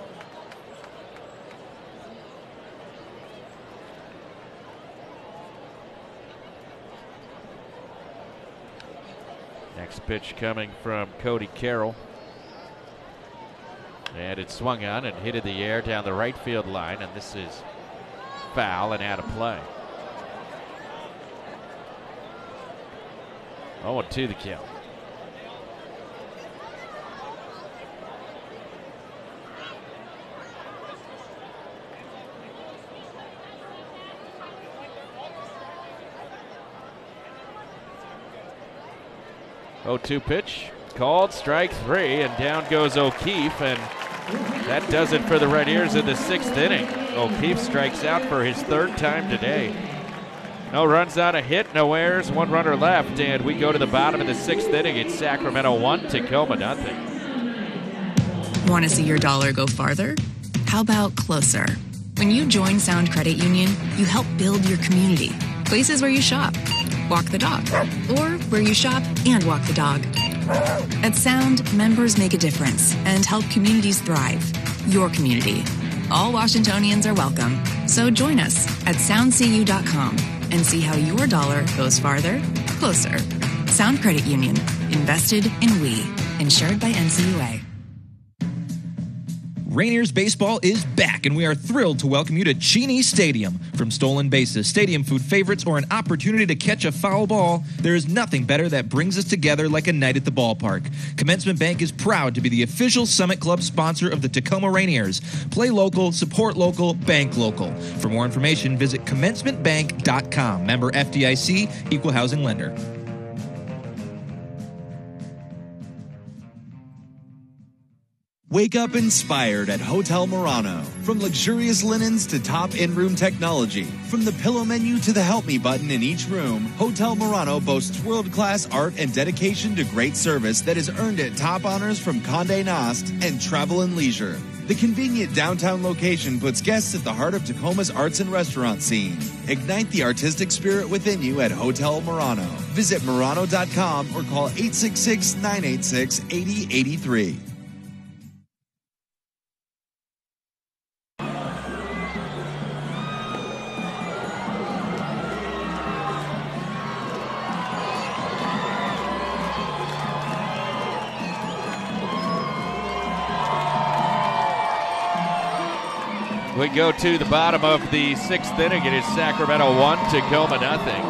Next pitch coming from Cody Carroll. And it swung on and hit in the air down the right field line, and this is foul and out of play. oh and two the count. oh two pitch, called strike three, and down goes O'Keefe, and that does it for the Red Ears in the sixth inning. O'Keefe strikes out for his third time today. No runs on a hit, no errors, one runner left, and we go to the bottom of the sixth inning. It's Sacramento one, Tacoma nothing. Want to see your dollar go farther? How about closer? When you join Sound Credit Union, you help build your community. Places where you shop, walk the dog, or where you shop and walk the dog. At Sound, members make a difference and help communities thrive. Your community. All Washingtonians are welcome. So join us at sound c u dot com and see how your dollar goes farther, closer. Sound Credit Union. Invested in we. Insured by N C U A. Rainiers baseball is back, and we are thrilled to welcome you to Cheney Stadium. From stolen bases, stadium food favorites, or an opportunity to catch a foul ball, there is nothing better that brings us together like a night at the ballpark. Commencement Bank is proud to be the official Summit Club sponsor of the Tacoma Rainiers. Play local, support local, bank local. For more information, visit commencement bank dot com. Member F D I C, Equal Housing Lender. Wake up inspired at Hotel Murano. From luxurious linens to top in-room technology, from the pillow menu to the help me button in each room, Hotel Murano boasts world-class art and dedication to great service that has earned it top honors from Condé Nast and Travel and Leisure. The convenient downtown location puts guests at the heart of Tacoma's arts and restaurant scene. Ignite the artistic spirit within you at Hotel Murano. Visit Murano dot com or call eight six six, nine eight six, eight zero eight three. We go to the bottom of the sixth inning. It is Sacramento one, Tacoma nothing.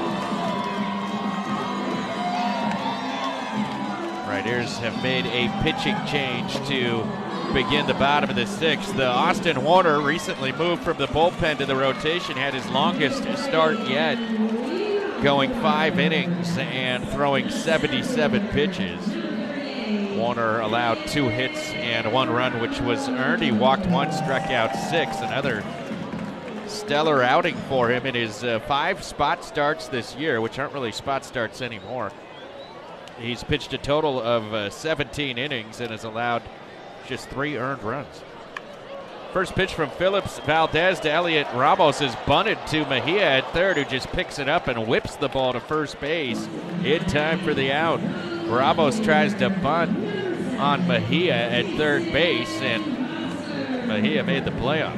Raiders have made a pitching change to begin the bottom of the sixth. The Austin Warner recently moved from the bullpen to the rotation, had his longest start yet, going five innings and throwing seventy-seven pitches. Warner allowed two hits and one run, which was earned. He walked one, struck out six. Another stellar outing for him in his uh, five spot starts this year, which aren't really spot starts anymore. He's pitched a total of uh, seventeen innings and has allowed just three earned runs. First pitch from Phillips Valdez to Elliot Ramos is bunted to Mejia at third, who just picks it up and whips the ball to first base in time for the out. Ramos tries to bunt on Mejia at third base, and Mejia made the playoff.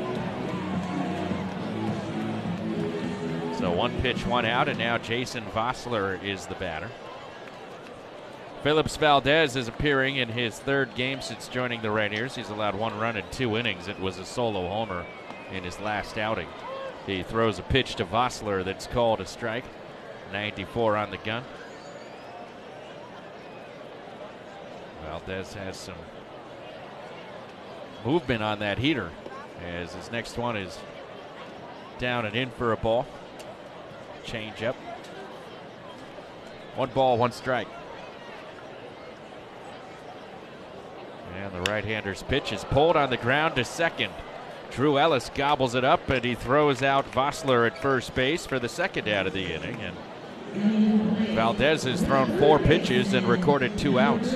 So one pitch, one out, and now Jason Vossler is the batter. Phillips Valdez is appearing in his third game since joining the Rainiers. He's allowed one run in two innings. It was a solo homer in his last outing. He throws a pitch to Vossler that's called a strike. ninety-four on the gun. Valdez has some movement on that heater, as his next one is down and in for a ball. Change up. One ball, one strike. And the right-hander's pitch is pulled on the ground to second. Drew Ellis gobbles it up, and he throws out Vossler at first base for the second out of the inning. And Valdez has thrown four pitches and recorded two outs.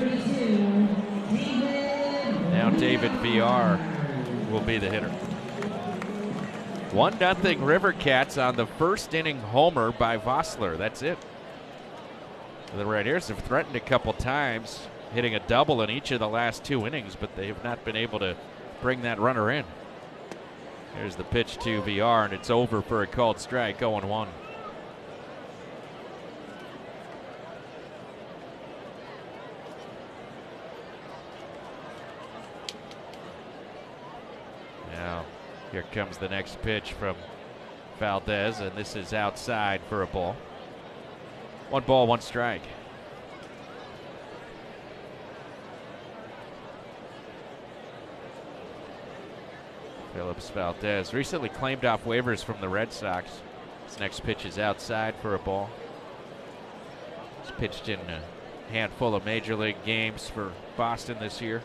Now David Villar will be the hitter. one nothing River Cats on the first inning homer by Vossler. That's it. The Rainiers have threatened a couple times, hitting a double in each of the last two innings, but they have not been able to bring that runner in. Here's the pitch to Villar, and it's over for a called strike, oh and one. Now, here comes the next pitch from Valdez, and this is outside for a ball. One ball, one strike. Phillips Valdez recently claimed off waivers from the Red Sox. His next pitch is outside for a ball. He's pitched in a handful of major league games for Boston this year.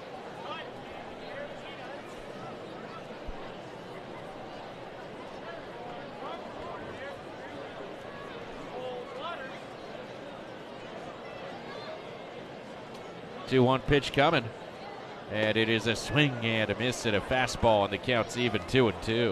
two one pitch coming. And it is a swing and a miss and a fastball, and the count's even two and two.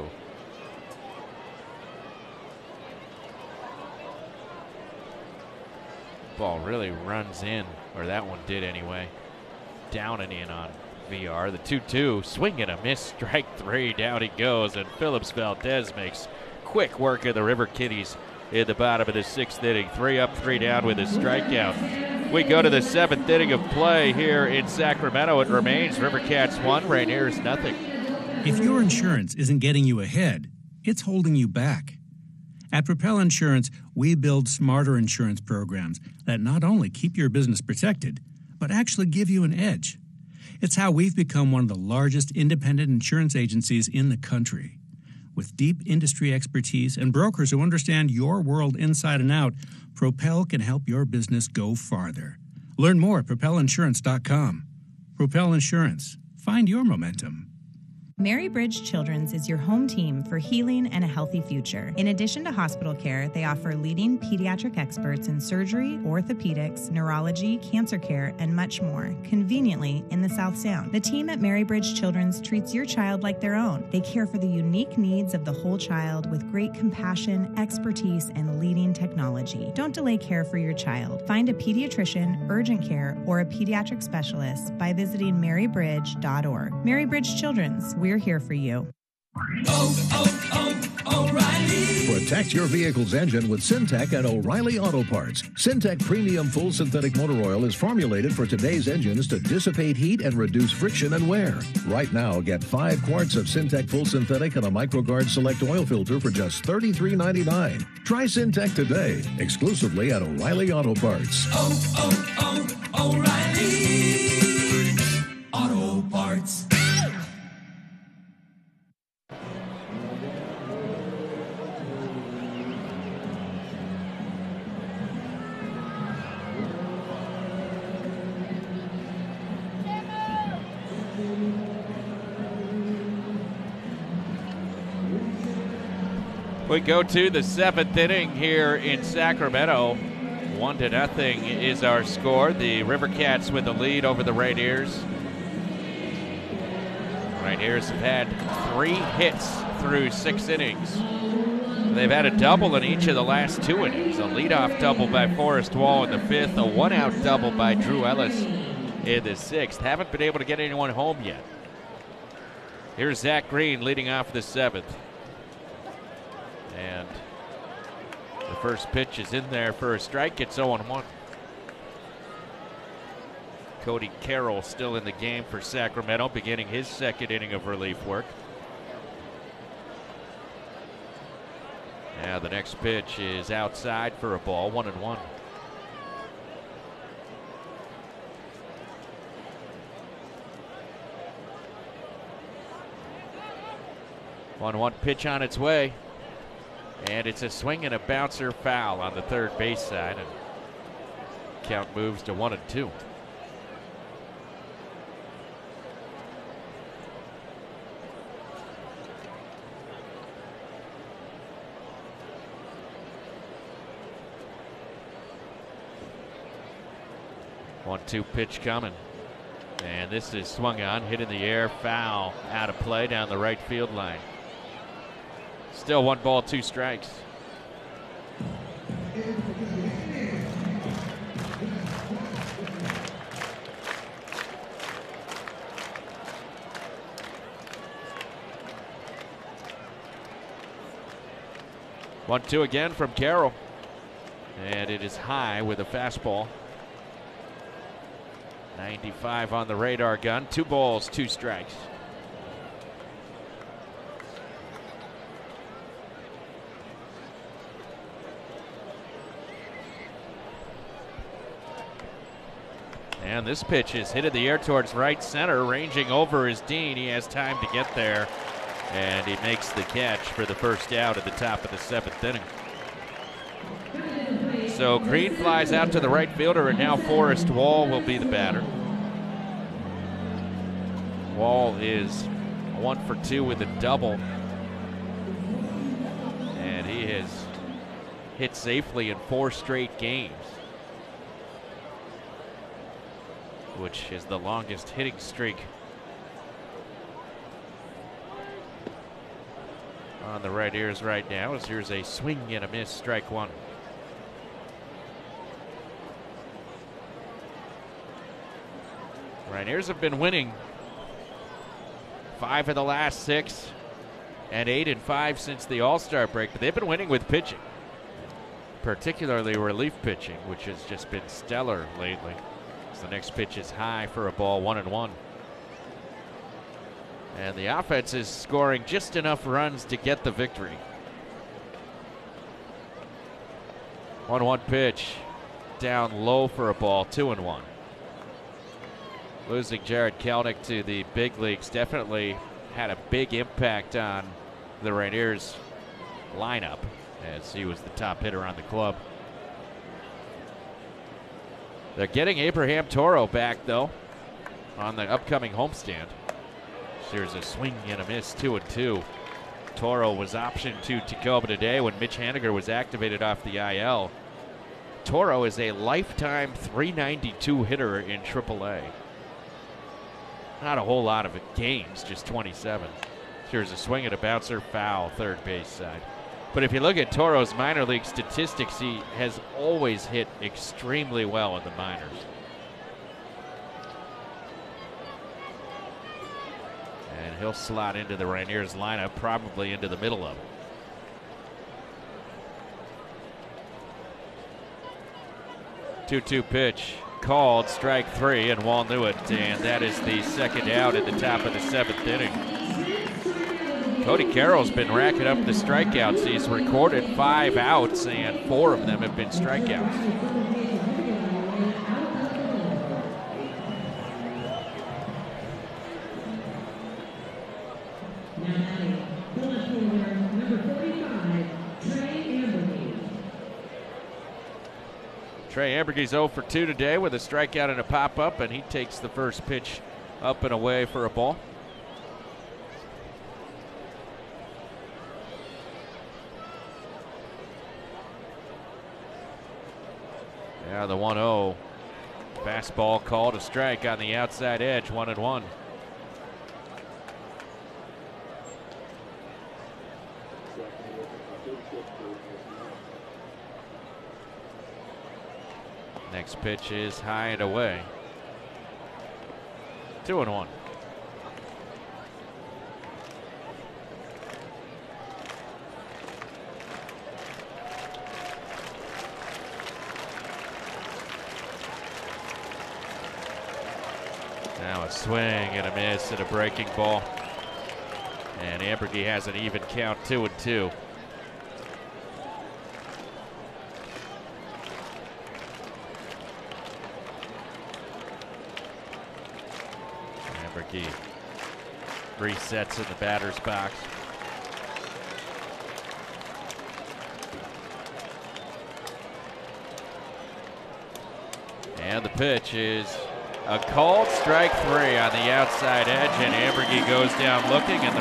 Ball really runs in, or that one did anyway. Down and in on V R. The two two, swing and a miss, strike three. Down he goes, and Phillips Valdez makes quick work of the River Kitties in the bottom of the sixth inning. Three up, three down with a strikeout. We go to the seventh inning of play here in Sacramento. It remains River Cats one, Rainiers nothing. If your insurance isn't getting you ahead, it's holding you back. At Propel Insurance, we build smarter insurance programs that not only keep your business protected, but actually give you an edge. It's how we've become one of the largest independent insurance agencies in the country. With deep industry expertise and brokers who understand your world inside and out, Propel can help your business go farther. Learn more at propel insurance dot com. Propel Insurance. Find your momentum. Mary Bridge Children's is your home team for healing and a healthy future. In addition to hospital care, they offer leading pediatric experts in surgery, orthopedics, neurology, cancer care, and much more, conveniently in the South Sound. The team at Mary Bridge Children's treats your child like their own. They care for the unique needs of the whole child with great compassion, expertise, and leading technology. Don't delay care for your child. Find a pediatrician, urgent care, or a pediatric specialist by visiting mary bridge dot org. Mary Bridge Children's, we're here for you. Oh, oh, oh, O'Reilly. Protect your vehicle's engine with Syntec and O'Reilly Auto Parts. Syntec Premium Full Synthetic Motor Oil is formulated for today's engines to dissipate heat and reduce friction and wear. Right now, get five quarts of Syntec Full Synthetic and a MicroGuard Select Oil Filter for just thirty-three ninety-nine. Try Syntec today, exclusively at O'Reilly Auto Parts. Oh, oh, oh, O'Reilly Auto Parts. We go to the seventh inning here in Sacramento. One to nothing is our score. The River Cats with the lead over the Rainiers. Rainiers have had three hits through six innings. They've had a double in each of the last two innings. A leadoff double by Forrest Wall in the fifth, a one-out double by Drew Ellis in the sixth. Haven't been able to get anyone home yet. Here's Zach Green leading off the seventh. And the first pitch is in there for a strike. It's oh and one. Cody Carroll still in the game for Sacramento, beginning his second inning of relief work. Now the next pitch is outside for a ball, one and one. one one pitch on its way. And it's a swing and a bouncer foul on the third base side, and count moves to one and two. one two pitch coming. And this is swung on, hit in the air, foul, out of play down the right field line. Still one ball, two strikes. one two again from Carroll. And it is high with a fastball. ninety-five on the radar gun. Two balls, two strikes. And this pitch is hit in the air towards right center, ranging over is Dean. He has time to get there, and he makes the catch for the first out at the top of the seventh inning. So Green flies out to the right fielder, and now Forrest Wall will be the batter. Wall is one for two with a double, and he has hit safely in four straight games, which is the longest hitting streak on the right ears right now. As here's a swing and a miss, strike one. Rainiers have been winning five of the last six and eight and five since the All-Star break, but they've been winning with pitching, particularly relief pitching, which has just been stellar lately. So the next pitch is high for a ball, one and one. And the offense is scoring just enough runs to get the victory. one one pitch, down low for a ball, two and one. Losing Jared Kelnick to the big leagues definitely had a big impact on the Rainiers lineup, as he was the top hitter on the club. They're getting Abraham Toro back, though, on the upcoming homestand. There's a swing and a miss, two and two. Toro was optioned to Tacoma today when Mitch Haniger was activated off the I L. Toro is a lifetime three ninety-two hitter in triple A. Not a whole lot of games, just twenty-seven. Here's a swing and a bouncer, foul, third base side. But if you look at Toro's minor league statistics, he has always hit extremely well in the minors. And he'll slot into the Rainiers lineup, probably into the middle of it. two two pitch. Called, strike three, and Wall knew it, and that is the second out at the top of the seventh inning. Cody Carroll's been racking up the strikeouts. He's recorded five outs, and four of them have been strikeouts. Trey Amberge's oh for two today with a strikeout and a pop-up, and he takes the first pitch up and away for a ball. Yeah, the one oh. Fastball called a strike on the outside edge, one and one. Next pitch is high and away. Two and one. Now a swing and a miss and a breaking ball. And Amberge has an even count, two and two. Amberge resets in the batter's box. And the pitch is a called strike three on the outside edge, and Amberge goes down looking, and the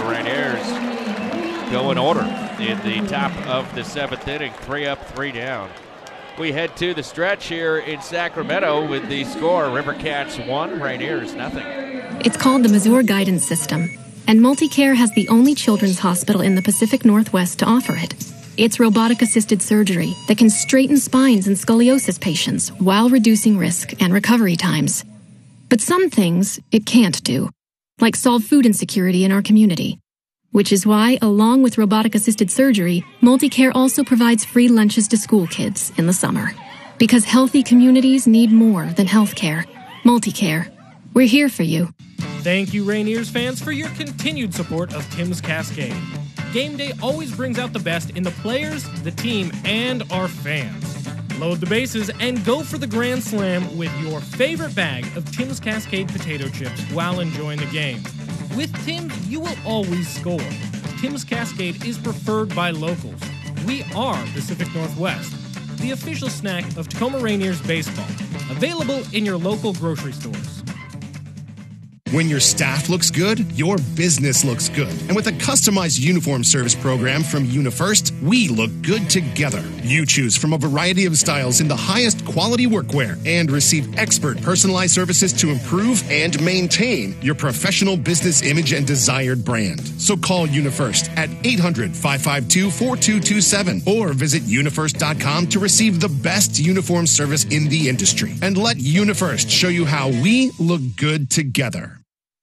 Rainiers go in order in the top of the seventh inning. Three up, three down. we head to the stretch here in Sacramento with the score. River Cats one, Rainiers nothing. It's called the Mazur Guidance System, and MultiCare has the only children's hospital in the Pacific Northwest to offer it. It's robotic-assisted surgery that can straighten spines in scoliosis patients while reducing risk and recovery times. But some things it can't do, like solve food insecurity in our community. Which is why, along with robotic-assisted surgery, MultiCare also provides free lunches to school kids in the summer. Because healthy communities need more than health care. MultiCare. We're here for you. Thank you, Rainiers fans, for your continued support of Tim's Cascade. Game day always brings out the best in the players, the team, and our fans. Load the bases and go for the Grand Slam with your favorite bag of Tim's Cascade potato chips while enjoying the game. With Tim's, you will always score. Tim's Cascade is preferred by locals. We are Pacific Northwest, the official snack of Tacoma Rainiers baseball. Available in your local grocery stores. When your staff looks good, your business looks good. And with a customized uniform service program from UniFirst, we look good together. You choose from a variety of styles in the highest quality workwear and receive expert personalized services to improve and maintain your professional business image and desired brand. So call UniFirst at eight hundred, five five two, four two two seven or visit unifirst dot com to receive the best uniform service in the industry. And let UniFirst show you how we look good together.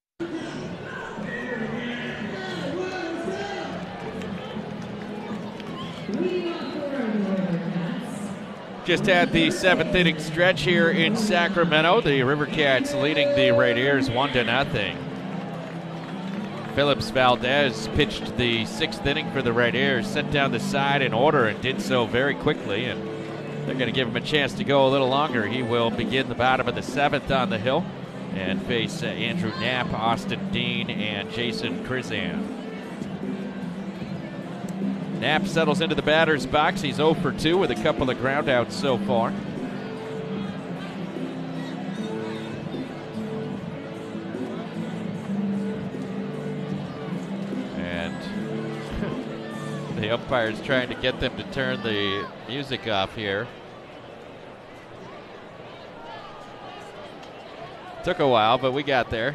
Just had the seventh inning stretch here in Sacramento. The River Cats leading the Rainiers one to nothing. Phillips Valdez pitched the sixth inning for the Rainiers, sent down the side in order and did so very quickly. And they're going to give him a chance to go a little longer. He will begin the bottom of the seventh on the hill and face uh, Andrew Knapp, Austin Dean, and Jason Krizan. Knapp settles into the batter's box. He's oh for two with a couple of groundouts so far. And the umpire's trying to get them to turn the music off here. Took a while, but we got there.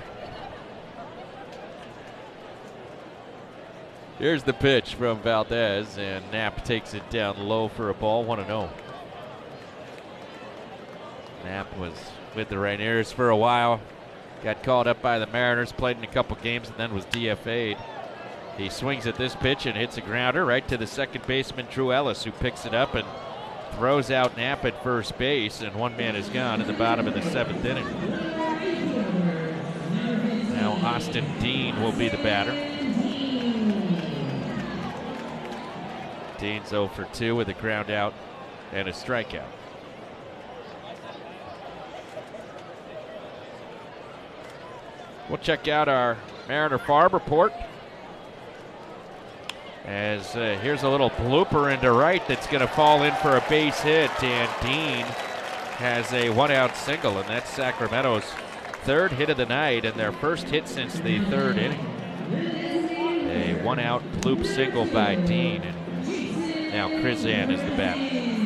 Here's the pitch from Valdez, and Knapp takes it down low for a ball, one and oh. Knapp was with the Rainiers for a while, got called up by the Mariners, played in a couple games, and then was D F A'd. He swings at this pitch and hits a grounder right to the second baseman, Drew Ellis, who picks it up and throws out Knapp at first base, and one man is gone in the bottom of the seventh inning. Now Austin Dean will be the batter. Dean's oh for two with a ground out and a strikeout. We'll check out our Mariner Farm report. As uh, here's a little blooper into right that's going to fall in for a base hit, and Dean has a one-out single, and that's Sacramento's third hit of the night and their first hit since the third inning. A one-out bloop single by Dean. And now Krizan is the batter.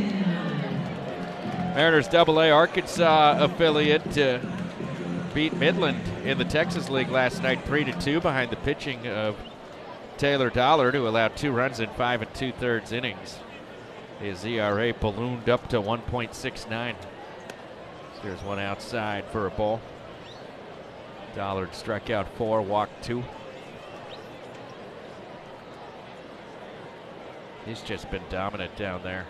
Mariners double A Arkansas affiliate uh, beat Midland in the Texas League last night three to two behind the pitching of Taylor Dollard, who allowed two runs in five and two-thirds innings. His E R A ballooned up to one point six nine. Here's one outside for a ball. Dollard struck out four, walked two. He's just been dominant down there.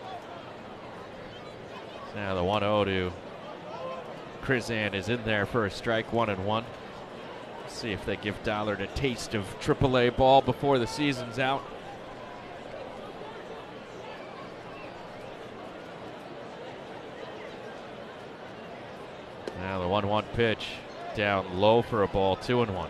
Now the one oh to Krizan is in there for a strike, one and one. See if they give Dollard a taste of triple A ball before the season's out. Now the one one pitch down low for a ball, two and one.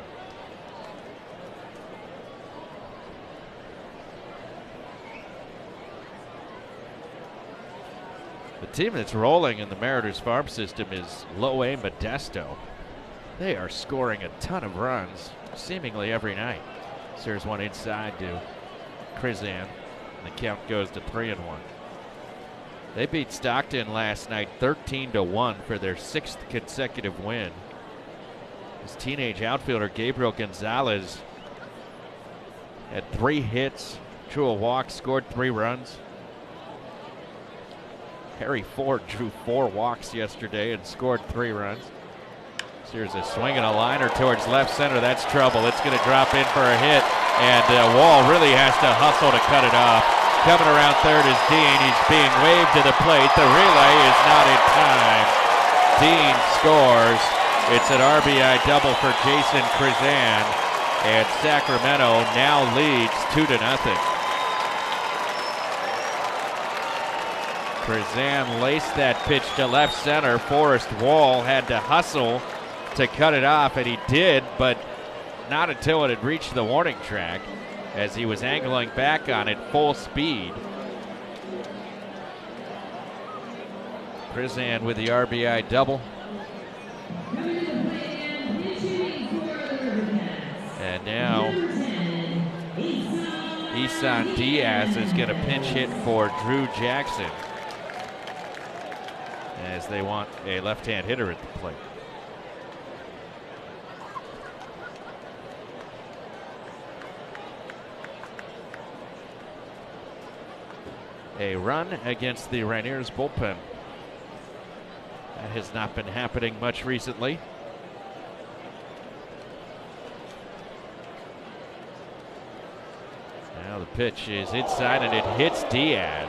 The team that's rolling in the Mariners farm system is Low A Modesto. They are scoring a ton of runs seemingly every night. So here's one inside to Krizan. The count goes to three and one. They beat Stockton last night thirteen to one for their sixth consecutive win. His teenage outfielder Gabriel Gonzalez had three hits, drew a walk, scored three runs. Harry Ford drew four walks yesterday and scored three runs. So here's a swing and a liner towards left center. That's trouble. It's going to drop in for a hit, and uh, Wall really has to hustle to cut it off. Coming around third is Dean. He's being waved to the plate. The relay is not in time. Dean scores. It's an R B I double for Jason Krizan, and Sacramento now leads two to nothing. Krizan laced that pitch to left center. Forrest Wall had to hustle to cut it off, and he did, but not until it had reached the warning track, as he was angling back on it full speed. Krizan with the R B I double. And now Isan Diaz is going to pinch hit for Drew Jackson, as they want a left-hand hitter at the plate. A run against the Rainiers bullpen. That has not been happening much recently. Now the pitch is inside and it hits Diaz.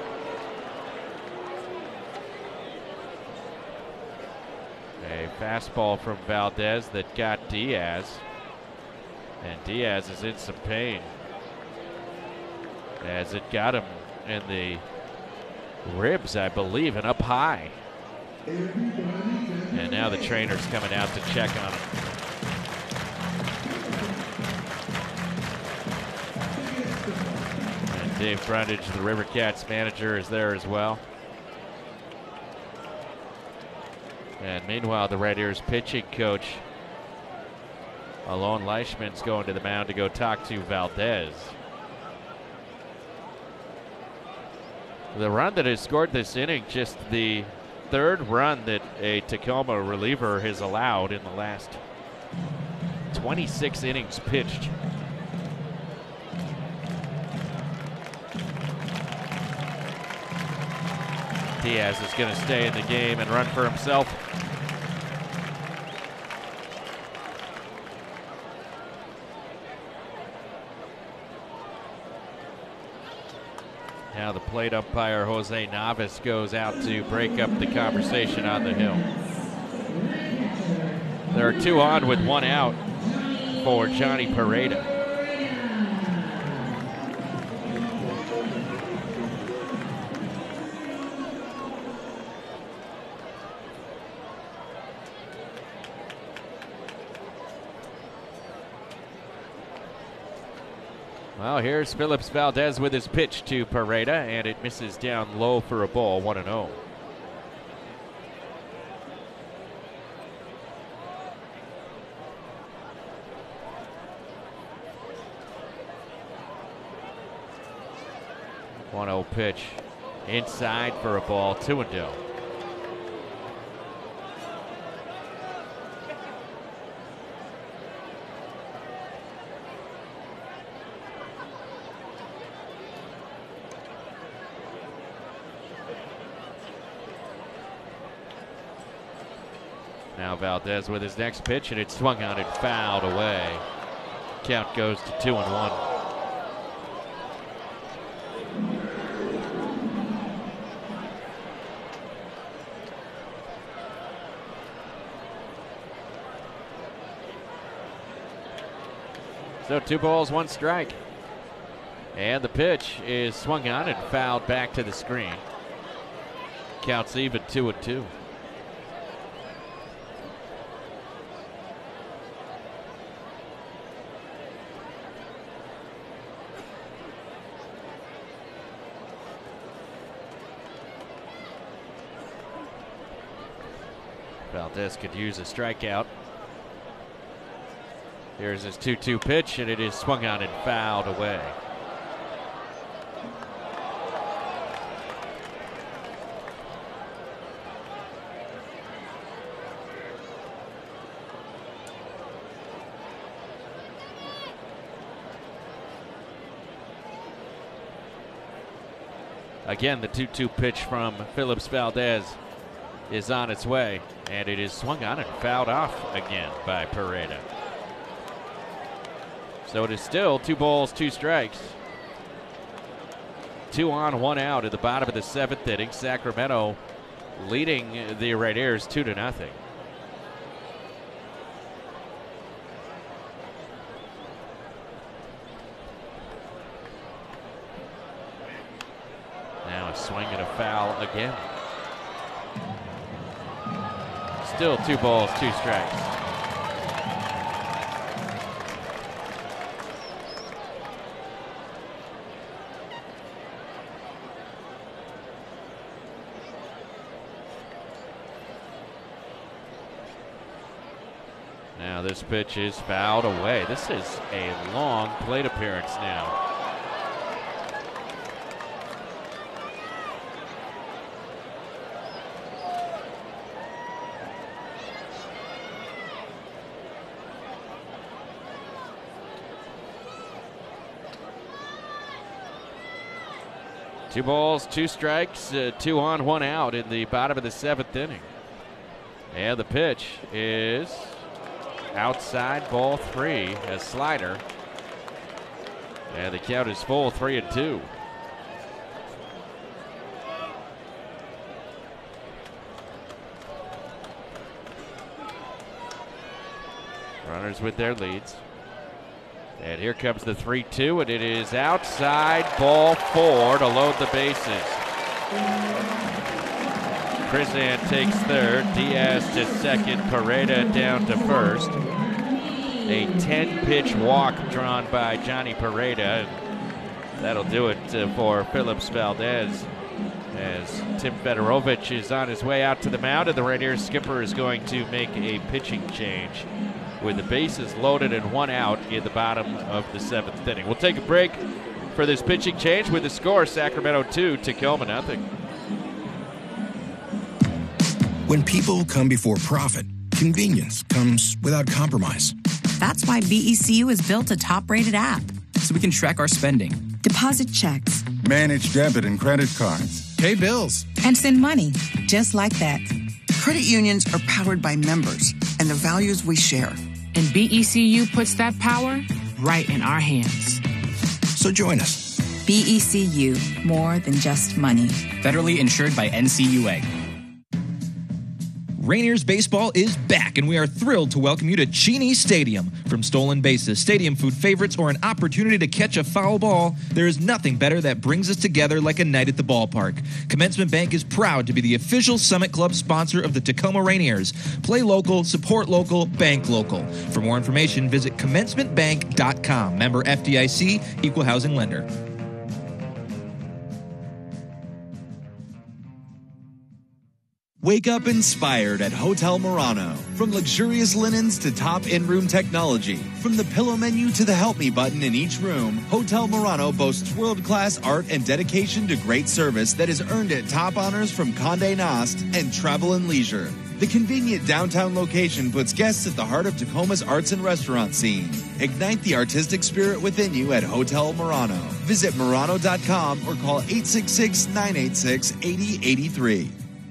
A fastball from Valdez that got Diaz. And Diaz is in some pain, as it got him in the ribs, I believe, and up high. And now the trainer's coming out to check on him. And Dave Brundage, the River Cats manager, is there as well. And meanwhile, the Red Ears pitching coach, Alon Leishman's going to the mound to go talk to Valdez. The run that has scored this inning, just the third run that a Tacoma reliever has allowed in the last twenty-six innings pitched. Diaz is going to stay in the game and run for himself. Now the plate umpire, Jose Navas, goes out to break up the conversation on the hill. There are two on with one out for Johnny Pareda. Well, here's Phillips Valdez with his pitch to Pareda, and it misses down low for a ball, one and oh. one oh pitch inside for a ball, two and oh. Now Valdez with his next pitch, and it's swung on and fouled away. Count goes to two and one. So two balls, one strike. And the pitch is swung on and fouled back to the screen. Counts even, two and two. Valdez could use a strikeout. Here's his two two pitch, and it is swung on and fouled away. Again, the two two pitch from Phillips Valdez is on its way, and it is swung on and fouled off again by Pereda. So it is still two balls, two strikes. Two on, one out at the bottom of the seventh inning. Sacramento leading the Rainiers two to nothing. Now a swing and a foul again. Still two balls, two strikes. Now this pitch is fouled away. This is a long plate appearance now. Two balls, two strikes, uh, two on, one out in the bottom of the seventh inning. And the pitch is outside, ball three, a slider. And the count is full, three and two. Runners with their leads. And here comes the three two, and it is outside, ball four to load the bases. Krizan takes third, Diaz to second, Pereda down to first. A ten-pitch walk drawn by Johnny Pereda. That'll do it uh, for Phillips Valdez, as Tim Fedorovich is on his way out to the mound, and the Rainiers skipper is going to make a pitching change with the bases loaded and one out in the bottom of the seventh inning. We'll take a break for this pitching change with the score, Sacramento two, Tacoma nothing. When people come before profit, convenience comes without compromise. That's why B E C U has built a top-rated app. So we can track our spending, deposit checks, manage debit and credit cards, pay bills, and send money just like that. Credit unions are powered by members and the values we share. And B E C U puts that power right in our hands. So join us. B E C U, more than just money. Federally insured by N C U A. Rainiers baseball is back, and we are thrilled to welcome you to Cheney Stadium. From stolen bases, stadium food favorites, or an opportunity to catch a foul ball, there is nothing better that brings us together like a night at the ballpark. Commencement Bank is proud to be the official Summit Club sponsor of the Tacoma Rainiers. Play local, support local, bank local. For more information, visit commencement bank dot com. Member F D I C, Equal Housing Lender. Wake up inspired at Hotel Murano. From luxurious linens to top in-room technology, from the pillow menu to the help me button in each room, Hotel Murano boasts world-class art and dedication to great service that has earned it top honors from Condé Nast and Travel and Leisure. The convenient downtown location puts guests at the heart of Tacoma's arts and restaurant scene. Ignite the artistic spirit within you at Hotel Murano. Visit Murano dot com or call eight six six, nine eight six, eight zero eight three.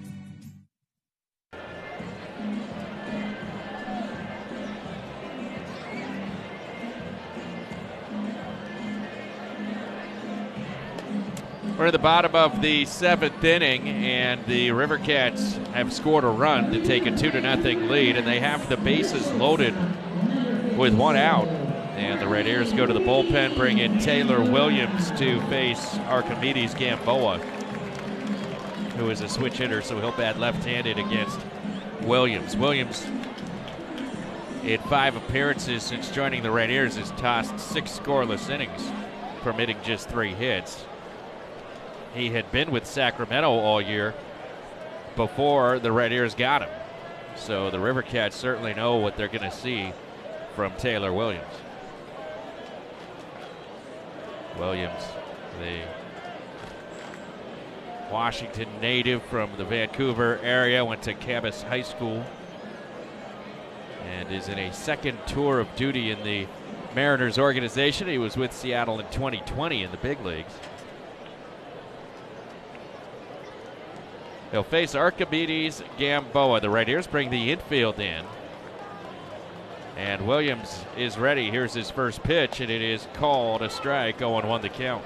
We're at the bottom of the seventh inning, and the Rivercats have scored a run to take a two to nothing lead, and they have the bases loaded with one out. And the Rainiers go to the bullpen, bring in Taylor Williams to face Archimedes Gamboa, who is a switch hitter, so he'll bat left-handed against Williams. Williams, in five appearances since joining the Rainiers, has tossed six scoreless innings, permitting just three hits. He had been with Sacramento all year before the Rainiers got him. So the Rivercats certainly know what they're going to see from Taylor Williams. Williams, the Washington native from the Vancouver area, went to Cabot High School and is in a second tour of duty in the Mariners organization. He was with Seattle in twenty twenty in the big leagues. He'll face Archimedes Gamboa. The Rainiers bring the infield in. And Williams is ready. Here's his first pitch, and it is called a strike. oh and one the count.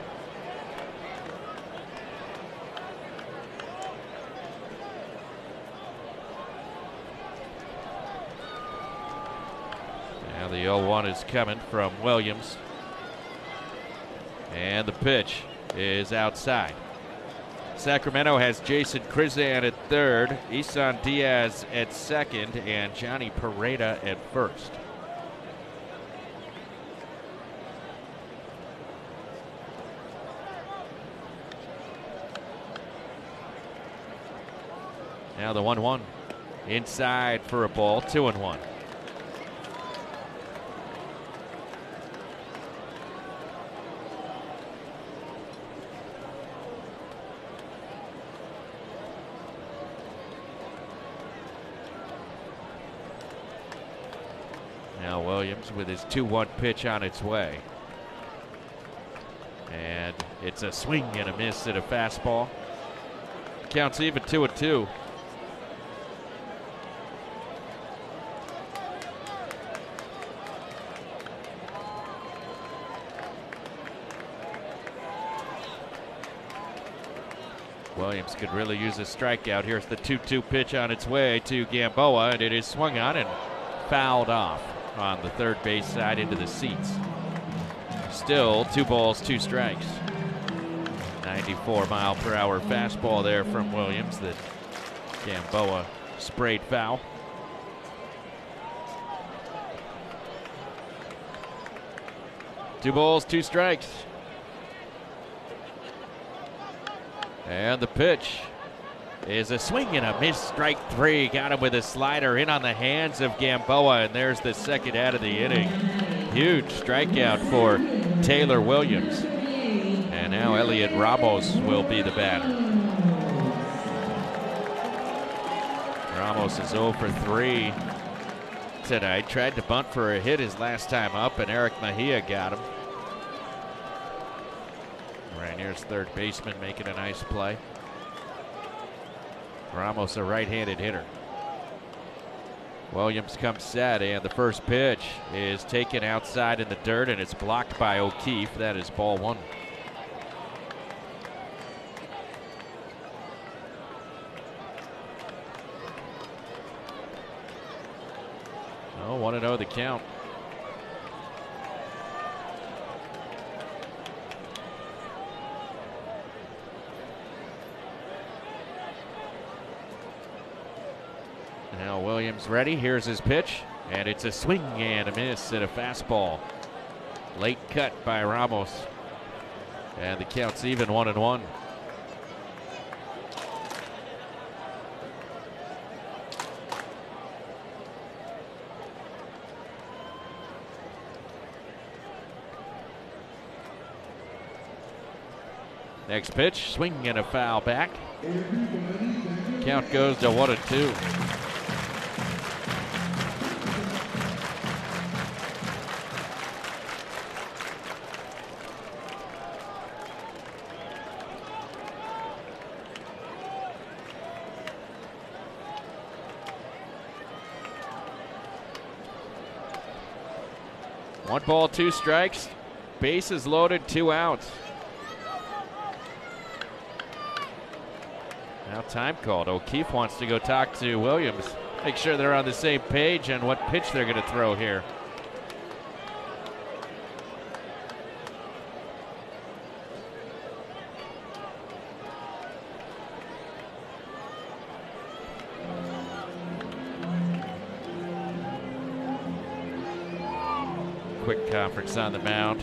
Now the oh one is coming from Williams. And the pitch is outside. Sacramento has Jason Krizan at third, Isan Diaz at second, and Johnny Pareda at first. Now the one one. Inside for a ball, two and one. Now Williams with his two one pitch on its way. And it's a swing and a miss at a fastball. Counts even two and two. Williams could really use a strikeout. Here's the two two pitch on its way to Gamboa, and it is swung on and fouled off on the third base side into the seats. Still two balls, two strikes. ninety-four mile per hour fastball there from Williams that Gamboa sprayed foul. Two balls, two strikes. And the pitch is a swing and a miss, strike three. Got him with a slider in on the hands of Gamboa, and there's the second out of the inning. Huge strikeout for Taylor Williams. And now Elliot Ramos will be the batter. Ramos is oh for three tonight. Tried to bunt for a hit his last time up, and Eric Mejia got him. Rainier's third baseman making a nice play. Ramos, a right-handed hitter. Williams comes set, and the first pitch is taken outside in the dirt, and it's blocked by O'Keefe. That is ball one. Oh, one and oh the count. Now Williams ready. Here's his pitch, and it's a swing and a miss at a fastball. Late cut by Ramos, and the count's even, one and one. Next pitch, swing and a foul back. Count goes to one and two. One ball, two strikes. Bases loaded, two outs. Now time called. O'Keefe wants to go talk to Williams. Make sure they're on the same page on what pitch they're going to throw here. Quick conference on the mound.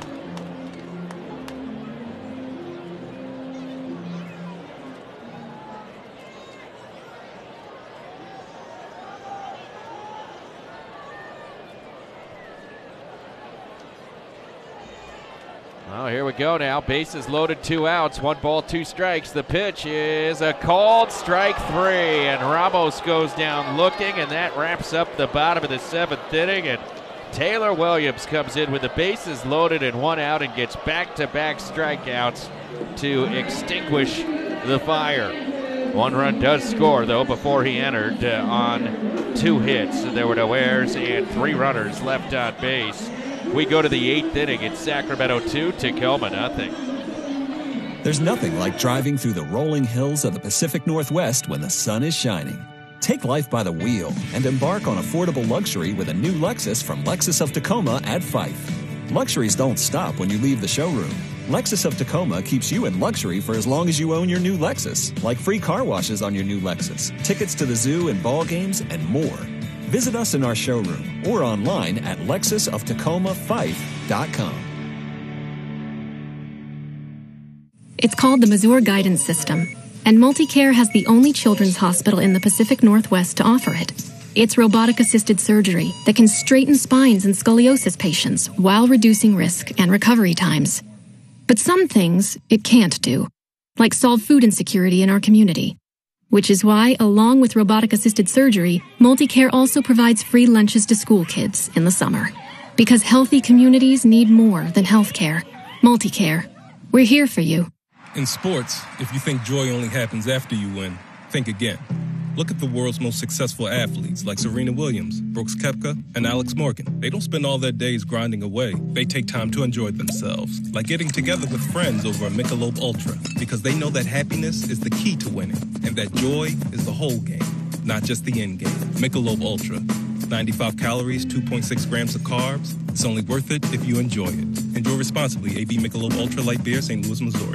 Oh, here we go now. Bases loaded, two outs, one ball, two strikes. The pitch is a called strike three, and Ramos goes down looking, and that wraps up the bottom of the seventh inning. And Taylor Williams comes in with the bases loaded and one out and gets back-to-back strikeouts to extinguish the fire. One run does score, though, before he entered uh, on two hits. There were no errors and three runners left on base. We go to the eighth inning. It's Sacramento two, Tacoma nothing. There's nothing like driving through the rolling hills of the Pacific Northwest when the sun is shining. Take life by the wheel and embark on affordable luxury with a new Lexus from Lexus of Tacoma at Fife. Luxuries don't stop when you leave the showroom. Lexus of Tacoma keeps you in luxury for as long as you own your new Lexus, like free car washes on your new Lexus, tickets to the zoo and ball games, and more. Visit us in our showroom or online at lexus of tacoma fife dot com. It's called the Mazur Guidance System, and MultiCare has the only children's hospital in the Pacific Northwest to offer it. It's robotic-assisted surgery that can straighten spines in scoliosis patients while reducing risk and recovery times. But some things it can't do, like solve food insecurity in our community. Which is why, along with robotic-assisted surgery, MultiCare also provides free lunches to school kids in the summer. Because healthy communities need more than healthcare. MultiCare. We're here for you. In sports, if you think joy only happens after you win, think again. Look at the world's most successful athletes like Serena Williams, Brooks Koepka, and Alex Morgan. They don't spend all their days grinding away. They take time to enjoy themselves, like getting together with friends over a Michelob Ultra, because they know that happiness is the key to winning, and that joy is the whole game, not just the end game. Michelob Ultra. ninety-five calories, two point six grams of carbs. It's only worth it if you enjoy it. Enjoy responsibly. A B Michelob Ultra Light Beer, Saint Louis, Missouri.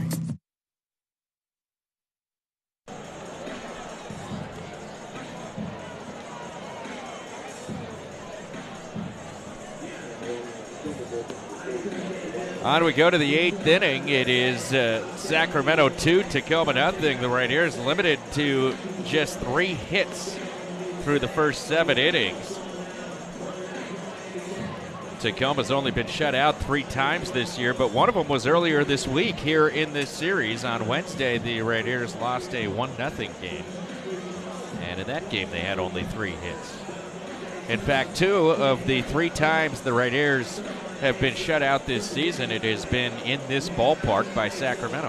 On we go to the eighth inning. It is uh, Sacramento two, Tacoma nothing. The Rainiers limited to just three hits through the first seven innings. Tacoma's only been shut out three times this year, but one of them was earlier this week here in this series. On Wednesday, the Rainiers lost a one nothing game. And in that game, they had only three hits. In fact, two of the three times the Rainiers have been shut out this season, it has been in this ballpark by Sacramento.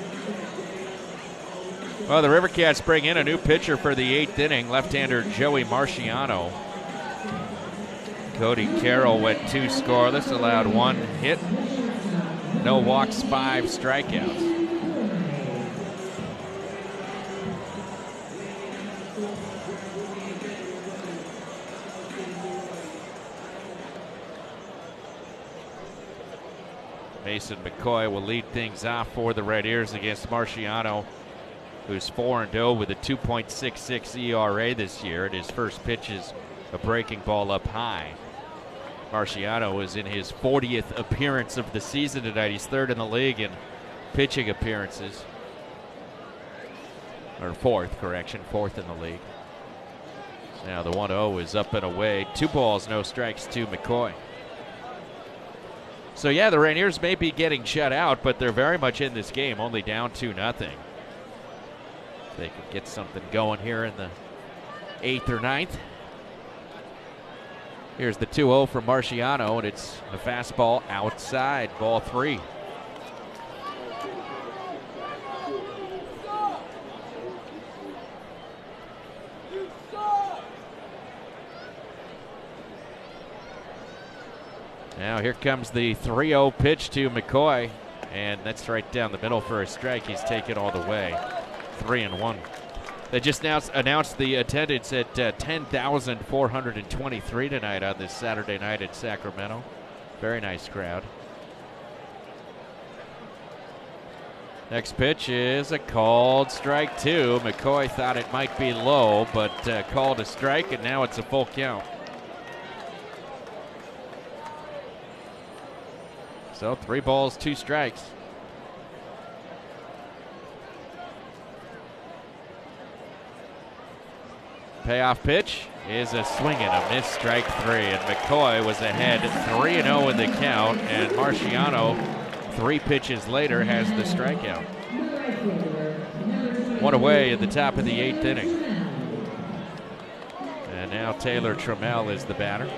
Well, the Rivercats bring in a new pitcher for the eighth inning, left-hander Joey Marciano. Cody Carroll went two scoreless, allowed one hit, no walks, five strikeouts. Mason McCoy will lead things off for the Red Ears against Marciano, who's four and oh with a two point six six E R A this year. And his first pitch is a breaking ball up high. Marciano is in his fortieth appearance of the season tonight. He's third in the league in pitching appearances. Or fourth, correction, fourth in the league. Now the one oh is up and away. Two balls, no strikes to McCoy. So yeah, the Rainiers may be getting shut out, but they're very much in this game, only down two nothing. They could get something going here in the eighth or ninth. Here's the two oh from Marciano, and it's a fastball outside, ball three. Now here comes the three oh pitch to McCoy, and that's right down the middle for a strike. He's taken all the way, three and one. They just announced, announced the attendance at uh, ten thousand four hundred twenty-three tonight on this Saturday night in Sacramento. Very nice crowd. Next pitch is a called strike two. McCoy thought it might be low, but uh, called a strike, and now it's a full count. So three balls, two strikes. Payoff pitch is a swing and a miss, strike three. And McCoy was ahead three and oh in the count. And Marciano, three pitches later, has the strikeout. One away at the top of the eighth inning. And now Taylor Trammell is the batter.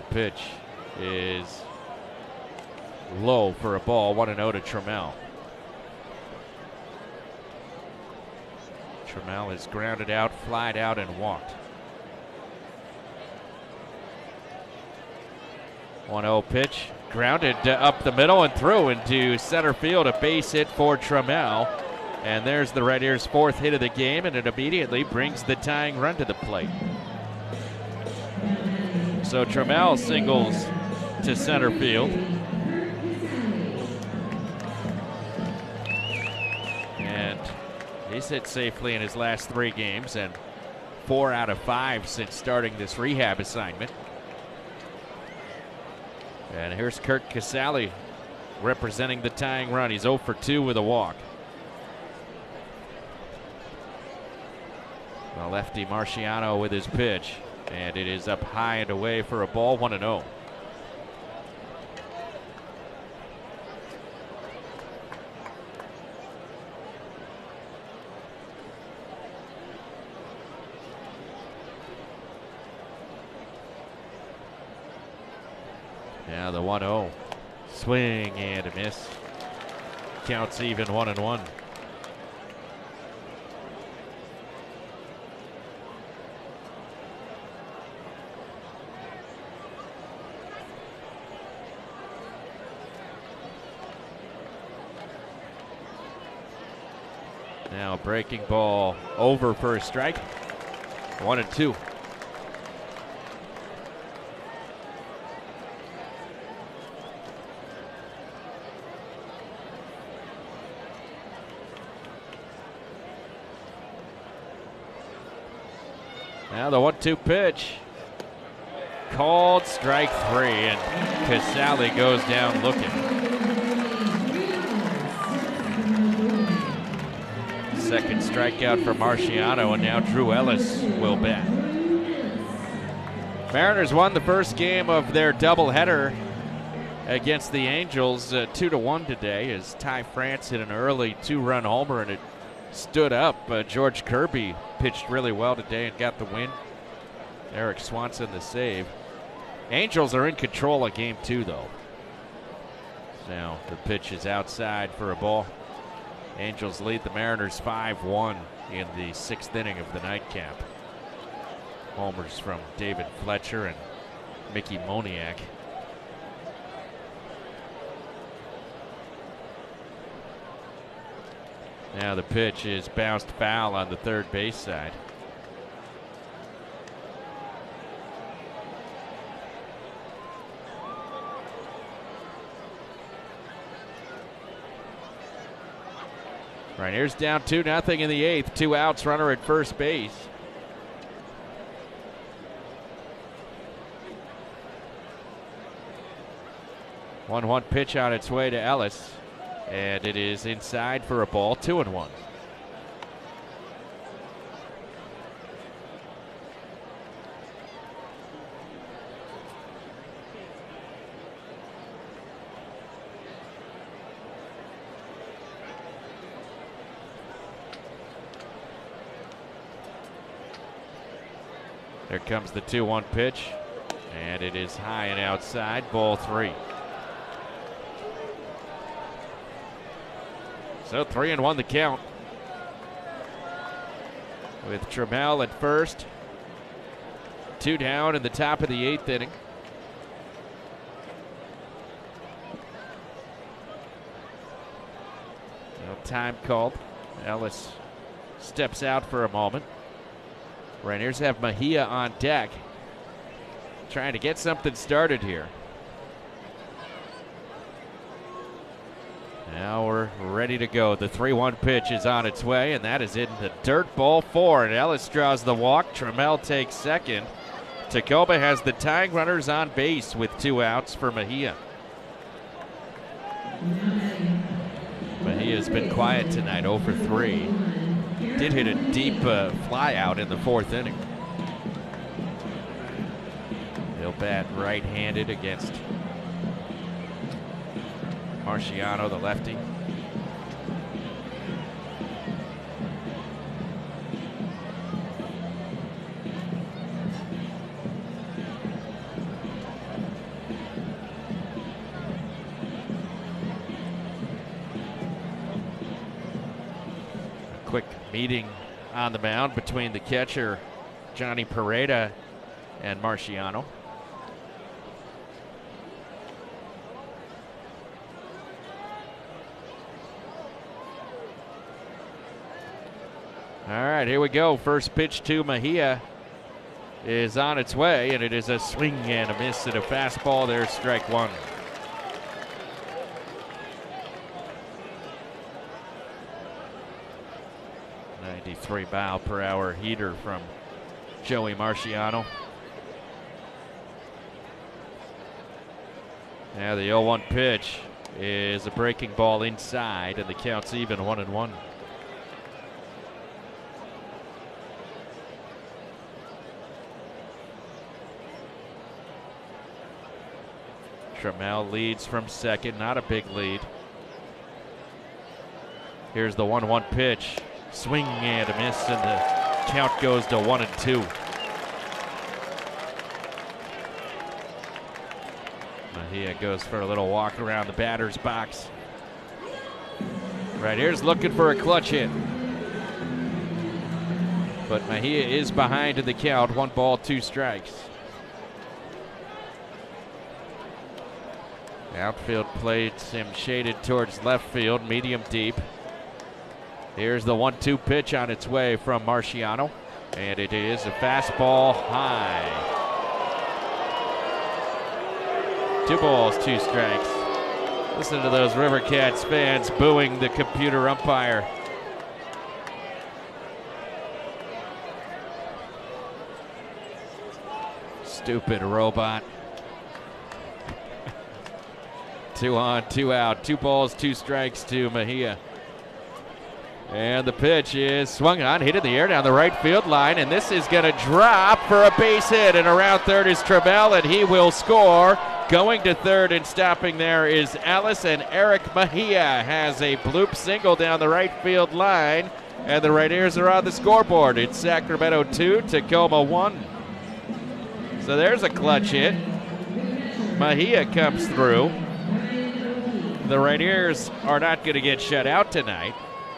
pitch is low for a ball. one and oh to Trammell. Trammell is grounded out, flied out, and walked. one oh pitch, grounded uh, up the middle and through into center field. A base hit for Trammell. And there's the Red Ears' fourth hit of the game, and it immediately brings the tying run to the plate. So Trammell singles to center field. And he's hit safely in his last three games and four out of five since starting this rehab assignment. And here's Kirk Casale representing the tying run. He's oh for two with a walk. The lefty Marciano with his pitch, and it is up high and away for a ball, one and oh. Now the one oh. Swing and a miss. Counts even, one and one. Now breaking ball over for a strike. One and two. Now the one two pitch. Called strike three, and Casale goes down looking. Second strikeout for Marciano, and now Drew Ellis will bat. Mariners won the first game of their doubleheader against the Angels uh, two to one today as Ty France hit an early two-run homer and it stood up. Uh, George Kirby pitched really well today and got the win. Eric Swanson the save. Angels are in control of game two, though. Now the pitch is outside for a ball. Angels lead the Mariners five one in the sixth inning of the nightcap. Homers from David Fletcher and Mickey Moniak. Now the pitch is bounced foul on the third base side. Right, here's down two nothing in the eighth. Two outs, runner at first base. one one pitch on its way to Ellis. And it is inside for a ball, two and one. There comes the two one pitch, and it is high and outside, ball three. So three and one the count. With Trammell at first. Two down in the top of the eighth inning. No time called. Ellis steps out for a moment. Rainiers have Mejia on deck. Trying to get something started here. Now we're ready to go. The three one pitch is on its way, and that is in the dirt, ball four. And Ellis draws the walk. Trammell takes second. Tacoma has the tying runners on base with two outs for Mejia. Mejia's been quiet tonight, oh for three. Did hit a deep uh, fly out in the fourth inning. He'll bat right-handed against Marciano, the lefty. quick meeting on the mound between the catcher, Johnny Pareda, and Marciano. All right, here we go. First pitch to Mejia is on its way, and it is a swing and a miss and a fastball. There's strike one. ninety-three mile per hour heater from Joey Marciano. Now the oh one pitch is a breaking ball inside, and the count's even, one and one. Trammell leads from second, not a big lead. Here's the one one pitch. Swing and a miss, and the count goes to one and two. Mejia goes for a little walk around the batter's box. Right here's looking for a clutch hit. But Mejia is behind in the count. One ball, two strikes. Outfield plates him shaded towards left field, medium deep. Here's the one two pitch on its way from Marciano, and it is a fastball high. Two balls, two strikes. Listen to those River Cats fans booing the computer umpire. Stupid robot. Two on, two out. Two balls, two strikes to Mejia. And the pitch is swung on, hit in the air down the right field line, and this is going to drop for a base hit. And around third is Trammell, and he will score. Going to third and stopping there is Alice, and Eric Mejia has a bloop single down the right field line, and the Rainiers are on the scoreboard. It's Sacramento two, Tacoma one. So there's a clutch hit. Mejia comes through. The Rainiers are not going to get shut out tonight.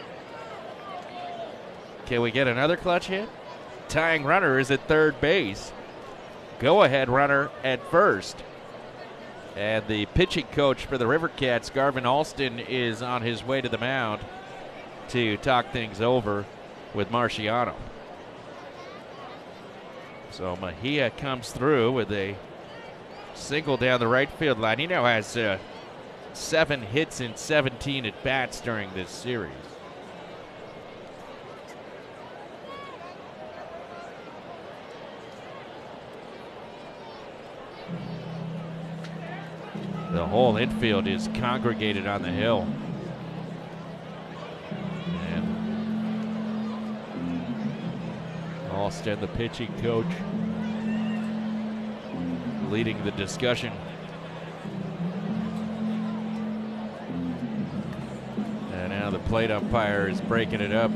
Can we get another clutch hit? Tying runner is at third base. Go-ahead runner at first. And the pitching coach for the River Cats, Garvin Alston, is on his way to the mound to talk things over with Marciano. So Mejia comes through with a single down the right field line. He now has uh, seven hits and seventeen at-bats during this series. The whole infield is congregated on the hill. And Alston, the pitching coach, leading the discussion. And now the plate umpire is breaking it up.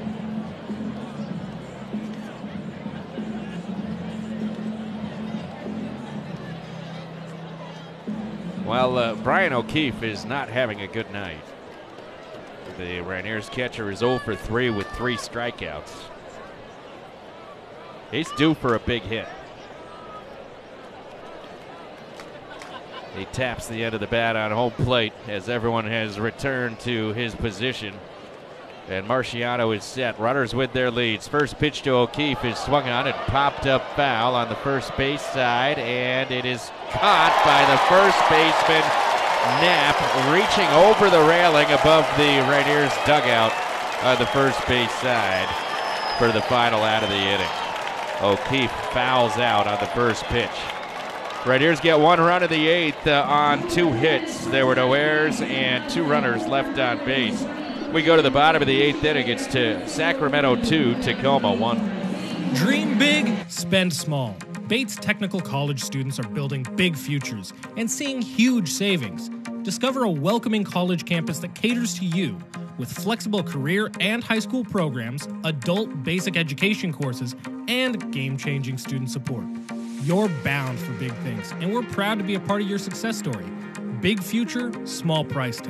Well, uh, Brian O'Keefe is not having a good night. The Rainiers catcher is oh for three with three strikeouts. He's due for a big hit. He taps the end of the bat on home plate as everyone has returned to his position. And Marciano is set. Runners with their leads. First pitch to O'Keefe is swung on and popped up foul on the first base side, and it is caught by the first baseman, Knapp, reaching over the railing above the Rainiers dugout on the first base side for the final out of the inning. O'Keefe fouls out on the first pitch. Rainiers get one run in the eighth uh, on two hits. There were no errors and two runners left on base. We go to the bottom of the eighth inning. It's to Sacramento two, Tacoma one. Dream big, spend small. Bates Technical College students are building big futures and seeing huge savings. Discover a welcoming college campus that caters to you with flexible career and high school programs, adult basic education courses, and game-changing student support. You're bound for big things, and we're proud to be a part of your success story. Big future, small price tag.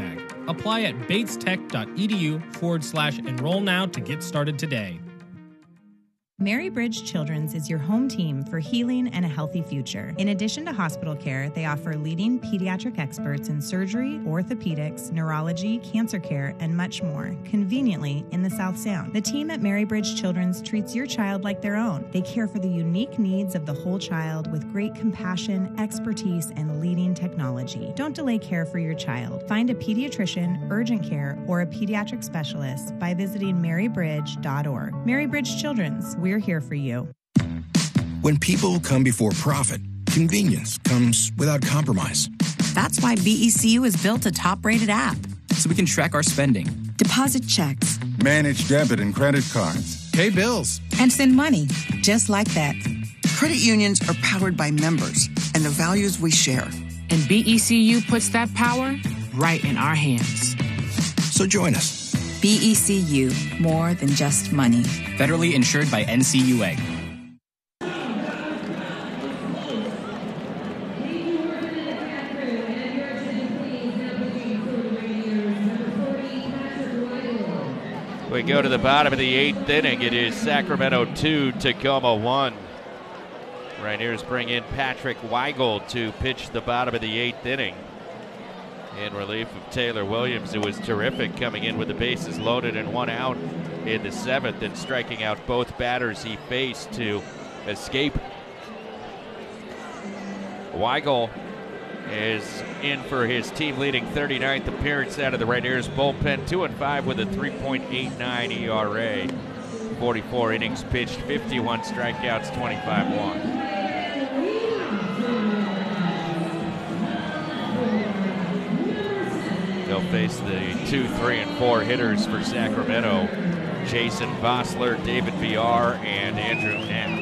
Apply at batestech.edu forward slash enroll now to get started today. Mary Bridge Children's is your home team for healing and a healthy future. In addition to hospital care, they offer leading pediatric experts in surgery, orthopedics, neurology, cancer care, and much more, conveniently in the South Sound. The team at Mary Bridge Children's treats your child like their own. They care for the unique needs of the whole child with great compassion, expertise, and leading technology. Don't delay care for your child. Find a pediatrician, urgent care, or a pediatric specialist by visiting mary bridge dot org. Mary Bridge Children's, we're here for you. When people come before profit, convenience comes without compromise. That's why B E C U has built a top-rated app. So we can track our spending, deposit checks, manage debit and credit cards, pay bills, and send money just like that. Credit unions are powered by members and the values we share. And B E C U puts that power right in our hands. So join us. B E C U, more than just money. Federally insured by N C U A. We go to the bottom of the eighth inning. It is Sacramento two, Tacoma one. Rainiers bring in Patrick Weigel to pitch the bottom of the eighth inning in relief of Taylor Williams, who was terrific coming in with the bases loaded and one out in the seventh and striking out both batters he faced to escape. Weigel is in for his team-leading thirty-ninth appearance out of the Rainiers bullpen, two and five with a three point eight nine E R A. forty-four innings pitched, fifty-one strikeouts, twenty-five walks. They'll face the two, three, and four hitters for Sacramento: Jason Vosler, David Villar, and Andrew Knapp.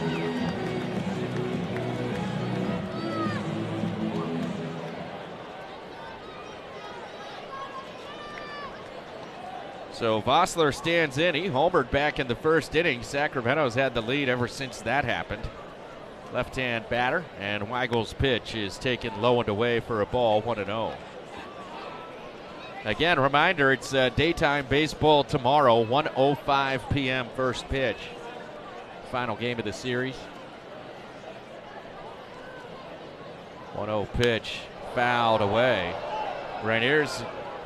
So Vosler stands in. He homered back in the first inning. Sacramento's had the lead ever since that happened. Left-hand batter, and Weigel's pitch is taken low and away for a ball, one and oh. Again, reminder, it's uh, daytime baseball tomorrow, one oh five p.m. first pitch. Final game of the series. one oh pitch, fouled away. Rainiers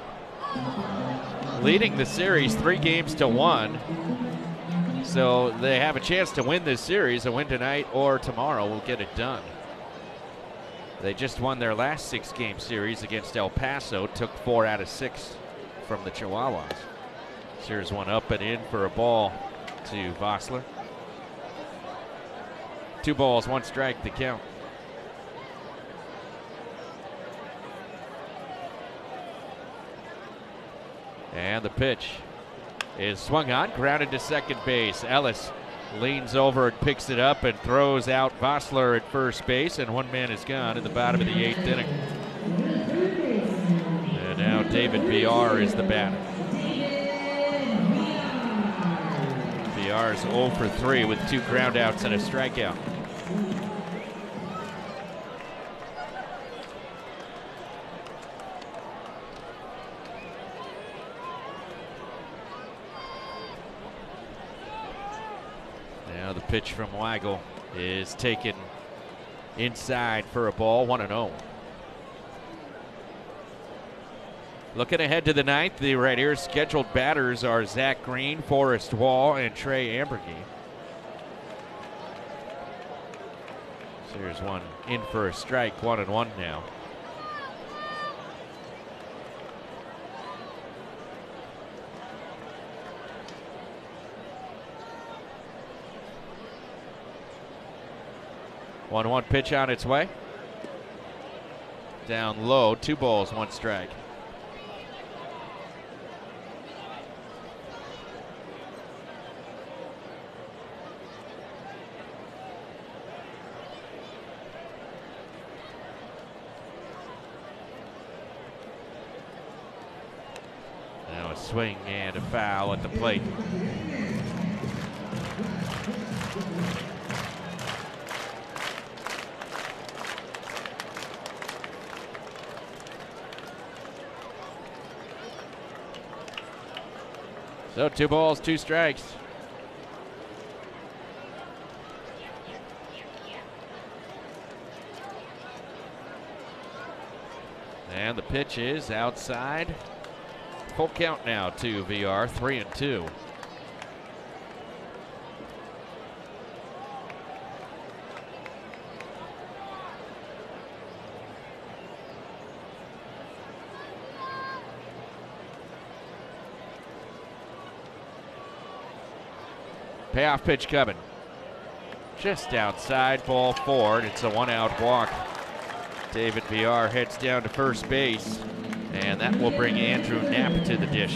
leading the series three games to one. So they have a chance to win this series. A win tonight or tomorrow will get it done. They just won their last six-game series against El Paso, took four out of six from the Chihuahuas. Here's one up and in for a ball to Vosler. Two balls, one strike to count. And the pitch is swung on, grounded to second base. Ellis leans over and picks it up and throws out Vosler at first base, and one man is gone in the bottom of the eighth inning. And now David Villar is the batter. Villar is oh for three with two groundouts and a strikeout. Now the pitch from Weigel is taken inside for a ball, one and oh. Looking ahead to the ninth, the Rainiers' scheduled batters are Zach Green, Forrest Wall, and Trey Ambergy. So here's one in for a strike, one and one now. one one pitch on its way. Down low, two balls, one strike. Now a swing and a foul at the plate. So two balls, two strikes. And the pitch is outside. Full count now to V R, three and two. Payoff pitch coming. Just outside, ball four, and it's a one-out walk. David Villar heads down to first base, and that will bring Andrew Knapp to the dish.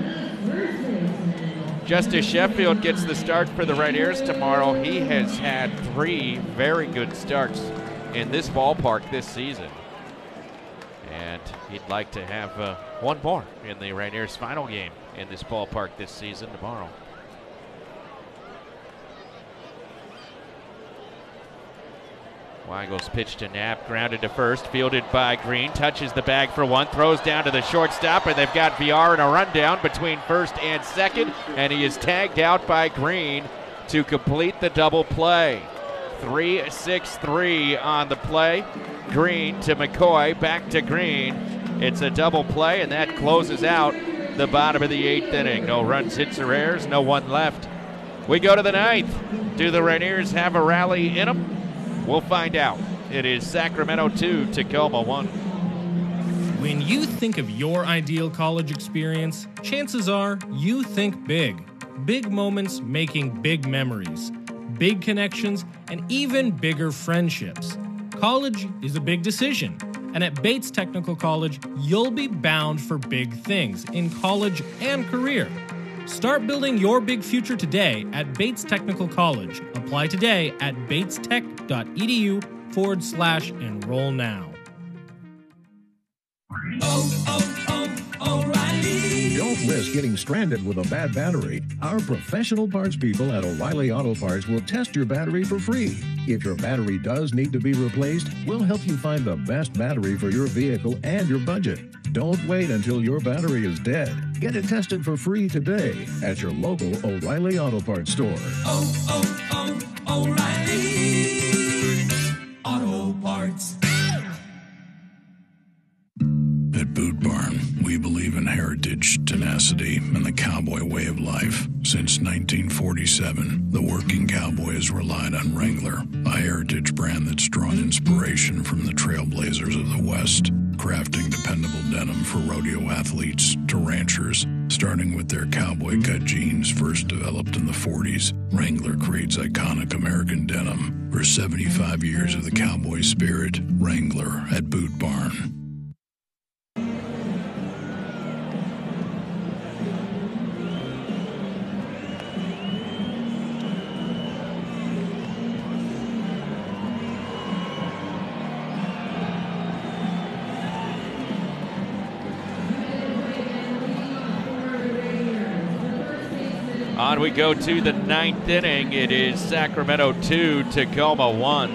Justice Sheffield gets the start for the Red Airs tomorrow. He has had three very good starts in this ballpark this season, and he'd like to have uh, one more in the Red Airs' final game in this ballpark this season tomorrow. Weigel's pitch to Knapp, grounded to first, fielded by Green, touches the bag for one, throws down to the shortstop, and they've got V R in a rundown between first and second, and he is tagged out by Green to complete the double play. three six three on the play. Green to McCoy, back to Green. It's a double play, and that closes out the bottom of the eighth inning. No runs, hits, or errors, no one left. We go to the ninth. Do the Rainiers have a rally in them? We'll find out. It is Sacramento two, Tacoma one. When you think of your ideal college experience, chances are you think big. Big moments making big memories, big connections, and even bigger friendships. College is a big decision, and at Bates Technical College, you'll be bound for big things in college and career. Start building your big future today at Bates Technical College. Apply today at bates-tech.edu forward slash enroll now. Oh, oh, oh, O'Reilly. Don't risk getting stranded with a bad battery. Our professional parts people at O'Reilly Auto Parts will test your battery for free. If your battery does need to be replaced, we'll help you find the best battery for your vehicle and your budget. Don't wait until your battery is dead. Get it tested for free today at your local O'Reilly Auto Parts store. Oh, oh, oh, O'Reilly Auto Parts. At Boot Barn, we believe in heritage, tenacity, and the cowboy way of life. Since nineteen forty-seven, the working cowboy has relied on Wrangler, a heritage brand that's drawn inspiration from the trailblazers of the West, crafting dependable denim for rodeo athletes to ranchers. Starting with their cowboy cut jeans first developed in the forties, Wrangler creates iconic American denim. For seventy-five years of the cowboy spirit, Wrangler at Boot Barn. On we go to the ninth inning. It is Sacramento two, Tacoma one.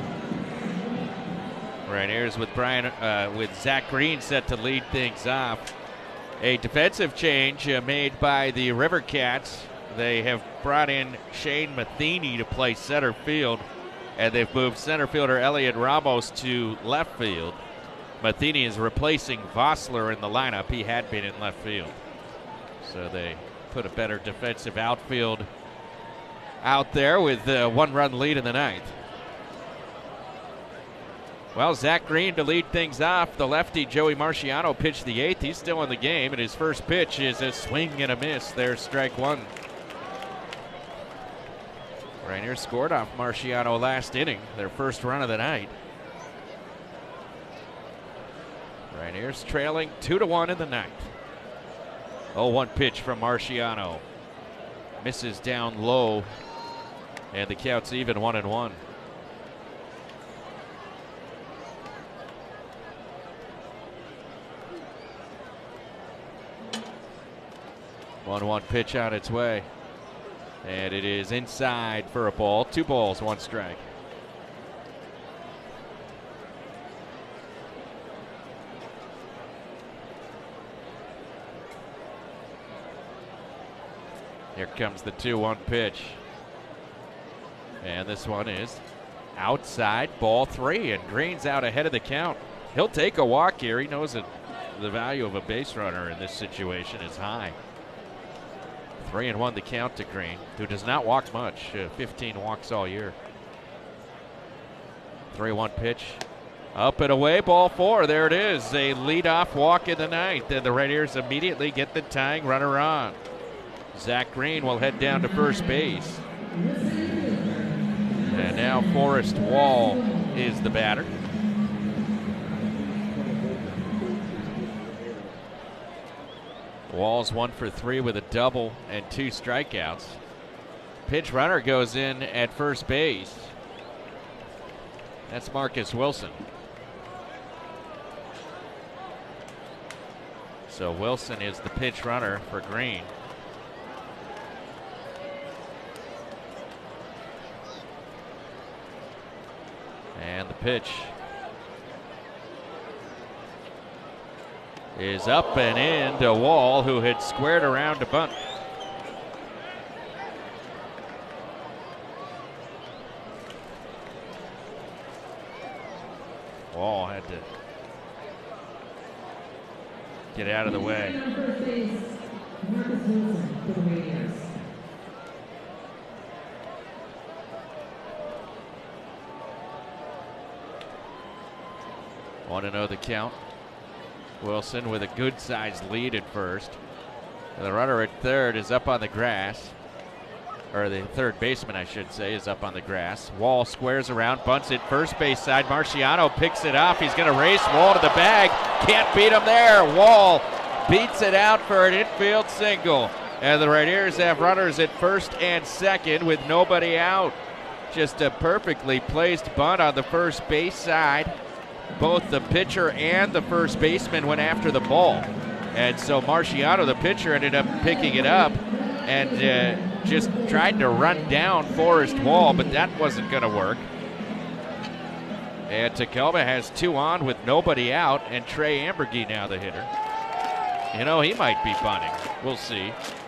Rainiers with Brian, uh, with Zach Green set to lead things off. A defensive change uh, made by the River Cats. They have brought in Shane Matheny to play center field, and they've moved center fielder Elliot Ramos to left field. Matheny is replacing Vossler in the lineup. He had been in left field. So they put a better defensive outfield out there with a one-run lead in the ninth. Well, Zach Green to lead things off. The lefty Joey Marciano pitched the eighth. He's still in the game, and his first pitch is a swing and a miss. There's strike one. Rainier scored off Marciano last inning, their first run of the night. Rainier's trailing two to one in the ninth. oh one pitch from Marciano. Misses down low, and the count's even one and one. one one pitch on its way, and it is inside for a ball. Two balls, one strike. Here comes the two one pitch. And this one is outside, ball three, and Green's out ahead of the count. He'll take a walk here. He knows that the value of a base runner in this situation is high. Three and one the count to Green, who does not walk much. Uh, fifteen walks all year. three one pitch. Up and away, ball four. There it is. A leadoff walk in the ninth, and the Rainiers immediately get the tying runner on. Zach Green will head down to first base. And now Forrest Wall is the batter. Wall's one for three with a double and two strikeouts. Pitch runner goes in at first base. That's Marcus Wilson. So Wilson is the pitch runner for Green. And the pitch is up and in to Wall, who had squared around to bunt. Wall had to get out of the way. Want to know the count. Wilson with a good sized lead at first. The runner at third is up on the grass. Or the third baseman, I should say, is up on the grass. Wall squares around, bunts it first base side. Marciano picks it off. He's going to race Wall to the bag. Can't beat him there. Wall beats it out for an infield single. And the Rainiers have runners at first and second with nobody out. Just a perfectly placed bunt on the first base side. Both the pitcher and the first baseman went after the ball. And so Marciano, the pitcher, ended up picking it up and uh, just tried to run down Forrest Wall, but that wasn't going to work. And Tacoma has two on with nobody out, and Trey Ambergy now the hitter. You know, he might be bunting. We'll see.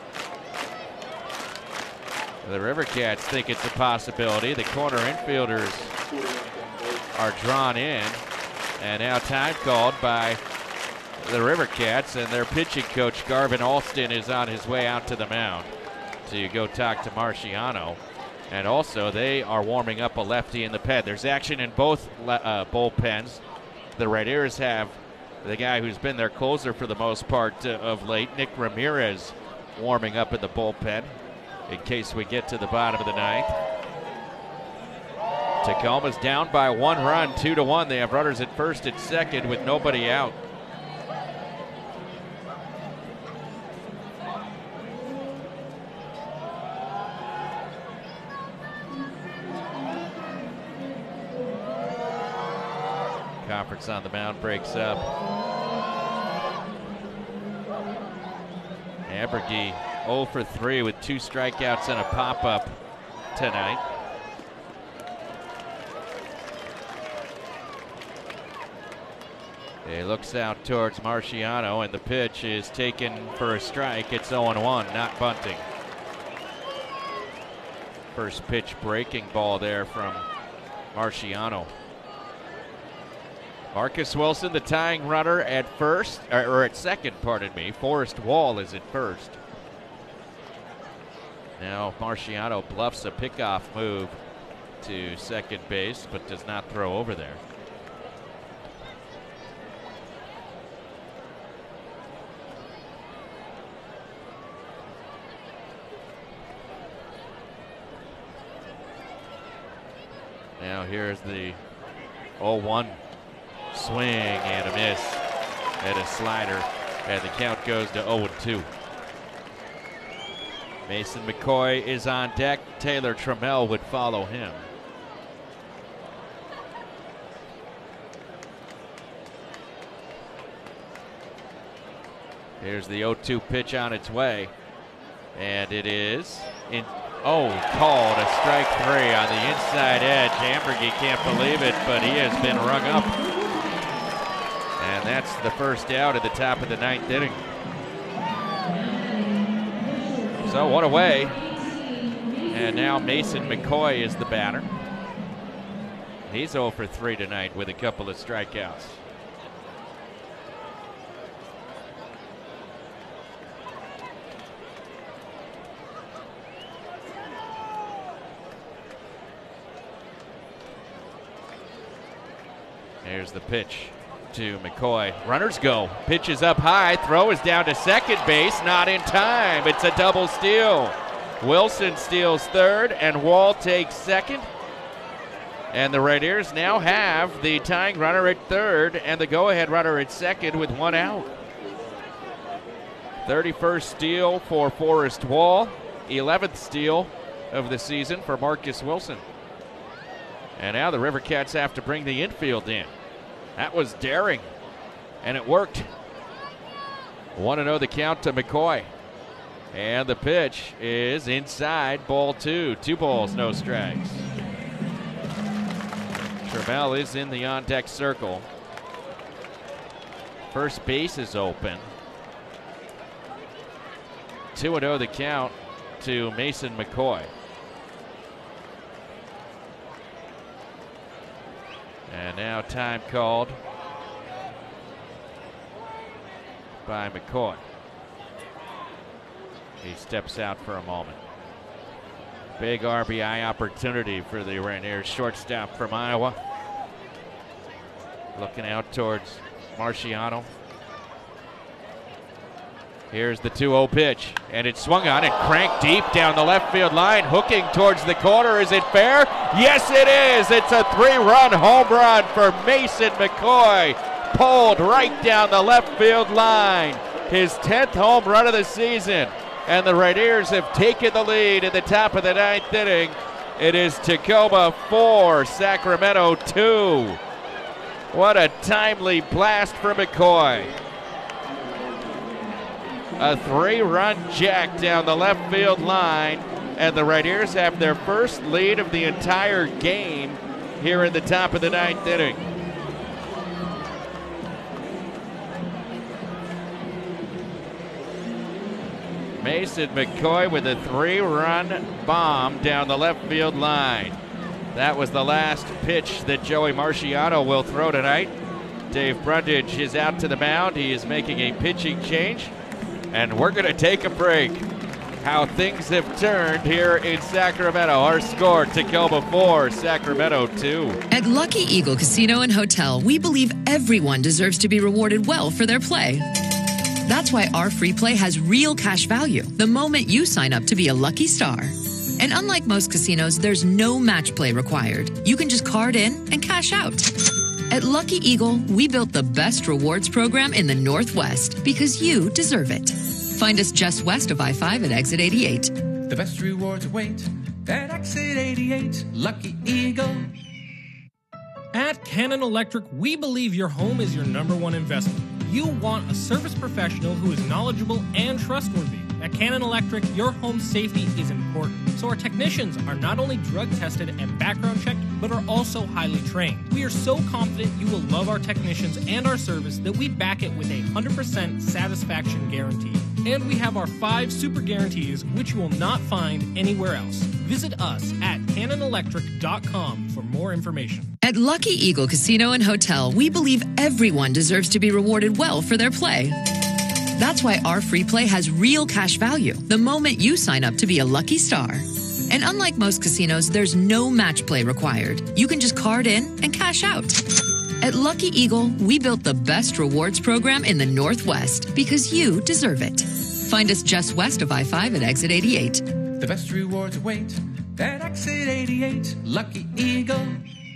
The River Cats think it's a possibility. The corner infielders are drawn in. And now time called by the River Cats, and their pitching coach, Garvin Alston, is on his way out to the mound to go talk to Marciano. And also, they are warming up a lefty in the pen. There's action in both uh, bullpens. The Rainiers have the guy who's been their closer for the most part uh, of late, Nick Ramirez, warming up in the bullpen in case we get to the bottom of the ninth. Tacoma's down by one run, two to one. They have runners at first and second with nobody out. Conference on the mound breaks up. Ambergy oh for three with two strikeouts and a pop-up tonight. He looks out towards Marciano, and the pitch is taken for a strike. It's oh one, not bunting. First pitch breaking ball there from Marciano. Marcus Wilson, the tying runner at first, or, or at second, pardon me. Forrest Wall is at first. Now Marciano bluffs a pickoff move to second base, but does not throw over there. Now here's the oh one swing and a miss and a slider, and the count goes to oh two. Mason McCoy is on deck. Taylor Trammell would follow him. Here's the oh two pitch on its way, and it is in. Oh, called a strike three on the inside edge. Ambergy can't believe it, but he has been rung up. And that's the first out at the top of the ninth inning. So one away. And now Mason McCoy is the batter. He's oh for three tonight with a couple of strikeouts. Here's the pitch to McCoy. Runners go. Pitch is up high. Throw is down to second base. Not in time. It's a double steal. Wilson steals third, and Wall takes second. And the Rainiers now have the tying runner at third and the go-ahead runner at second with one out. thirty-first steal for Forrest Wall. eleventh steal of the season for Marcus Wilson. And now the River Cats have to bring the infield in. That was daring, and it worked. one oh the count to McCoy. And the pitch is inside, ball two. Two balls, no strikes. Trammell is in the on-deck circle. First base is open. two oh the count to Mason McCoy. And now time called by McCoy. He steps out for a moment. Big R B I opportunity for the Rainiers shortstop from Iowa. Looking out towards Marciano. Here's the two oh pitch, and it's swung on and cranked deep down the left field line, hooking towards the corner. Is it fair? Yes, it is. It's a three-run home run for Mason McCoy. Pulled right down the left field line. His tenth home run of the season. And the Rainiers have taken the lead in the top of the ninth inning. It is Tacoma four, Sacramento two. What a timely blast for McCoy. A three-run jack down the left field line, and the Rainiers have their first lead of the entire game here in the top of the ninth inning. Mason McCoy with a three-run bomb down the left field line. That was the last pitch that Joey Marciano will throw tonight. Dave Brundage is out to the mound. He is making a pitching change. And we're going to take a break. How things have turned here in Sacramento. Our score, Tacoma four, Sacramento two. At Lucky Eagle Casino and Hotel, we believe everyone deserves to be rewarded well for their play. That's why our free play has real cash value the moment you sign up to be a lucky star. And unlike most casinos, there's no match play required. You can just card in and cash out. At Lucky Eagle, we built the best rewards program in the Northwest because you deserve it. Find us just west of I five at exit eighty-eight. The best rewards await at exit eighty-eight. Lucky Eagle. At Cannon Electric, we believe your home is your number one investment. You want a service professional who is knowledgeable and trustworthy. At Cannon Electric, your home safety is important, so our technicians are not only drug tested and background checked, but are also highly trained. We are so confident you will love our technicians and our service that we back it with a one hundred percent satisfaction guarantee. And we have our five super guarantees, which you will not find anywhere else. Visit us at cannon electric dot com for more information. At Lucky Eagle Casino and Hotel, we believe everyone deserves to be rewarded well for their play. That's why our free play has real cash value the moment you sign up to be a lucky star. And unlike most casinos, there's no match play required. You can just card in and cash out. At Lucky Eagle, we built the best rewards program in the Northwest because you deserve it. Find us just west of I five at exit eighty-eight. The best rewards await at exit eighty-eight. Lucky Eagle.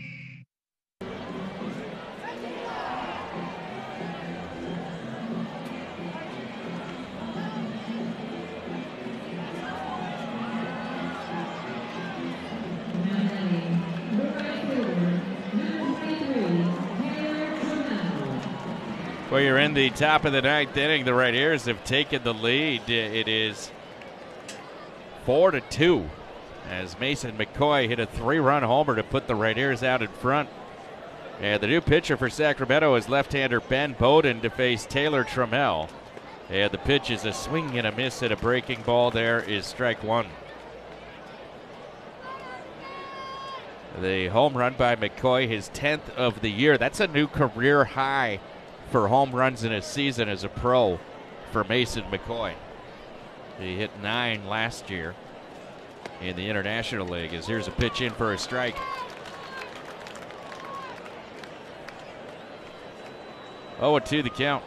Well, you're in the top of the ninth inning. The Rainiers have taken the lead. It is four to two as Mason McCoy hit a three-run homer to put the Rainiers out in front. And the new pitcher for Sacramento is left-hander Ben Bowden to face Taylor Trammell. And the pitch is a swing and a miss at a breaking ball. There is strike one. The home run by McCoy, his tenth of the year. That's a new career high for home runs in a season as a pro for Mason McCoy. He hit nine last year in the International League. As here's a pitch in for a strike. oh and two the count.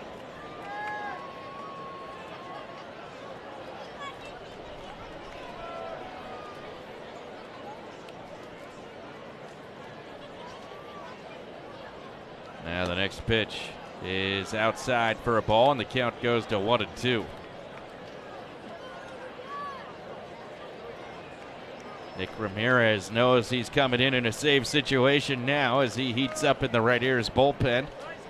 Now the next pitch is outside for a ball, and the count goes to one and two. Nick Ramirez knows he's coming in in a save situation now as he heats up in the Red Ears bullpen.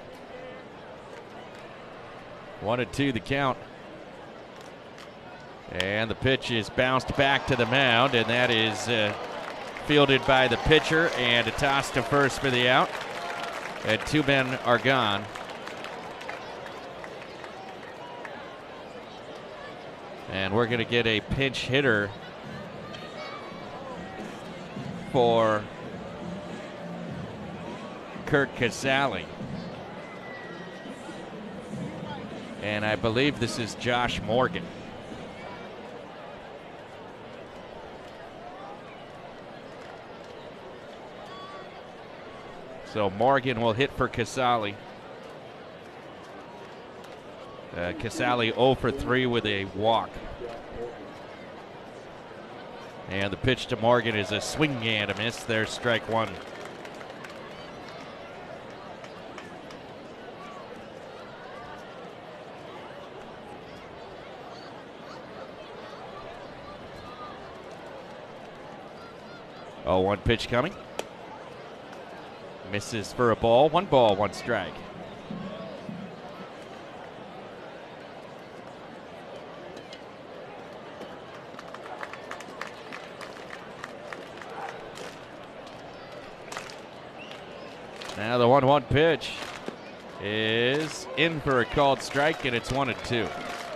One and two the count. And the pitch is bounced back to the mound, and that is uh, fielded by the pitcher, and a toss to first for the out. And two men are gone. And we're going to get a pinch hitter for Curt Casali. And I believe this is Josh Morgan. So Morgan will hit for Casali. Uh, Casali oh for three with a walk. And the pitch to Morgan is a swing and a miss. There's strike one. oh one pitch coming. Misses for a ball. One ball, one strike. Now the one one pitch is in for a called strike, and it's one and two.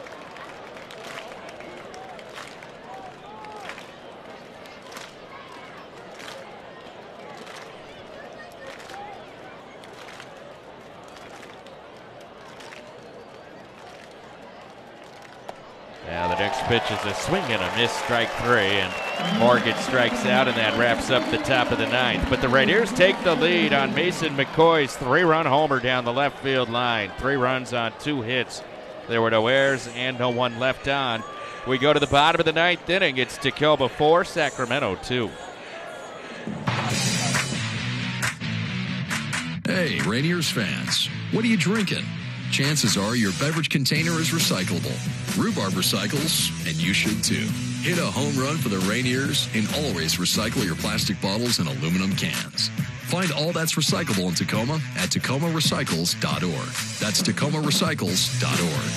Now the next pitch is a swing and a miss, strike three, and Morgan strikes out, and that wraps up the top of the ninth. But the Red Ears take the lead on Mason McCoy's three-run homer down the left field line. Three runs on two hits. There were no errors and no one left on. We go to the bottom of the ninth inning. It's Tacoma four, Sacramento two. Hey, Rainiers fans, what are you drinking? Chances are your beverage container is recyclable. Rhubarb recycles, and you should too. Hit a home run for the Rainiers and always recycle your plastic bottles and aluminum cans. Find all that's recyclable in Tacoma at tacoma recycles dot org. That's tacoma recycles dot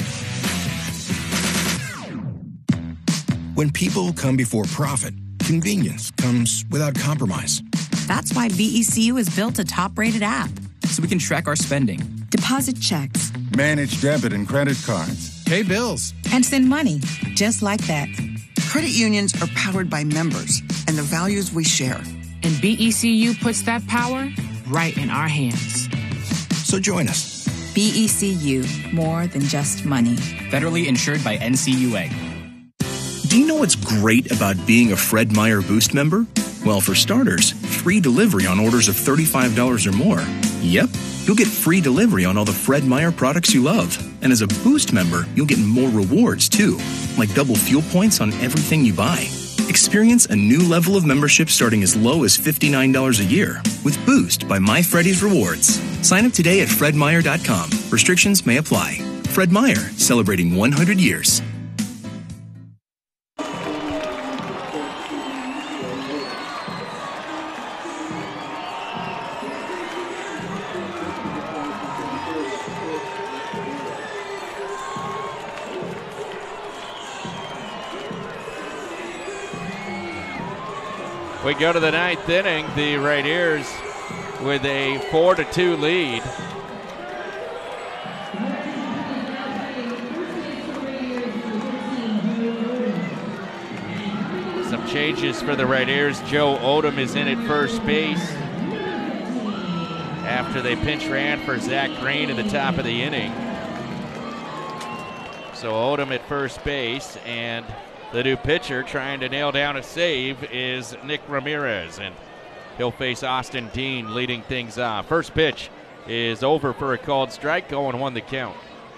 org. When people come before profit, convenience comes without compromise. That's why B E C U has built a top-rated app. So we can track our spending. Deposit checks. Manage debit and credit cards. Pay bills. And send money, just like that. Credit unions are powered by members and the values we share. And B E C U puts that power right in our hands. So join us. B E C U, more than just money. Federally insured by N C U A. Do you know what's great about being a Fred Meyer Boost member? Well, for starters, free delivery on orders of thirty-five dollars or more. Yep, you'll get free delivery on all the Fred Meyer products you love. And as a Boost member, you'll get more rewards, too, like double fuel points on everything you buy. Experience a new level of membership starting as low as fifty-nine dollars a year with Boost by My Freddy's Rewards. Sign up today at fred meyer dot com. Restrictions may apply. Fred Meyer, celebrating one hundred years. We go to the ninth inning. The Red Ears with a four to two lead. changes for the Rainiers. Joe Odom is in at first base after they pinch ran for Zach Green at the top of the inning. So Odom at first base, and the new pitcher trying to nail down a save is Nick Ramirez, and he'll face Austin Dean leading things off. First pitch is over for a called strike, oh and one the count.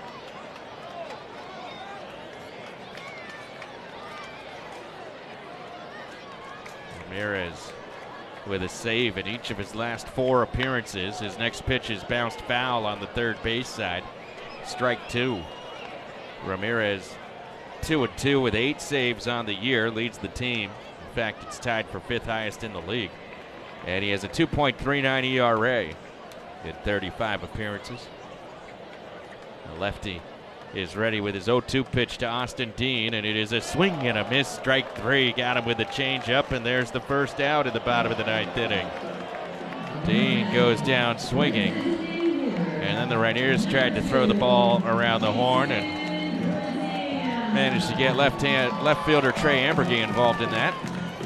Ramirez with a save in each of his last four appearances. His next pitch is bounced foul on the third base side. Strike two. Ramirez two and two with eight saves on the year, leads the team. In fact, it's tied for fifth highest in the league. And he has a two point three nine E R A in thirty-five appearances. The lefty is ready with his oh two pitch to Austin Dean, and it is a swing and a miss. Strike three. Got him with the changeup, and there's the first out at the bottom of the ninth inning. Dean goes down swinging, and then the Rainiers tried to throw the ball around the horn and managed to get left hand left fielder Trey Ambergy involved in that.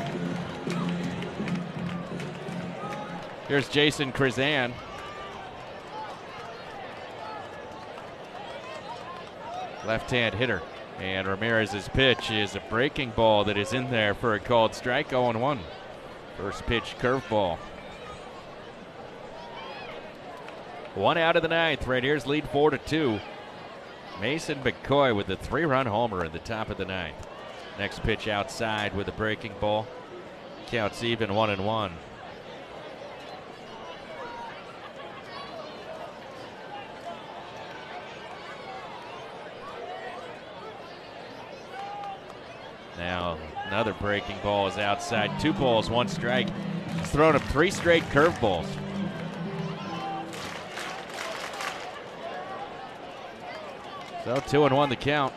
Here's Jason Krizan. Left-hand hitter. And Ramirez's pitch is a breaking ball that is in there for a called strike, oh and one. First pitch curveball. One out of the ninth. Rainiers lead four to two. Mason McCoy with the three-run homer at the top of the ninth. Next pitch outside with a breaking ball. Counts even, one and one. Now another breaking ball is outside. Two balls, one strike. He's thrown up three straight curveballs. So two and one the count.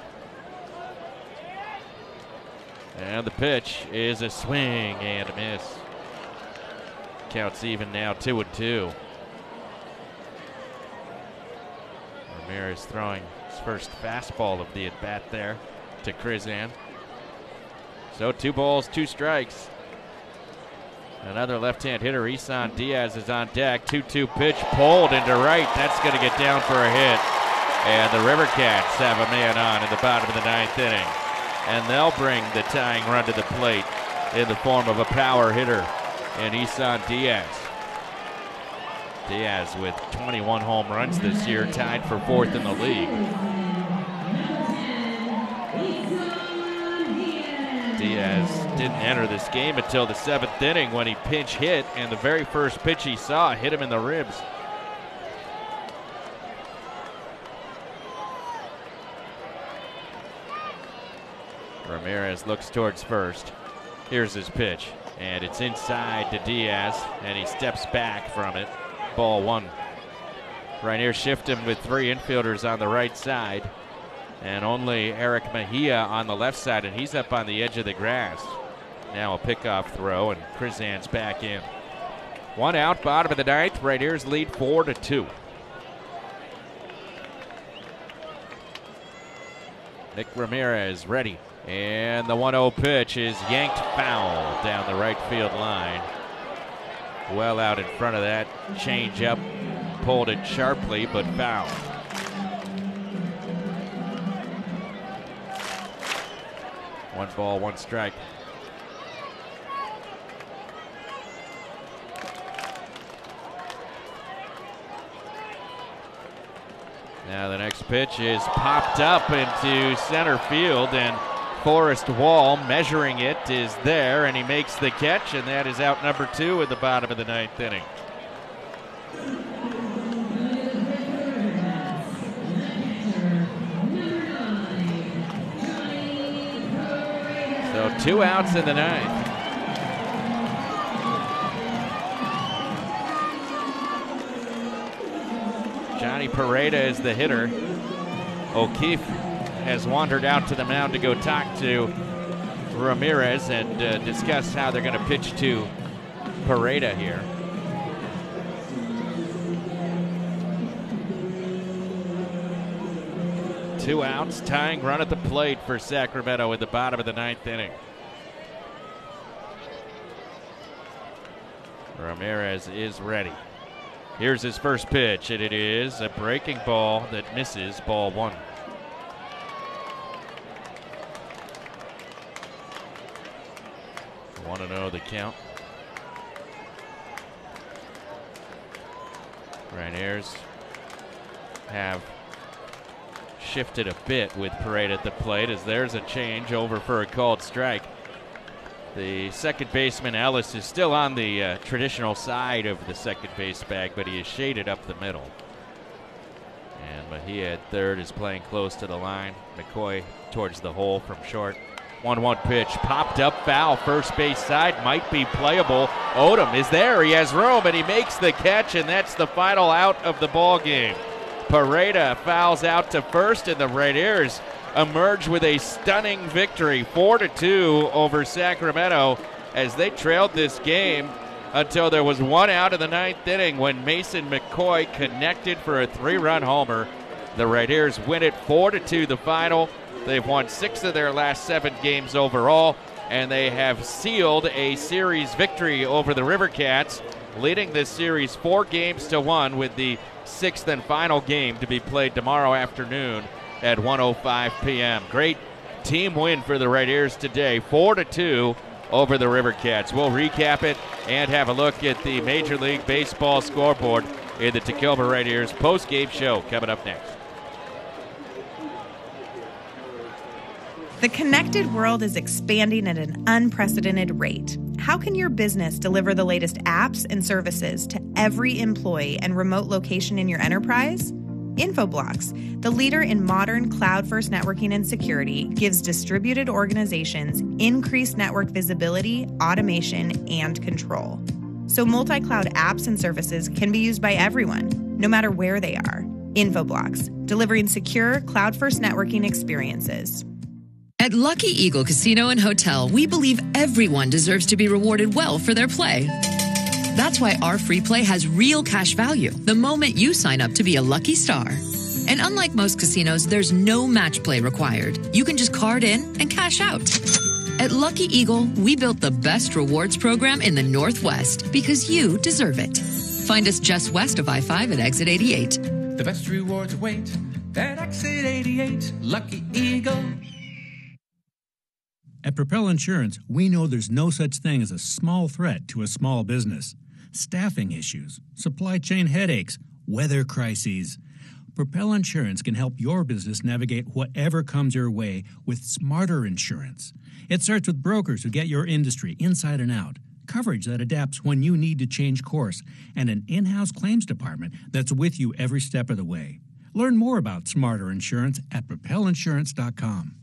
And the pitch is a swing and a miss. Counts even now, two and two. Ramirez throwing his first fastball of the at-bat there to Krizan. So two balls, two strikes. Another left-hand hitter, Isan Diaz, is on deck. two two pitch pulled into right. That's going to get down for a hit. And the River Cats have a man on in the bottom of the ninth inning. And they'll bring the tying run to the plate in the form of a power hitter in Isan Diaz. Diaz with twenty-one home runs this year, tied for fourth in the league. Diaz didn't enter this game until the seventh inning when he pinch hit, and the very first pitch he saw hit him in the ribs. Ramirez looks towards first. Here's his pitch, and it's inside to Diaz, and he steps back from it. Ball one. Rainiers shift him with three infielders on the right side, and only Eric Mejia on the left side, and he's up on the edge of the grass. Now a pickoff throw, and Krizan's back in. One out, bottom of the ninth. Rainiers lead four to two. Nick Ramirez ready, and the one oh pitch is yanked foul down the right field line. Well out in front of that. Change up, pulled it sharply, but foul. One ball, one strike. Now the next pitch is popped up into center field, and Forrest Wall measuring it is there, and he makes the catch, and that is out number two at the bottom of the ninth inning. So two outs in the ninth. Johnny Pareda is the hitter. O'Keefe has wandered out to the mound to go talk to Ramirez and uh, discuss how they're going to pitch to Pareda here. Two outs, tying run at the plate for Sacramento in the bottom of the ninth inning. Ramirez is ready. Here's his first pitch, and it is a breaking ball that misses, ball one. one and oh the count. Rainiers have shifted a bit with Parade at the plate as there's a change over for a called strike. The second baseman, Ellis, is still on the uh, traditional side of the second base bag, but he is shaded up the middle. And Mejia at third is playing close to the line. McCoy towards the hole from short. one one pitch, popped up, foul, first base side, might be playable. Odom is there, he has room, and he makes the catch, and that's the final out of the ball game. Pareda fouls out to first, and the Rainiers emerge with a stunning victory, four to two over Sacramento, as they trailed this game until there was one out in the ninth inning when Mason McCoy connected for a three-run homer. The Rainiers win it four to two the final. They've won six of their last seven games overall, and they have sealed a series victory over the River Cats, leading this series four games to one, with the sixth and final game to be played tomorrow afternoon at one oh five p.m. Great team win for the Rainiers today, four to two over the River Cats. We'll recap it and have a look at the Major League Baseball scoreboard in the Tacoma Rainiers post-game show coming up next. The connected world is expanding at an unprecedented rate. How can your business deliver the latest apps and services to every employee and remote location in your enterprise? Infoblox, the leader in modern cloud-first networking and security, gives distributed organizations increased network visibility, automation, and control. So multi-cloud apps and services can be used by everyone, no matter where they are. Infoblox, delivering secure cloud-first networking experiences. At Lucky Eagle Casino and Hotel, we believe everyone deserves to be rewarded well for their play. That's why our free play has real cash value the moment you sign up to be a lucky star. And unlike most casinos, there's no match play required. You can just card in and cash out. At Lucky Eagle, we built the best rewards program in the Northwest because you deserve it. Find us just west of I five at exit eighty-eight. The best rewards await at exit eighty-eight. Lucky Eagle. At Propel Insurance, we know there's no such thing as a small threat to a small business. Staffing issues, supply chain headaches, weather crises. Propel Insurance can help your business navigate whatever comes your way with smarter insurance. It starts with brokers who get your industry inside and out, coverage that adapts when you need to change course, and an in-house claims department that's with you every step of the way. Learn more about smarter insurance at propel insurance dot com.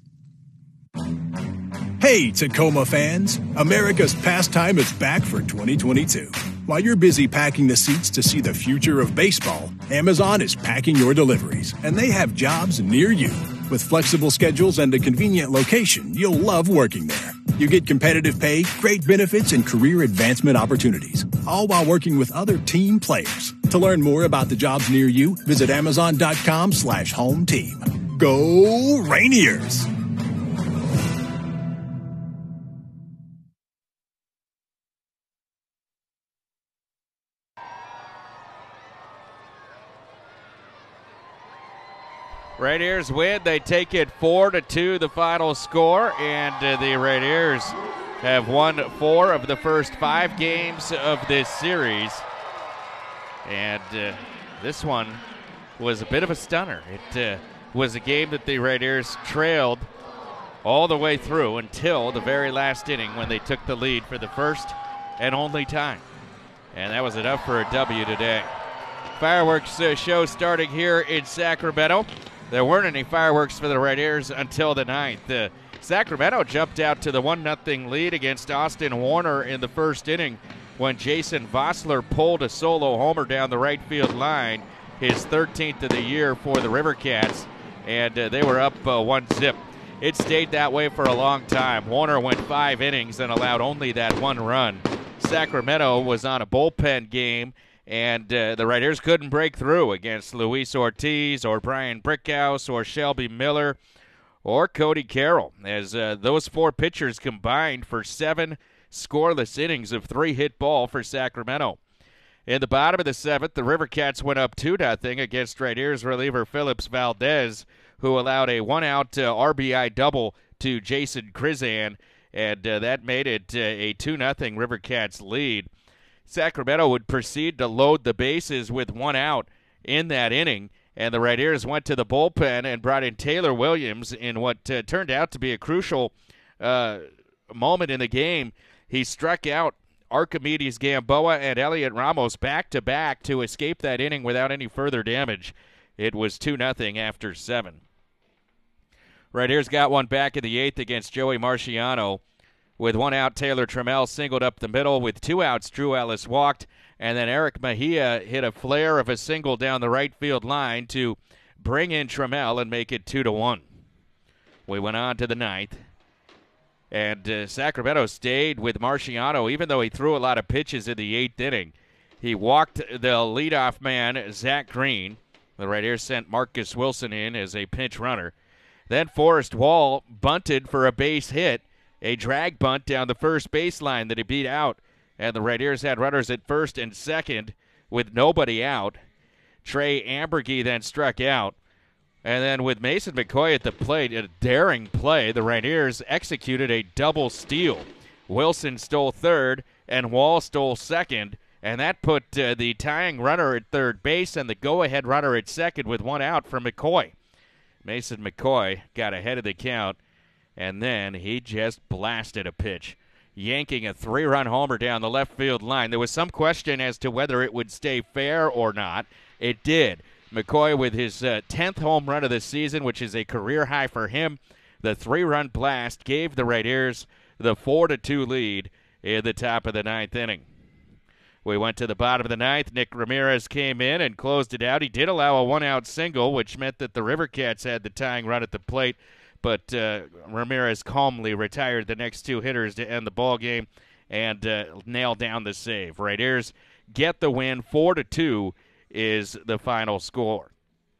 Hey, Tacoma fans! America's Pastime is back for twenty twenty-two. While you're busy packing the seats to see the future of baseball, Amazon is packing your deliveries, and they have jobs near you. With flexible schedules and a convenient location, you'll love working there. You get competitive pay, great benefits, and career advancement opportunities, all while working with other team players. To learn more about the jobs near you, visit amazon.com slash home team. Go Rainiers! Rainiers win. They take it four to two, the final score, and uh, the Rainiers have won four of the first five games of this series. And uh, this one was a bit of a stunner. It uh, was a game that the Rainiers trailed all the way through until the very last inning when they took the lead for the first and only time. And that was enough for a W today. Fireworks uh, show starting here in Sacramento. There weren't any fireworks for the Rainiers until the ninth. Uh, Sacramento jumped out to the one nothing lead against Austin Warner in the first inning when Jason Vossler pulled a solo homer down the right field line, his thirteenth of the year for the River Cats, and uh, they were up uh, one zip. It stayed that way for a long time. Warner went five innings and allowed only that one run. Sacramento was on a bullpen game, and uh, the Rainiers couldn't break through against Luis Ortiz or Brian Brickhouse or Shelby Miller or Cody Carroll, as uh, those four pitchers combined for seven scoreless innings of three-hit ball for Sacramento. In the bottom of the seventh, the River Cats went up two nothing against Rainiers reliever Phillips Valdez, who allowed a one-out uh, R B I double to Jason Krizan, and uh, that made it uh, a two nothing River Cats lead. Sacramento would proceed to load the bases with one out in that inning, and the Rainiers went to the bullpen and brought in Taylor Williams in what uh, turned out to be a crucial uh, moment in the game. He struck out Archimedes Gamboa and Elliot Ramos back-to-back to escape that inning without any further damage. It was two nothing after seven. Rainiers got one back in the eighth against Joey Marciano. With one out, Taylor Trammell singled up the middle. With two outs, Drew Ellis walked. And then Eric Mejia hit a flare of a single down the right field line to bring in Trammell and make it two to one. We went on to the ninth. And uh, Sacramento stayed with Marciano, even though he threw a lot of pitches in the eighth inning. He walked the leadoff man, Zach Green. The Rainiers sent Marcus Wilson in as a pinch runner. Then Forrest Wall bunted for a base hit, a drag bunt down the first baseline that he beat out. And the Rainiers had runners at first and second with nobody out. Trey Ambergy then struck out. And then with Mason McCoy at the plate, a daring play, the Rainiers executed a double steal. Wilson stole third, and Wall stole second, and that put uh, the tying runner at third base and the go-ahead runner at second with one out for McCoy. Mason McCoy got ahead of the count, and then he just blasted a pitch, yanking a three-run homer down the left field line. There was some question as to whether it would stay fair or not. It did. McCoy with his uh, tenth home run of the season, which is a career high for him. The three-run blast gave the Rainiers the four to two lead in the top of the ninth inning. We went to the bottom of the ninth. Nick Ramirez came in and closed it out. He did allow a one-out single, which meant that the River Cats had the tying run at the plate, but uh, Ramirez calmly retired the next two hitters to end the ball game and uh, nailed down the save. Rainiers get the win. Four to two is the final score.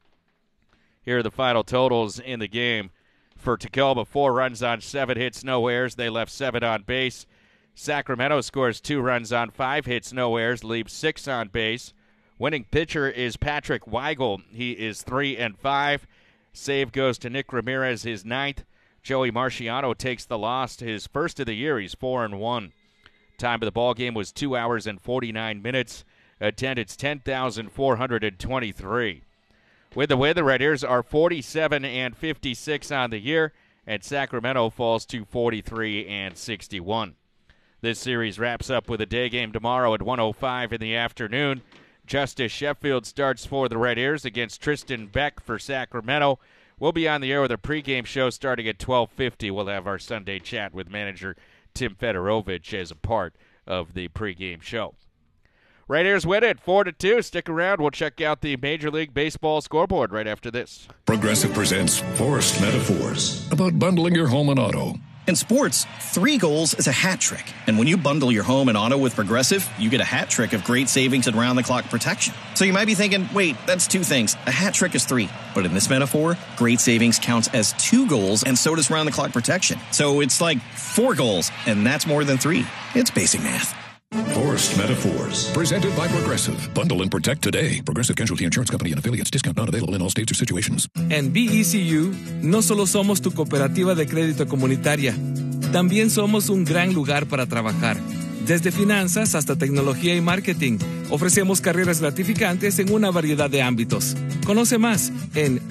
Here are the final totals in the game. For Tacoma, four runs on seven hits, no errors. They left seven on base. Sacramento scores two runs on five hits, no errors, leaves six on base. Winning pitcher is Patrick Weigel. He is three and five. Save goes to Nick Ramirez, his ninth. Joey Marciano takes the loss, his first of the year. He's four and one. Time of the ball game was two hours and forty-nine minutes. Attendance ten thousand four hundred twenty-three. With the win, the Rainiers are forty-seven and fifty-six on the year, and Sacramento falls to forty-three and sixty-one. This series wraps up with a day game tomorrow at one oh five in the afternoon. Justice Sheffield starts for the Rainiers against Tristan Beck for Sacramento. We'll be on the air with a pregame show starting at twelve fifty. We'll have our Sunday chat with manager Tim Fedorovich as a part of the pregame show. Rainiers win it four to two. Stick around. We'll check out the Major League Baseball scoreboard right after this. Progressive presents Forced Metaphors about bundling your home and auto. In sports, three goals is a hat trick. And when you bundle your home and auto with Progressive, you get a hat trick of great savings and round-the-clock protection. So you might be thinking, wait, that's two things. A hat trick is three. But in this metaphor, great savings counts as two goals, and so does round-the-clock protection. So it's like four goals, and that's more than three. It's basic math. Forced Metaphors, presented by Progressive. Bundle and protect today. Progressive Casualty Insurance Company and affiliates. Discount not available in all states or situations. En B E C U, no solo somos tu cooperativa de crédito comunitaria, también somos un gran lugar para trabajar. Desde finanzas hasta tecnología y marketing, ofrecemos carreras gratificantes en una variedad de ámbitos. Conoce más en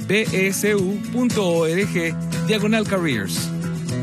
bsu.org diagonal careers.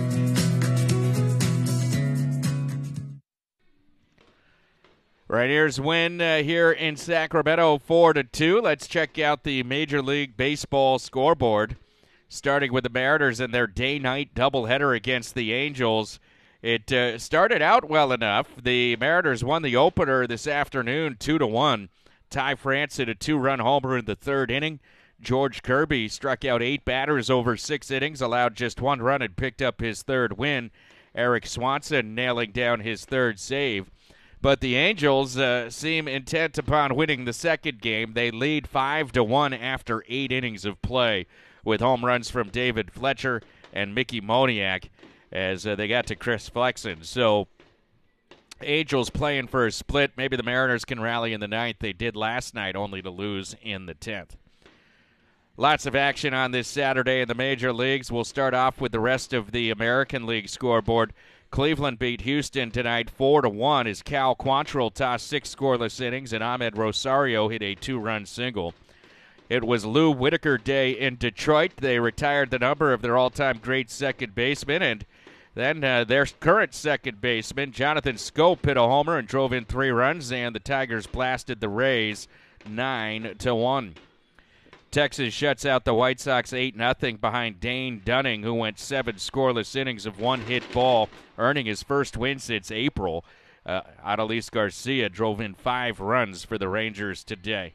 Rainiers win uh, here in Sacramento four to two. Let's check out the Major League Baseball scoreboard, starting with the Mariners and their day-night doubleheader against the Angels. It uh, started out well enough. The Mariners won the opener this afternoon two to one. Ty France hit a two-run homer in the third inning. George Kirby struck out eight batters over six innings, allowed just one run, and picked up his third win. Eric Swanson nailing down his third save. But the Angels uh, seem intent upon winning the second game. They lead five to one after eight innings of play, with home runs from David Fletcher and Mickey Moniak as uh, they got to Chris Flexen. So Angels playing for a split. Maybe the Mariners can rally in the ninth. They did last night, only to lose in the tenth. Lots of action on this Saturday in the major leagues. We'll start off with the rest of the American League scoreboard. Cleveland beat Houston tonight four to one as Cal Quantrill tossed six scoreless innings and Ahmed Rosario hit a two-run single. It was Lou Whitaker Day in Detroit. They retired the number of their all-time great second baseman, and then uh, their current second baseman, Jonathan Scope, hit a homer and drove in three runs, and the Tigers blasted the Rays nine to one. Texas shuts out the White Sox eight nothing behind Dane Dunning, who went seven scoreless innings of one-hit ball, earning his first win since April. Uh, Adolis Garcia drove in five runs for the Rangers today.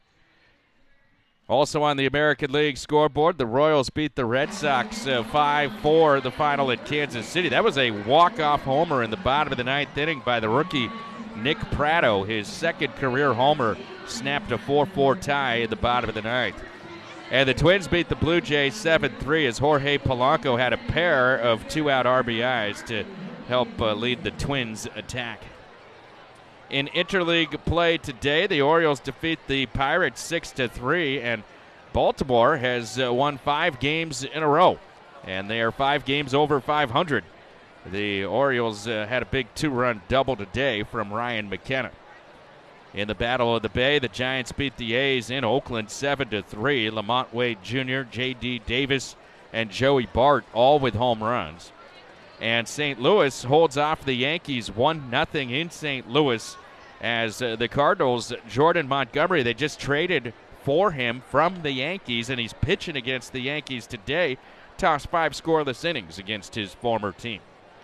Also on the American League scoreboard, the Royals beat the Red Sox uh, five four the final at Kansas City. That was a walk-off homer in the bottom of the ninth inning by the rookie Nick Pratto. His second career homer snapped a four four tie at the bottom of the ninth. And the Twins beat the Blue Jays seven three as Jorge Polanco had a pair of two-out R B Is to help uh, lead the Twins' attack. In interleague play today, the Orioles defeat the Pirates six to three, and Baltimore has uh, won five games in a row, and they are five games over five hundred. The Orioles uh, had a big two-run double today from Ryan McKenna. In the Battle of the Bay, the Giants beat the A's in Oakland seven to three. Lamont Wade Junior, J D. Davis, and Joey Bart all with home runs. And Saint Louis holds off the Yankees one nothing in Saint Louis as uh, the Cardinals, Jordan Montgomery, they just traded for him from the Yankees, and he's pitching against the Yankees today, tossed five scoreless innings against his former team.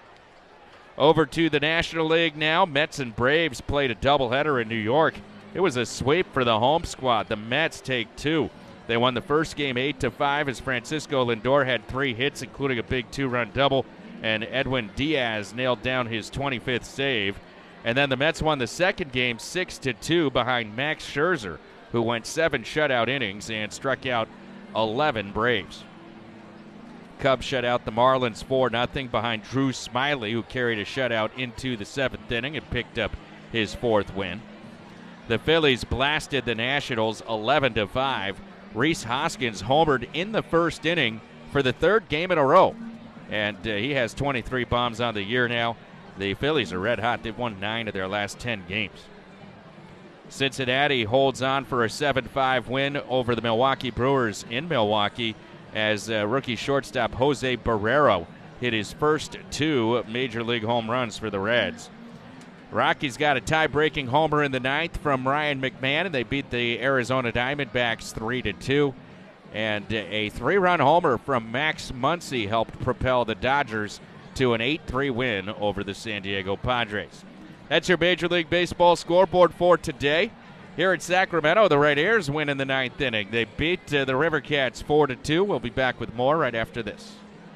Over to the National League now. Mets and Braves played a doubleheader in New York. It was a sweep for the home squad. The Mets take two. They won the first game eight to five as Francisco Lindor had three hits, including a big two-run double, and Edwin Diaz nailed down his twenty-fifth save. And then the Mets won the second game six to two behind Max Scherzer, who went seven shutout innings and struck out eleven Braves. Cubs shut out the Marlins four nothing behind Drew Smyly, who carried a shutout into the seventh inning and picked up his fourth win. The Phillies blasted the Nationals eleven to five. Rhys Hoskins homered in the first inning for the third game in a row, and uh, he has twenty-three bombs on the year now. The Phillies are red hot. They've won nine of their last ten games. Cincinnati holds on for a seven five win over the Milwaukee Brewers in Milwaukee as uh, rookie shortstop Jose Barrero hit his first two Major League home runs for the Reds. Rockies got a tie-breaking homer in the ninth from Ryan McMahon, and they beat the Arizona Diamondbacks three to two. And a three-run homer from Max Muncy helped propel the Dodgers to an eight three win over the San Diego Padres. That's your Major League Baseball scoreboard for today. Here at Sacramento, the Rainiers win in the ninth inning. They beat uh, the River Cats four to two. We'll be back with more right after this.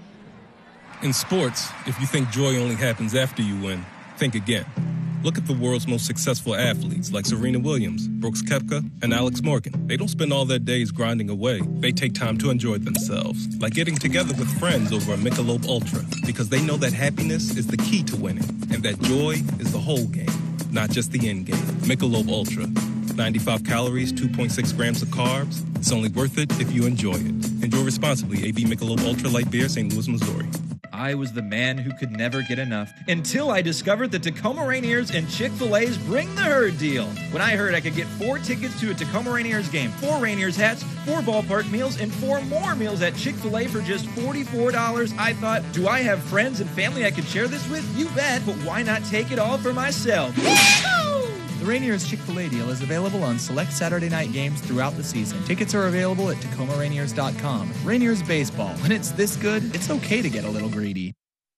In sports, if you think joy only happens after you win, think again. Look at the world's most successful athletes like Serena Williams, Brooks Koepka, and Alex Morgan. They don't spend all their days grinding away. They take time to enjoy themselves, like getting together with friends over a Michelob Ultra, because they know that happiness is the key to winning, and that joy is the whole game, not just the end game. Michelob Ultra. ninety-five calories, two point six grams of carbs. It's only worth it if you enjoy it. Enjoy responsibly. A B Michelob Ultra Light Beer, Saint Louis, Missouri. I was the man who could never get enough until I discovered the Tacoma Rainiers and Chick-fil-A's Bring the Herd deal. When I heard I could get four tickets to a Tacoma Rainiers game, four Rainiers hats, four ballpark meals, and four more meals at Chick-fil-A for just forty-four dollars, I thought, do I have friends and family I could share this with? You bet, but why not take it all for myself? The Rainiers Chick-fil-A deal is available on select Saturday night games throughout the season. Tickets are available at Tacoma Rainiers dot com. Rainiers Baseball. When it's this good, it's okay to get a little greedy.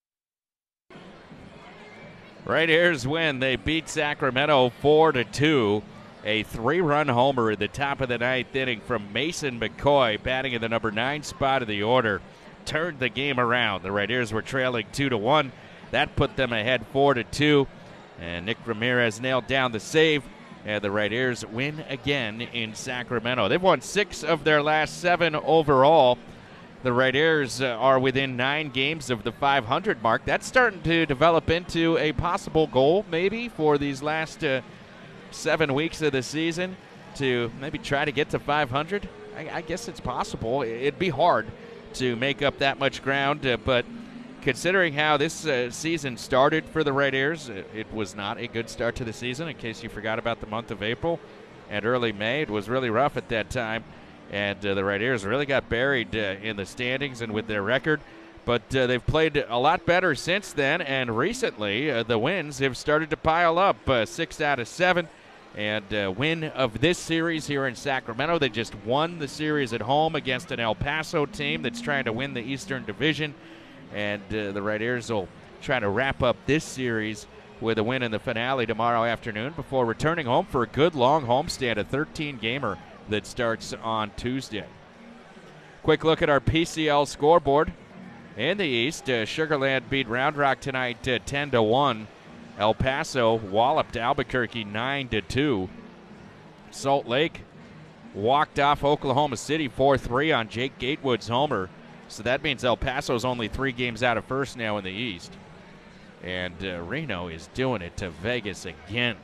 Rainiers win. They beat Sacramento four to two. A three-run homer at the top of the ninth inning from Mason McCoy, batting in the number nine spot of the order, turned the game around. The Rainiers were trailing two to one. That put them ahead four to two. And Nick Ramirez nailed down the save, and the Rainiers win again in Sacramento. They've won six of their last seven overall. the Raiders uh, are within nine games of the five hundred mark. That's starting to develop into a possible goal maybe for these last uh, seven weeks of the season to maybe try to get to five hundred. I, I guess it's possible. It'd be hard to make up that much ground, uh, but considering how this uh, season started for the Raiders, it, it was not a good start to the season, in case you forgot about the month of April and early May. It was really rough at that time, and uh, the Raiders really got buried uh, in the standings and with their record. But uh, they've played a lot better since then, and recently uh, the wins have started to pile up, uh, six out of seven. And uh, win of this series here in Sacramento. They just won the series at home against an El Paso team that's trying to win the Eastern Division. And uh, the Raiders will try to wrap up this series with a win in the finale tomorrow afternoon before returning home for a good long homestand, a thirteen-gamer that starts on Tuesday. Quick look at our P C L scoreboard. In the East, uh, Sugar Land beat Round Rock tonight uh, ten to one. El Paso walloped Albuquerque nine to two. Salt Lake walked off Oklahoma City four three on Jake Gatewood's homer. So that means El Paso's only three games out of first now in the East. And uh, Reno is doing it to Vegas again.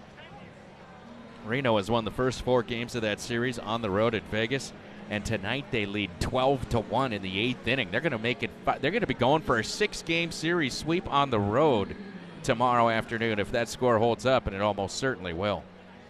Reno has won the first four games of that series on the road at Vegas. And tonight they lead twelve to one in the eighth inning. They're going to make it. Fi- they're going to be going for a six-game series sweep on the road tomorrow afternoon if that score holds up, and it almost certainly will.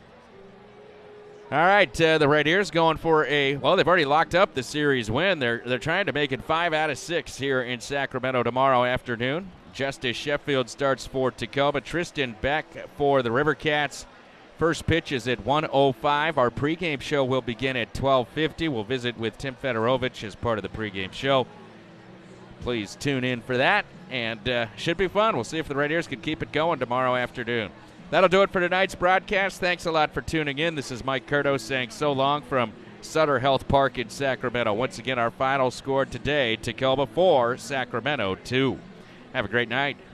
All right, uh, the Raiders going for a, well, they've already locked up the series win. They're they're trying to make it five out of six here in Sacramento tomorrow afternoon. Justice Sheffield starts for Tacoma. Tristan Beck for the River Cats. First pitch is at one oh five. Our pregame show will begin at twelve fifty. We'll visit with Tim Fedorovich as part of the pregame show. Please tune in for that, and uh, should be fun. We'll see if the Raiders can keep it going tomorrow afternoon. That'll do it for tonight's broadcast. Thanks a lot for tuning in. This is Mike Curto saying so long from Sutter Health Park in Sacramento. Once again, our final score today, Tacoma four, Sacramento two. Have a great night.